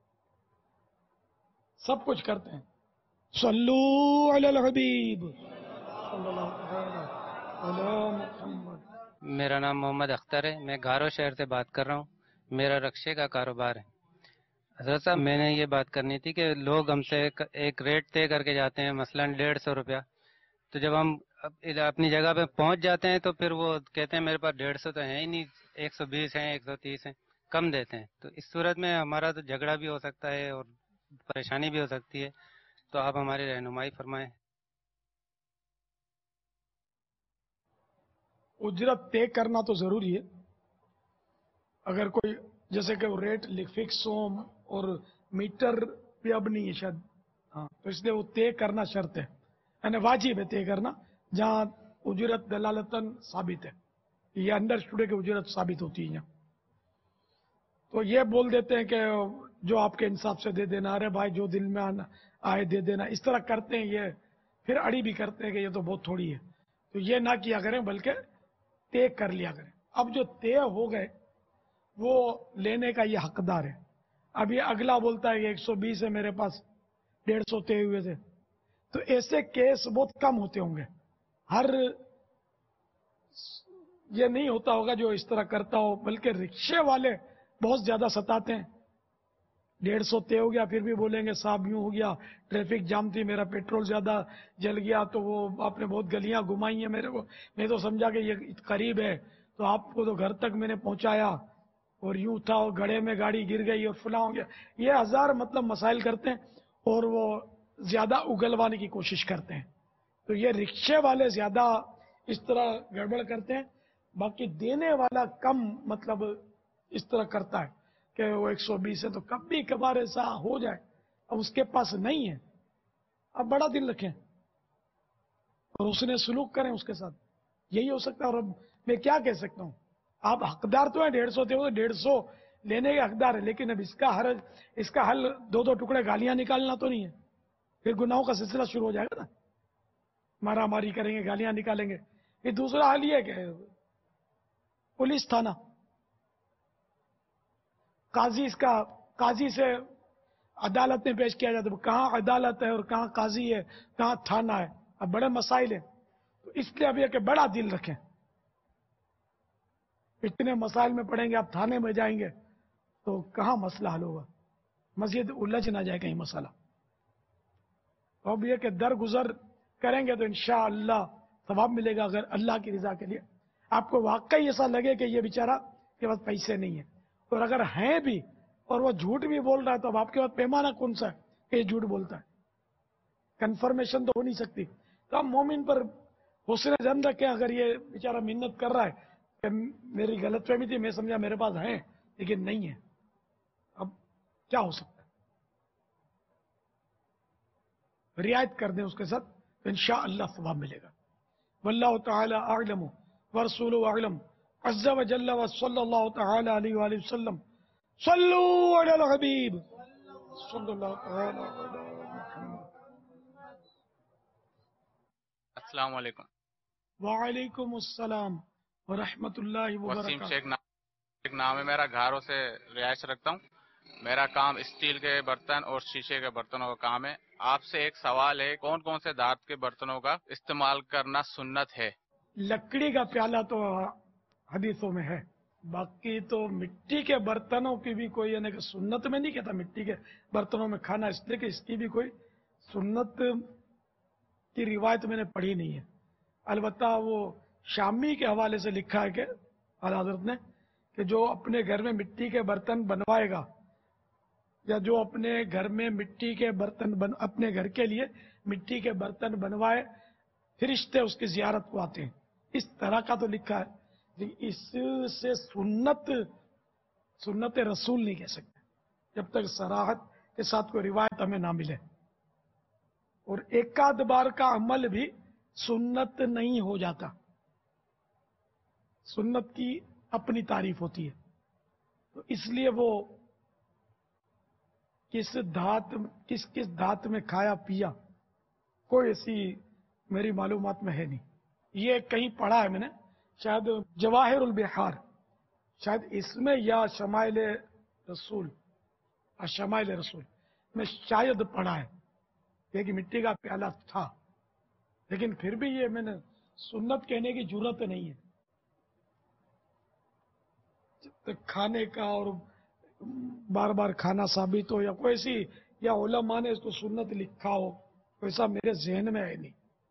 سب کچھ کرتے ہیں. صلو علی الحبیب صلی اللہ علیہ محمد. میرا نام محمد اختر ہے، میں گھارو شہر سے بات کر رہا ہوں. میرا رکشے کا کاروبار ہے. حضرت صاحب میں نے یہ بات کرنی تھی کہ لوگ ہم سے ایک ریٹ طے کر کے جاتے ہیں، مثلا ڈیڑھ سو روپیہ. تو جب ہم اپنی جگہ پہ پہنچ جاتے ہیں تو پھر وہ کہتے ہیں میرے پاس ڈیڑھ سو تو ہے ہی نہیں، ایک سو بیس ہیں، ایک سو تیس ہیں، کم دیتے ہیں. تو اس صورت میں ہمارا تو جھگڑا بھی ہو سکتا ہے اور پریشانی بھی ہو سکتی ہے. تو آپ ہماری رہنمائی فرمائیں. اجرت طے کرنا تو ضروری ہے. اگر کوئی جیسے کہ وہ ریٹ فکس ہو اور میٹر بھی اب نہیں ہے شاید، ہاں تو اس لیے وہ طے کرنا شرط ہے، یعنی واجب ہے طے کرنا جہاں اجرت دلالتاً ثابت ہے. یہ انڈر اسٹوڈے کی اجرت ثابت ہوتی ہے یہاں. تو یہ بول دیتے ہیں کہ جو آپ کے انصاف سے دے دینا، ارے بھائی جو دل میں آنا آئے دے دینا، اس طرح کرتے ہیں. یہ پھر اڑی بھی کرتے ہیں کہ یہ تو بہت تھوڑی ہے. تو یہ نہ کیا کریں بلکہ طے کر لیا کریں. اب جو طے ہو گئے وہ لینے کا یہ حقدار ہے. اب یہ اگلا بولتا ہے کہ ایک سو بیس ہے میرے پاس، ڈیڑھ سو طے ہوئے تھے. تو ایسے کیس بہت کم ہوتے ہوں گے. ہر یہ نہیں ہوتا ہوگا جو اس طرح کرتا ہو، بلکہ رکشے والے بہت زیادہ ستاتے ہیں. ڈیڑھ سو طے ہو گیا پھر بھی بولیں گے صاحب یوں ہو گیا، ٹریفک جام تھی، میرا پیٹرول زیادہ جل گیا، تو وہ آپ نے بہت گلیاں گھمائی ہیں میرے کو، میں تو سمجھا کہ یہ قریب ہے تو آپ کو تو گھر تک میں نے پہنچایا، اور یوں تھا اور گڑھے میں گاڑی گر گئی اور فلاں ہو گیا. یہ ہزار مطلب مسائل کرتے ہیں اور وہ زیادہ اگلوانے کی کوشش کرتے ہیں. تو یہ رکشے والے زیادہ اس طرح گڑبڑ کرتے ہیں. باقی دینے والا کم مطلب اس طرح کرتا ہے کہ وہ ایک سو بیس ہے تو کبھی کبھار ایسا ہو جائے، اب اس کے پاس نہیں ہے، اب بڑا دل رکھیں اور اس نے سلوک کریں اس کے ساتھ. یہی ہو سکتا ہے. اور اب میں کیا کہہ سکتا ہوں، آپ حقدار تو ہیں، ڈیڑھ سو تھے ڈیڑھ سو لینے کے حقدار ہے، لیکن اب اس کا ہر اس کا حل دو دو ٹکڑے گالیاں نکالنا تو نہیں ہے. پھر گناہوں کا سلسلہ شروع ہو جائے گا نا، مارا ماری کریں گے، گالیاں نکالیں گے. پھر دوسرا حل یہ کہ پولیس تھانہ، قاضی اس کا قاضی سے عدالت میں پیش کیا جاتا ہے. کہاں عدالت ہے اور کہاں قاضی ہے، کہاں تھانہ ہے، اب بڑے مسائل ہیں. تو اس لیے اب یہ کہ بڑا دل رکھیں. اتنے مسائل میں پڑیں گے، آپ تھانے میں جائیں گے تو کہاں مسئلہ حل ہوگا، مزید الجھ نہ جائے کہیں مسئلہ. اب یہ کہ درگزر کریں گے تو انشاءاللہ ثواب ملے گا، اگر اللہ کی رضا کے لیے آپ کو واقعی ایسا لگے کہ یہ بیچارہ کے پاس پیسے نہیں ہیں، اور اگر ہیں بھی اور وہ جھوٹ بھی بول رہا ہے تو اب آپ کے پاس پیمانہ کون سا ہے کہ یہ جھوٹ بولتا ہے؟ کنفرمیشن تو ہو نہیں سکتی. تو ہم مومن پر حسن ظن رکھیں. اگر یہ بیچارہ محنت کر رہا ہے کہ میری غلط فہمی تھی، میں سمجھا میرے پاس ہیں لیکن نہیں ہے، اب کیا ہو سکتا ہے؟ رعایت کر دیں اس کے ساتھ تو انشاءاللہ ثواب ملے گا. واللہ تعالی اعلم ورسولہ اعلم عز وجل وصلی اللہ تعالی علیہ وآلہ وسلم. صلو علی الحبیب صلی اللہ تعالی علی محمد. السلام علیکم. وعلیکم السلام ورحمۃ اللہ وسیم وبرکاتہ. شیخ نام ایک نام ہے میرا، گھاروں سے رہائش رکھتا ہوں. میرا کام اسٹیل کے برتن اور شیشے کے برتنوں کا کام ہے. آپ سے ایک سوال ہے، کون کون سے دھات کے برتنوں کا استعمال کرنا سنت ہے؟ لکڑی کا پیالہ تو حدیثوں میں ہے، باقی تو مٹی کے برتنوں کی بھی کوئی یعنی کہ سنت میں نہیں کہتا مٹی کے برتنوں میں کھانا، اس لیے کہ اس کی بھی کوئی सुन्नत की रिवायत मैंने पढ़ी नहीं है, अलबत्ता वो शामी के हवाले से लिखा है कि आला हज़रत ने कि जो अपने घर में मिट्टी के बर्तन बनवाएगा या जो अपने घर में मिट्टी के बर्तन बन अपने घर के लिए मिट्टी के बर्तन बनवाए, फरिश्ते उसकी जियारत को आते हैं। इस तरह का तो लिखा है, लेकिन इससे सुन्नत सुन्नत रसूल नहीं कह सकते जब तक सराहत के साथ कोई रिवायत हमें ना मिले। और एकाध बार का अमल भी सुन्नत नहीं हो जाता, सुन्नत की अपनी तारीफ होती है। तो इसलिए वो किस धात किस किस धात में खाया पिया कोई ऐसी मेरी मालूमात में है नहीं। ये कहीं पढ़ा है मैंने, शायद जवाहिरुल बिहार, शायद इसमें या शमाइल रसूल शमाइल रसूल में शायद पढ़ा है कि मिट्टी का प्याला था, लेकिन फिर भी ये मैंने सुन्नत कहने की जरूरत नहीं है। जब तक खाने का और बार बार खाना साबित हो या कोई सी या उलमा ने इसको सुन्नत लिखा हो, वैसा मेरे जहन में है नहीं।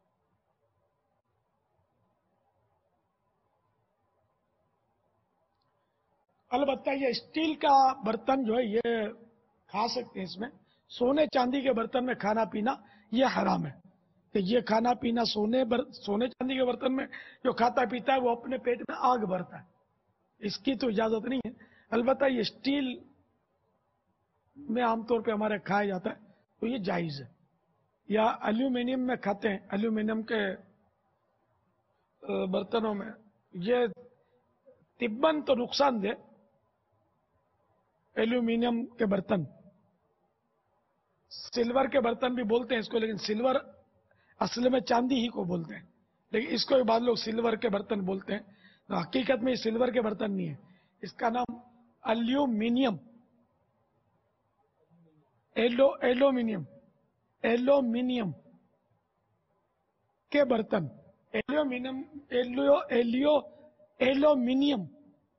अलबत्ता ये स्टील का बर्तन जो है ये खा सकते हैं, इसमें सोने चांदी के बर्तन में खाना पीना ये हराम है। कि ये खाना पीना सोने बर, सोने चांदी के बर्तन में जो खाता पीता है वो अपने पेट में आग भरता है, इसकी तो इजाजत नहीं है। अलबत्ता ये स्टील में आमतौर पे हमारे खाया जाता है तो ये जायज है। या एल्यूमिनियम में खाते हैं, एल्यूमिनियम के बर्तनों में, ये तिब्बन तो नुकसानदेह एल्यूमिनियम के बर्तन, सिल्वर के बर्तन भी बोलते हैं इसको, लेकिन सिल्वर असल में चांदी ही को बोलते हैं, लेकिन इसको बाद लोग सिल्वर के बर्तन बोलते हैं। तो हकीकत में ये सिल्वर के बर्तन नहीं है, इसका नाम एल्यूमिनियम एलो एल्यूमिनियम एल्यूमिनियम के बर्तन, एल्यूमिनियम एलियो एलियो एल्यूमिनियम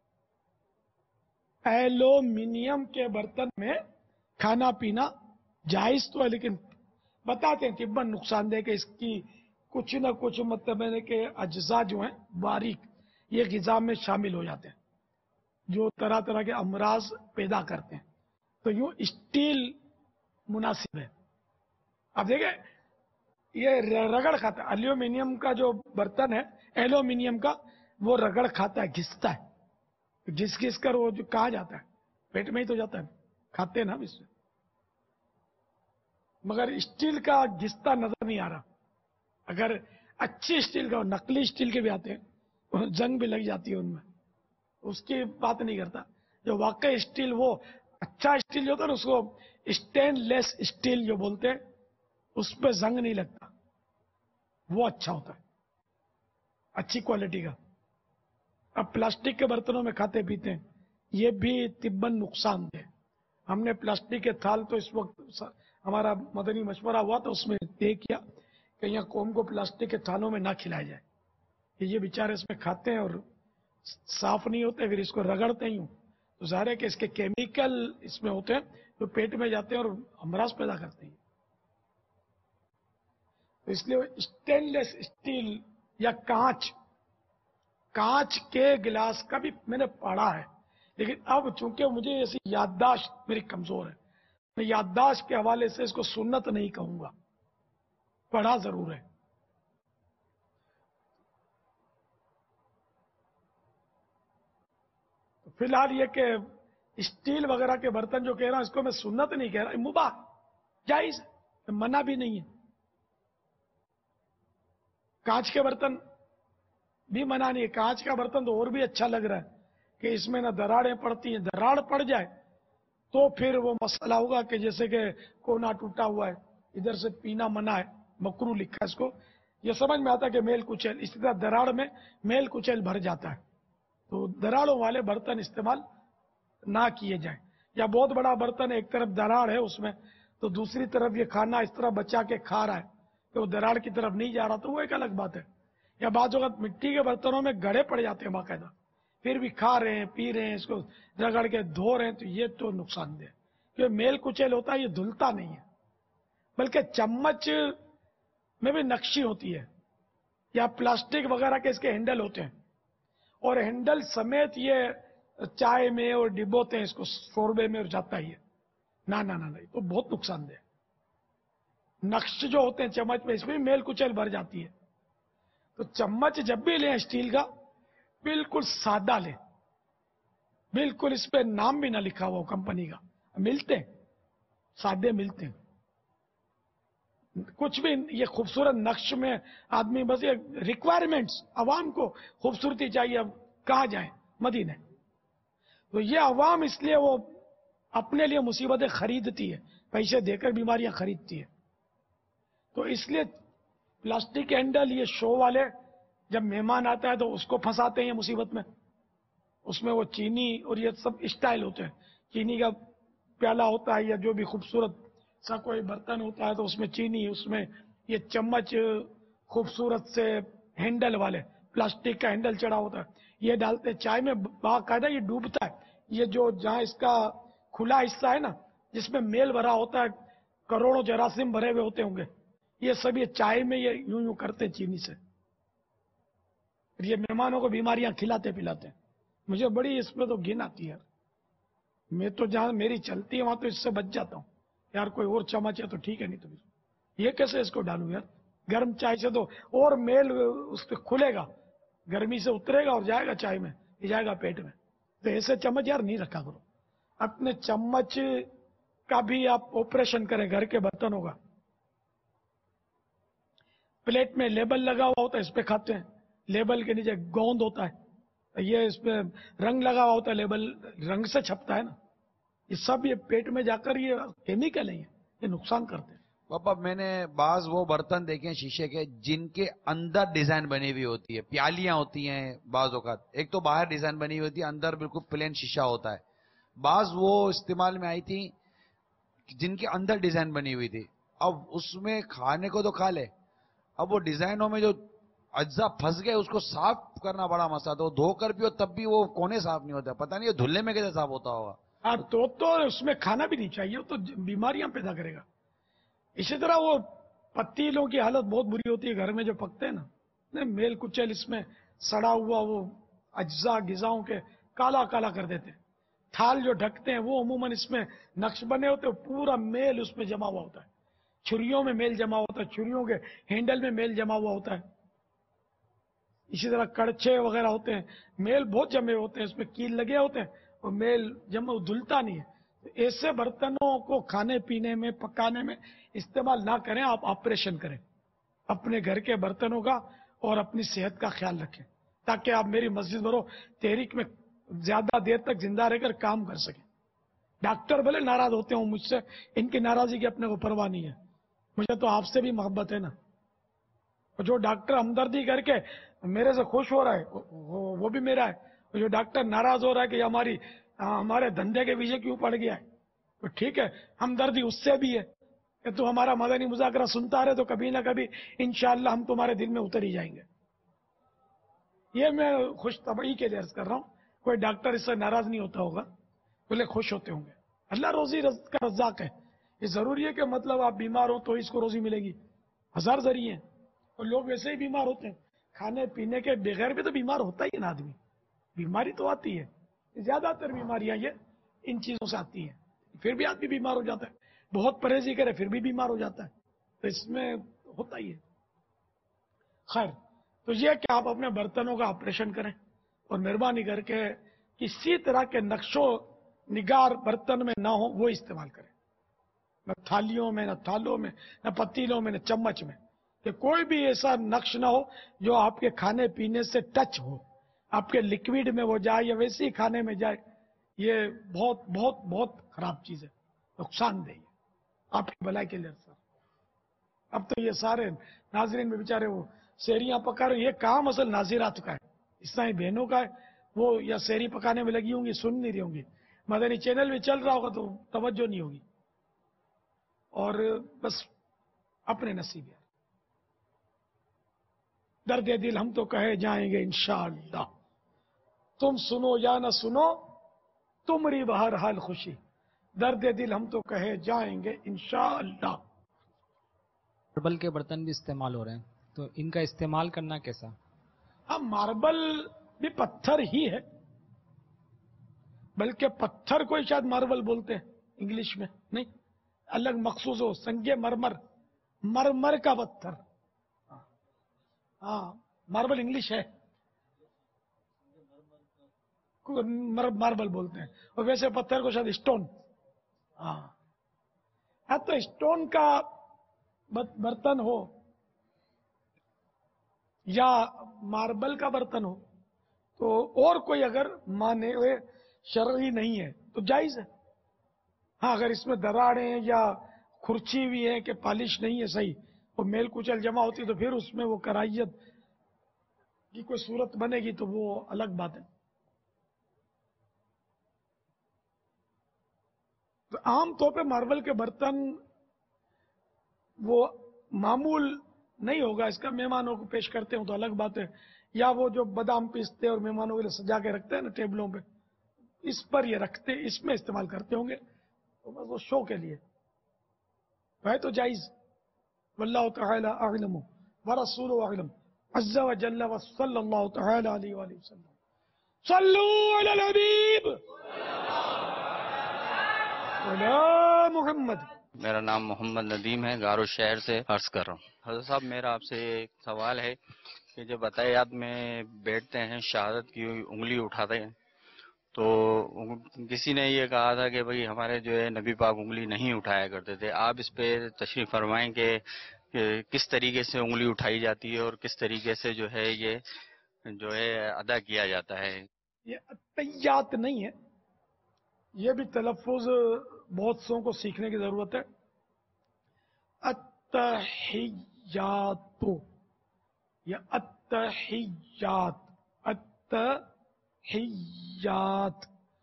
एल्यूमिनियम के बर्तन में खाना पीना जायज तो है, लेकिन बताते हैं तिब्बन नुकसानदेह कि इसकी कुछ न कुछ मतलब है कि अज्जा जो हैं बारीक ये ग़िज़ा में शामिल हो जाते हैं जो तरह तरह के अमराज पैदा करते हैं। तो यूं स्टील मुनासिब है। अब देखिए ये रगड़ खाता है, एल्यूमिनियम का जो बर्तन है एल्यूमिनियम का वो रगड़ खाता है, घिसता है, घिस घिस कर वो जो कहा जाता है पेट में ही तो जाता है, खाते हैं ना इससे। मगर स्टील का घिसता नजर नहीं आ रहा। अगर अच्छी स्टील का, नकली स्टील के भी आते हैं, जंग भी लग जाती है उनमें, उसकी बात नहीं करता। जो वाकई स्टील वो अच्छा स्टील जो होता है ना उसको स्टेनलेस स्टील जो बोलते हैं, उस पर जंग नहीं लगता, वो अच्छा होता है, अच्छी क्वालिटी का। अब प्लास्टिक के बर्तनों में खाते पीते हैं, ये भी तिब्बन नुकसानदेह। हमने प्लास्टिक के थाल तो इस वक्त हमारा मदनी मशवरा हुआ तो उसमें तय किया कि यहाँ कौम को प्लास्टिक के थालों में ना खिलाया जाए, कि ये बेचारे इसमें खाते हैं और साफ नहीं होते, फिर इसको रगड़ते ही हूँ तो ज़ाहिर है कि इसके केमिकल इसमें होते हैं जो पेट में जाते हैं और अमराज पैदा करते हैं। तो इसलिए स्टेनलेस स्टील या कांच कांच के गिलास का भी मैंने पढ़ा है, लेकिन अब चूंकि मुझे ऐसी याददाश्त मेरी कमजोर है, मैं याददाश्त के हवाले से इसको सुन्नत नहीं कहूंगा, पढ़ा जरूर है। तो फिलहाल ये कि स्टील वगैरह के बर्तन जो कह रहा हूं इसको मैं सुन्नत नहीं कह रहा, मुबाह जायज है, मना भी नहीं है। कांच के बर्तन भी मना नहीं है, कांच का बर्तन तो और भी अच्छा लग रहा है कि इसमें ना दरारें पड़ती हैं, दरार पड़ जाए तो फिर वो मसला होगा कि जैसे कि कोना टूटा हुआ है, इधर से पीना मना है, मकरू लिखा है इसको, ये समझ में आता है कि मेल कुचैल, इसी तरह दरार में मेल कुचैल भर जाता है, तो दरारों वाले बर्तन इस्तेमाल ना किए जाए। या बहुत बड़ा बर्तन है, एक तरफ दरार है उसमें, तो दूसरी तरफ ये खाना इस तरह बचा के खा रहा है तो वो दरार की तरफ नहीं जा रहा, तो वो एक अलग बात है। या बात वक्त मिट्टी के बर्तनों में गड़े पड़ जाते हैं बाकायदा, फिर भी खा रहे हैं, पी रहे हैं, इसको रगड़ के धो रहे हैं, तो ये तो नुकसानदेह। क्योंकि मेल कुचेल होता है, ये धुलता नहीं है, بلکہ چمچ میں بھی نقشی ہوتی ہے یا پلاسٹک وغیرہ کے اس کے ہینڈل ہوتے ہیں، اور ہینڈل سمیت یہ چائے میں اور ڈبوتے ہیں اس کو شوربے میں اور جاتا ہی ہے. نہ نہ نہ تو بہت نقصان دہ. نقش جو ہوتے ہیں چمچ میں اس میں میل کچیل بھر جاتی ہے. تو چمچ جب بھی لیں اسٹیل کا بالکل سادہ لیں، بالکل اس پہ نام بھی نہ لکھا ہوا کمپنی کا. ملتے ہیں سادے ملتے ہیں، کچھ بھی یہ خوبصورت نقش میں آدمی بس یہ ریکوائرمنٹس عوام کو خوبصورتی چاہیے. اب کہاں جائیں؟ مدینے. تو یہ عوام اس لیے وہ اپنے لیے مصیبتیں خریدتی ہے، پیسے دے کر بیماریاں خریدتی ہے. تو اس لیے پلاسٹک ہینڈل یہ شو والے جب مہمان آتا ہے تو اس کو پھنساتے ہیں یہ مصیبت میں. اس میں وہ چینی اور یہ سب اسٹائل ہوتے ہیں. چینی کا پیالہ ہوتا ہے یا جو بھی خوبصورت سا کوئی برتن ہوتا ہے تو اس میں چینی، اس میں یہ چمچ خوبصورت سے ہینڈل والے پلاسٹک کا ہینڈل چڑھا ہوتا ہے، یہ ڈالتے چائے میں. باقاعدہ یہ ڈوبتا ہے. یہ جو جہاں اس کا کھلا حصہ ہے نا جس میں میل بھرا ہوتا ہے، کروڑوں جراثیم بھرے ہوئے ہوتے ہوں گے، یہ سب یہ چائے میں یہ یوں یوں کرتے چینی سے. یہ مہمانوں کو بیماریاں کھلاتے پلاتے. مجھے بڑی اس میں تو گھن آتی ہے. میں تو جہاں میری چلتی ہے وہاں تو اس سے بچ جاتا ہوں. یار کوئی اور چمچ ہے تو ٹھیک ہے، نہیں تو یہ کیسے اس کو ڈالوں یار؟ گرم چائے سے تو اور میل اس پہ کھلے گا، گرمی سے اترے گا اور جائے گا چائے میں، جائے گا پیٹ میں. تو ایسے چمچ یار نہیں رکھا کرو. اپنے چمچ کا بھی آپ آپریشن کریں گھر کے برتنوں کا. پلیٹ میں لیبل لگا ہوا ہوتا ہے، اس پہ کھاتے ہیں. لیبل کے نیچے گوند ہوتا ہے، یہ اس پہ رنگ لگا ہوا ہوتا ہے، لیبل رنگ سے چھپتا ہے نا. یہ سب یہ پیٹ میں جا کر یہ کیمیکل ہیں، یہ نقصان کرتے ہیں. پاپا میں نے بعض وہ برتن دیکھے ہیں شیشے کے جن کے اندر ڈیزائن بنی ہوئی ہوتی ہے. پیالیاں ہوتی ہیں بعض اوقات، ایک تو باہر ڈیزائن بنی ہوئی ہوتی ہے، اندر بالکل پلین شیشہ ہوتا ہے. بعض وہ استعمال میں آئی تھی جن کے اندر ڈیزائن بنی ہوئی تھی. اب اس میں کھانے کو تو کھا لے، اب وہ ڈیزائنوں میں جو اجزاء پھنس گئے اس کو صاف کرنا بڑا مسئلہ تھا. وہ دھو کر بھی تب بھی وہ کونے صاف نہیں ہوتا. پتہ نہیں دھلنے میں کیسے صاف ہوتا ہوگا. آپ تو تو اس میں کھانا بھی نہیں چاہیے، تو بیماریاں پیدا کرے گا. اسی طرح وہ پتیلوں کی حالت بہت بری ہوتی ہے گھر میں جو پکتے ہیں نا، میل کچیل اس میں سڑا ہوا وہ اجزاء غذاؤں کے کالا کالا کر دیتے. تھال جو ڈھکتے ہیں وہ عموماً اس میں نقش بنے ہوتے ہیں، پورا میل اس میں جمع ہوا ہوتا ہے. چھریوں میں میل جمع ہوتا ہے، چھریوں کے ہینڈل میں میل جمع ہوا ہوتا ہے. اسی طرح کڑچھے وغیرہ ہوتے ہیں، میل بہت جمے ہوتے ہیں، اس میں کیل لگے ہوتے ہیں اور میل جمع دھلتا نہیں ہے. ایسے برتنوں کو کھانے پینے میں پکانے میں استعمال نہ کریں. آپ آپریشن کریں اپنے گھر کے برتنوں کا اور اپنی صحت کا خیال رکھیں تاکہ آپ میری مسجد برو تحریک میں زیادہ دیر تک زندہ رہ کر کام کر سکیں. ڈاکٹر بھلے ناراض ہوتے ہوں مجھ سے، ان کی ناراضی کی اپنے کو پرواہ نہیں ہے. مجھے تو آپ سے بھی محبت ہے نا. جو ڈاکٹر ہمدردی کر کے میرے سے خوش ہو رہا ہے وہ بھی میرا ہے. جو ڈاکٹر ناراض ہو رہا ہے کہ ہماری ہمارے دھندے کے پیچھے کیوں پڑ گیا ہے، تو ٹھیک ہے، ہمدردی اس سے بھی ہے کہ تو ہمارا مدنی مذاکرہ سنتا رہے تو کبھی نہ کبھی انشاءاللہ ہم تمہارے دل میں اتر ہی جائیں گے. یہ میں خوش طبعی کے لیے عرض کر رہا ہوں. کوئی ڈاکٹر اس سے ناراض نہیں ہوتا ہوگا، بولے خوش ہوتے ہوں گے. اللہ روزی کا رزاق ہے. یہ ضروری ہے کہ مطلب آپ بیمار ہو تو اس کو روزی ملے گی. ہزار ذریعے ہیں اور لوگ ویسے ہی بیمار ہوتے ہیں. کھانے پینے کے بغیر بھی تو بیمار ہوتا ہی ہے نا آدمی. بیماری تو آتی ہے، زیادہ تر بیماریاں یہ ان چیزوں سے آتی ہیں. پھر بھی آدمی بیمار ہو جاتا ہے. بہت پرہیزی کرے پھر بھی بیمار ہو جاتا ہے. تو اس میں ہوتا ہی ہے. خیر، تو یہ کہ آپ اپنے برتنوں کا آپریشن کریں اور مہربانی کر کے کسی طرح کے نقش و نگار برتن میں نہ ہو وہ استعمال کریں. نہ تھالیوں میں، نہ تھالوں میں، نہ پتیلوں میں، نہ چمچ میں. کہ کوئی بھی ایسا نقش نہ ہو جو آپ کے کھانے پینے سے ٹچ ہو، آپ کے لکوڈ میں وہ جائے یا ویسے ہی کھانے میں جائے. یہ بہت بہت بہت خراب چیز ہے، نقصان دہ آپ کی بھلائی کے لیے. سر اب تو یہ سارے ناظرین میں بیچارے وہ سیریاں پکا رہے، یہ کام اصل ناظرات کا ہے، اسلامی بہنوں کا ہے. وہ یا سیری پکانے میں لگی ہوں گی، سن نہیں رہی ہوں گی، مدنی چینل بھی چل رہا ہوگا تو توجہ نہیں ہوگی. اور بس اپنے نصیب ہے. درد دل ہم تو کہے جائیں گے انشاءاللہ، تم سنو یا نہ سنو تمری بہرحال خوشی. درد دل ہم تو کہے جائیں گے انشاءاللہ. मार्बल के बर्तन भी इस्तेमाल हो रहे हैं, तो इनका इस्तेमाल करना कैसा? हाँ, मार्बल भी पत्थर ही है, बल्कि पत्थर को ही शायद मार्बल बोलते हैं इंग्लिश में, नहीं अलग मखसूस हो, संगे मरमर, मरमर का पत्थर, हाँ मार्बल इंग्लिश है, मर, मार्बल बोलते हैं, और वैसे पत्थर को शायद स्टोन। हाँ हाँ, तो स्टोन का बर्तन हो या मार्बल का बर्तन हो, तो और कोई अगर माने हुए शरई नहीं है तो जायज है। हाँ, अगर इसमें दरारें या खुरची भी है कि पॉलिश नहीं है सही, और मेल कुचल जमा होती तो फिर उसमें वो कराहियत की कोई सूरत बनेगी, तो वो अलग बात है। तो आम तौर पे मार्बल के बर्तन वो मामूल नहीं होगा, इसका मेहमानों को पेश करते हो तो अलग बात है, या वो जो बादाम पीसते और मेहमानों के लिए सजा के रखते हैं ना टेबलों पे, इस पर ये रखते, इसमें इस्तेमाल करते होंगे, तो बस वो शो के लिए है तो जायज। वल्लाहु तआला अअलम व रसूलुहु अअलम अज़्ज़ा व जल्ला व सल्लल्लाहु तआला अलैहि व सल्लम। सल्लू अलल हबीब अला मुहम्मद। मेरा नाम मोहम्मद नदीम है, गारो शहर से अर्ज कर रहा हूँ। हज़रत साहब, मेरा आपसे एक सवाल है कि जब अतायात में बैठते हैं, शहादत की उंगली उठाते हैं, तो किसी ने ये कहा था कि भाई हमारे जो है नबी पाक उंगली नहीं उठाया करते थे। आप इस पे तशरीफ फरमाएं कि किस तरीके से उंगली उठाई जाती है और किस तरीके से जो है ये जो है अदा किया जाता है। ये अतायात नहीं है, ये भी तलफ़ुज़ बहुत सौ को सीखने की जरूरत है। अत्तहियातु या अत्तहियात, अत्तहियात,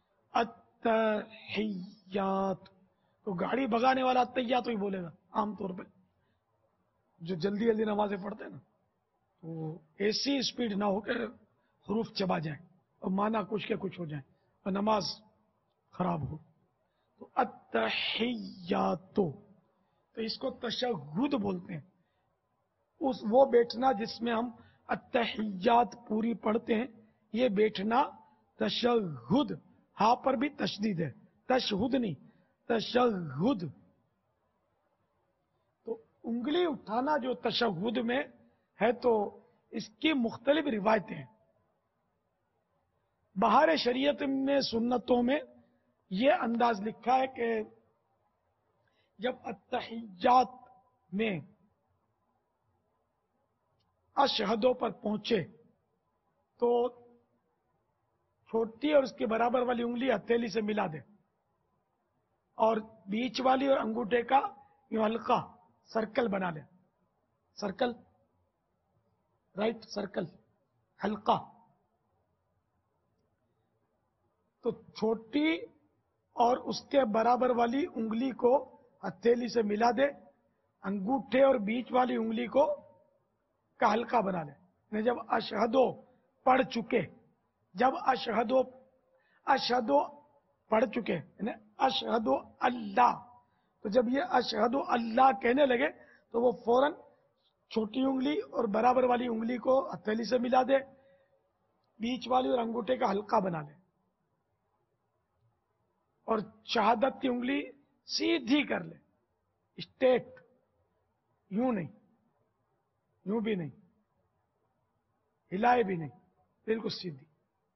अत्तहियात। तो गाड़ी भगाने वाला अत्तहियात ही बोलेगा आमतौर पे, जो जल्दी जल्दी नमाजें पढ़ते हैं ना, तो ऐसी स्पीड ना हो कि हरूफ चबा जाए और माना कुछ के कुछ हो जाए और नमाज खराब हो। तो अत्तहियातो, तो इसको तशहुद बोलते हैं, उस वो बैठना जिसमें हम अत्तहियात पूरी पढ़ते हैं, ये बैठना तशहुद। हा पर भी तशदीद है, तशहुद नहीं, तशहुद। तो उंगली उठाना जो तशहुद में है, तो इसकी मुख्तलिफ रिवायतें हैं। बहार शरीयत में सुन्नतों में ये अंदाज लिखा है कि जब अत्तहियात में अशहदों पर पहुंचे तो छोटी और उसके बराबर वाली उंगली हथेली से मिला दे, और बीच वाली और अंगूठे का यूं हल्का सर्कल बना ले, सर्कल, राइट, सर्कल हल्का। तो छोटी और उसके बराबर वाली उंगली को हथेली से मिला दे, अंगूठे और बीच वाली उंगली को का हल्का बना ले। जब अशहदो पढ़ चुके, जब अशहदो अशहदो पढ़ चुके, अशहदो अल्लाह, तो जब ये अशहदो अल्लाह कहने लगे तो वो फौरन छोटी उंगली और बराबर वाली उंगली को हथेली से मिला दे, बीच वाली और अंगूठे का हल्का बना ले, और शहादत की उंगली सीधी कर ले, स्ट्रेट, यूं नहीं, यूं भी नहीं, हिलाए भी नहीं, बिल्कुल सीधी।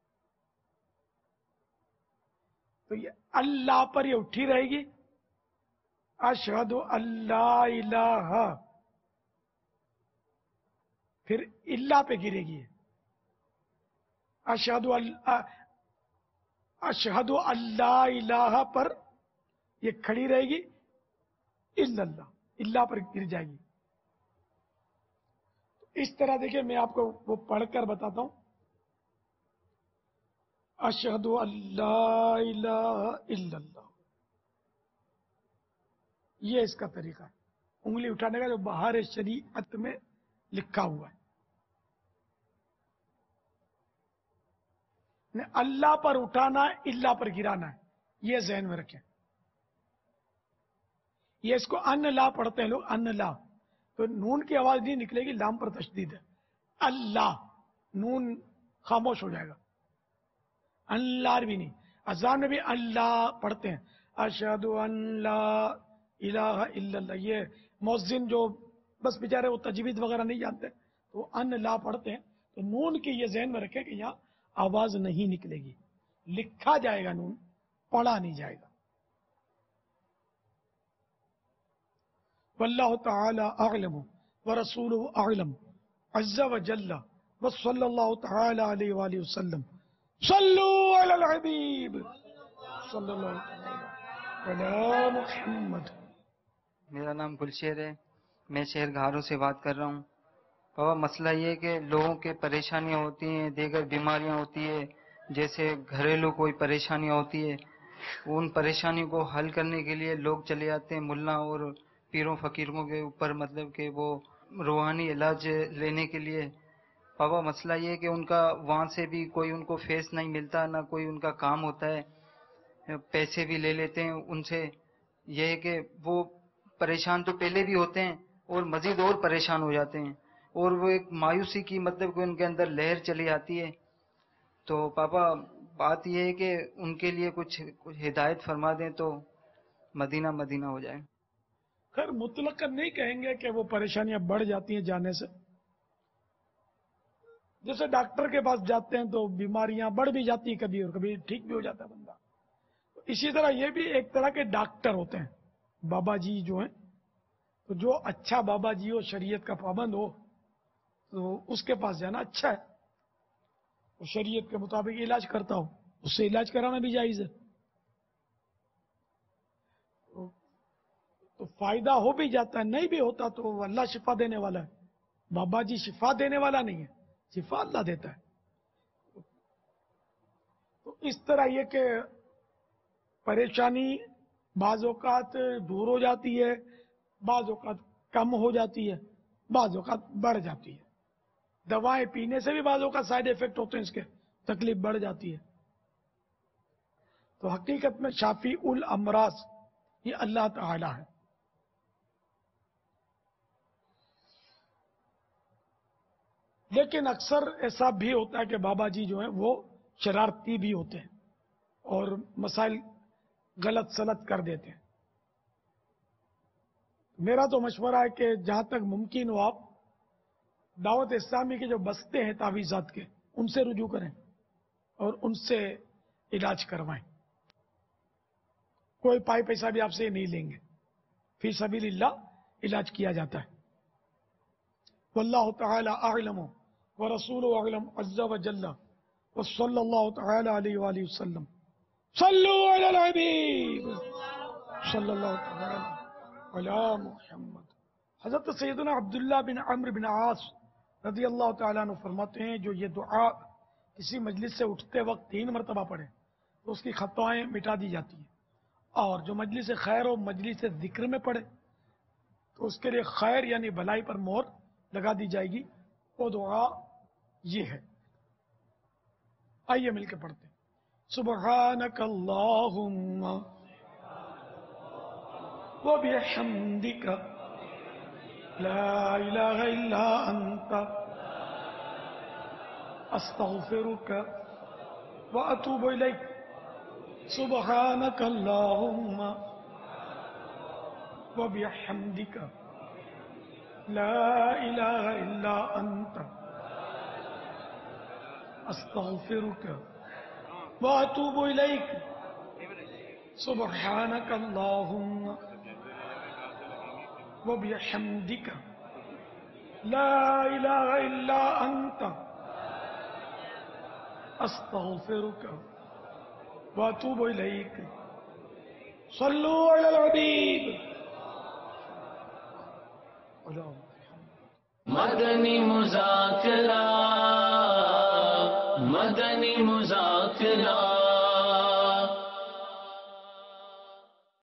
तो ये अल्लाह पर ये उठी रहेगी, अशहदु अल्ला इलाहा, फिर इल्ला पे गिरेगी, अशहदु अल्लाह अशहदु अल्ला इलाहा पर ये खड़ी रहेगी, इल्लल्लाह, इल्ला पर गिर जाएगी। इस तरह देखिए, मैं आपको वो पढ़कर बताता हूं। अशहदु अल्ला इलाहा इल्लल्लाह, ये इसका तरीका है उंगली उठाने का, जो बाहर शरीयत में लिखा हुआ है। अल्लाह पर उठाना है, इल्ला पर गिराना है, ये ज़हन में रखें। ये इसको अन्न ला पढ़ते हैं लोग, अन्न ला, تو نون کی آواز نہیں نکلے گی، لام پر تشدید ہے. اللہ، نون خاموش ہو جائے گا. اللہ بھی نہیں. اذان میں بھی اللہ پڑھتے ہیں، اشہد ان لا الہ الا اللہ. یہ مؤذن جو بس بیچارے وہ تجوید وغیرہ نہیں جانتے تو ان لا پڑھتے ہیں. تو نون کی یہ ذہن میں رکھے کہ یہاں آواز نہیں نکلے گی، لکھا جائے گا نون، پڑھا نہیں جائے گا. واللہ تعالی اعلم ورسولہ اعلم عز وجل وصلی اللہ تعالی علیہ وآلہ وسلم. صلو علی الحبیب صلی اللہ تعالی علی محمد. میرا نام گلشیر ہے، میں شہر گھاروں سے بات کر رہا ہوں. بابا مسئلہ یہ ہے کہ لوگوں کے پریشانیاں ہوتی ہیں، دیگر بیماریاں ہوتی ہے، جیسے گھریلو کوئی پریشانیاں ہوتی ہے، ان پریشانیوں کو حل کرنے کے لیے لوگ چلے جاتے ہیں ملا اور پیروں فقیروں کے اوپر، مطلب کہ وہ روحانی علاج لینے کے لیے. بابا مسئلہ یہ ہے کہ ان کا وہاں سے بھی کوئی ان کو فیس نہیں ملتا، نہ کوئی ان کا کام ہوتا ہے، پیسے بھی لے لیتے ہیں ان سے. یہ ہے کہ وہ پریشان تو پہلے بھی ہوتے ہیں اور مزید اور پریشان ہو جاتے ہیں، اور وہ ایک مایوسی کی مطلب کہ ان کے اندر لہر چلی آتی ہے. تو پاپا بات یہ ہے کہ ان کے لیے کچھ کچھ ہدایت فرما دیں تو مدینہ مدینہ ہو جائے. خیر مطلق نہیں کہیں گے کہ وہ پریشانیاں بڑھ جاتی ہیں جانے سے. جیسے ڈاکٹر کے پاس جاتے ہیں تو بیماریاں بڑھ بھی جاتی ہیں کبھی، اور کبھی ٹھیک بھی ہو جاتا ہے بندہ. اسی طرح یہ بھی ایک طرح کے ڈاکٹر ہوتے ہیں. بابا جی جو ہیں، تو جو اچھا بابا جی ہو، شریعت کا پابند ہو، تو اس کے پاس جانا اچھا ہے. وہ شریعت کے مطابق علاج کرتا ہو، اس سے علاج کرانا بھی جائز ہے. تو فائدہ ہو بھی جاتا ہے، نہیں بھی ہوتا تو اللہ شفا دینے والا ہے. بابا جی شفا دینے والا نہیں ہے، شفا اللہ دیتا ہے. تو اس طرح یہ کہ پریشانی بعض اوقات دور ہو جاتی ہے، بعض اوقات کم ہو جاتی ہے، بعض اوقات بڑھ جاتی ہے. دوائیں پینے سے بھی بعض اوقات سائیڈ ایفیکٹ ہوتے ہیں، اس کے تکلیف بڑھ جاتی ہے. تو حقیقت میں شافی الامراض یہ اللہ تعالی ہے. لیکن اکثر ایسا بھی ہوتا ہے کہ بابا جی جو ہیں وہ شرارتی بھی ہوتے ہیں اور مسائل غلط سلط کر دیتے ہیں. میرا تو مشورہ ہے کہ جہاں تک ممکن ہو آپ دعوت اسلامی کے جو بستے ہیں تعویذات کے، ان سے رجوع کریں اور ان سے علاج کروائیں. کوئی پائی پیسہ بھی آپ سے نہیں لیں گے، فی سبیل اللہ علاج کیا جاتا ہے. واللہ تعالی اعلم ورسول اعلم عز وجل وصلی اللہ تعالی علیہ وآلہ وسلم. صلو علی الحبیب صلی اللہ تعالی علی محمد. حضرت سیدنا عبداللہ بن عمرو بن عاص رضی اللہ تعالیٰ عنہ فرماتے ہیں جو یہ دعا کسی مجلس سے اٹھتے وقت تین مرتبہ پڑھے تو اس کی خطائیں مٹا دی جاتی ہیں، اور جو مجلس خیر و مجلس ذکر میں پڑھے تو اس کے لیے خیر یعنی بھلائی پر مہر لگا دی جائے گی. وہ دعا یہ ہے، آئیے مل کے پڑھتے ہیں. سبحانک اللہم وبحمدک لا الہ الا انت استغفرک واتوب الیک. سبحانک اللہم وبحمدک لا الہ الا انت استغفرک واتوب الیک. سبحانک اللہم وبحمدک لا الہ الا انت استغفرک واتوب الیک. صلو علی الحبیب. مدنی مذاکرہ مدنی مذاکرہ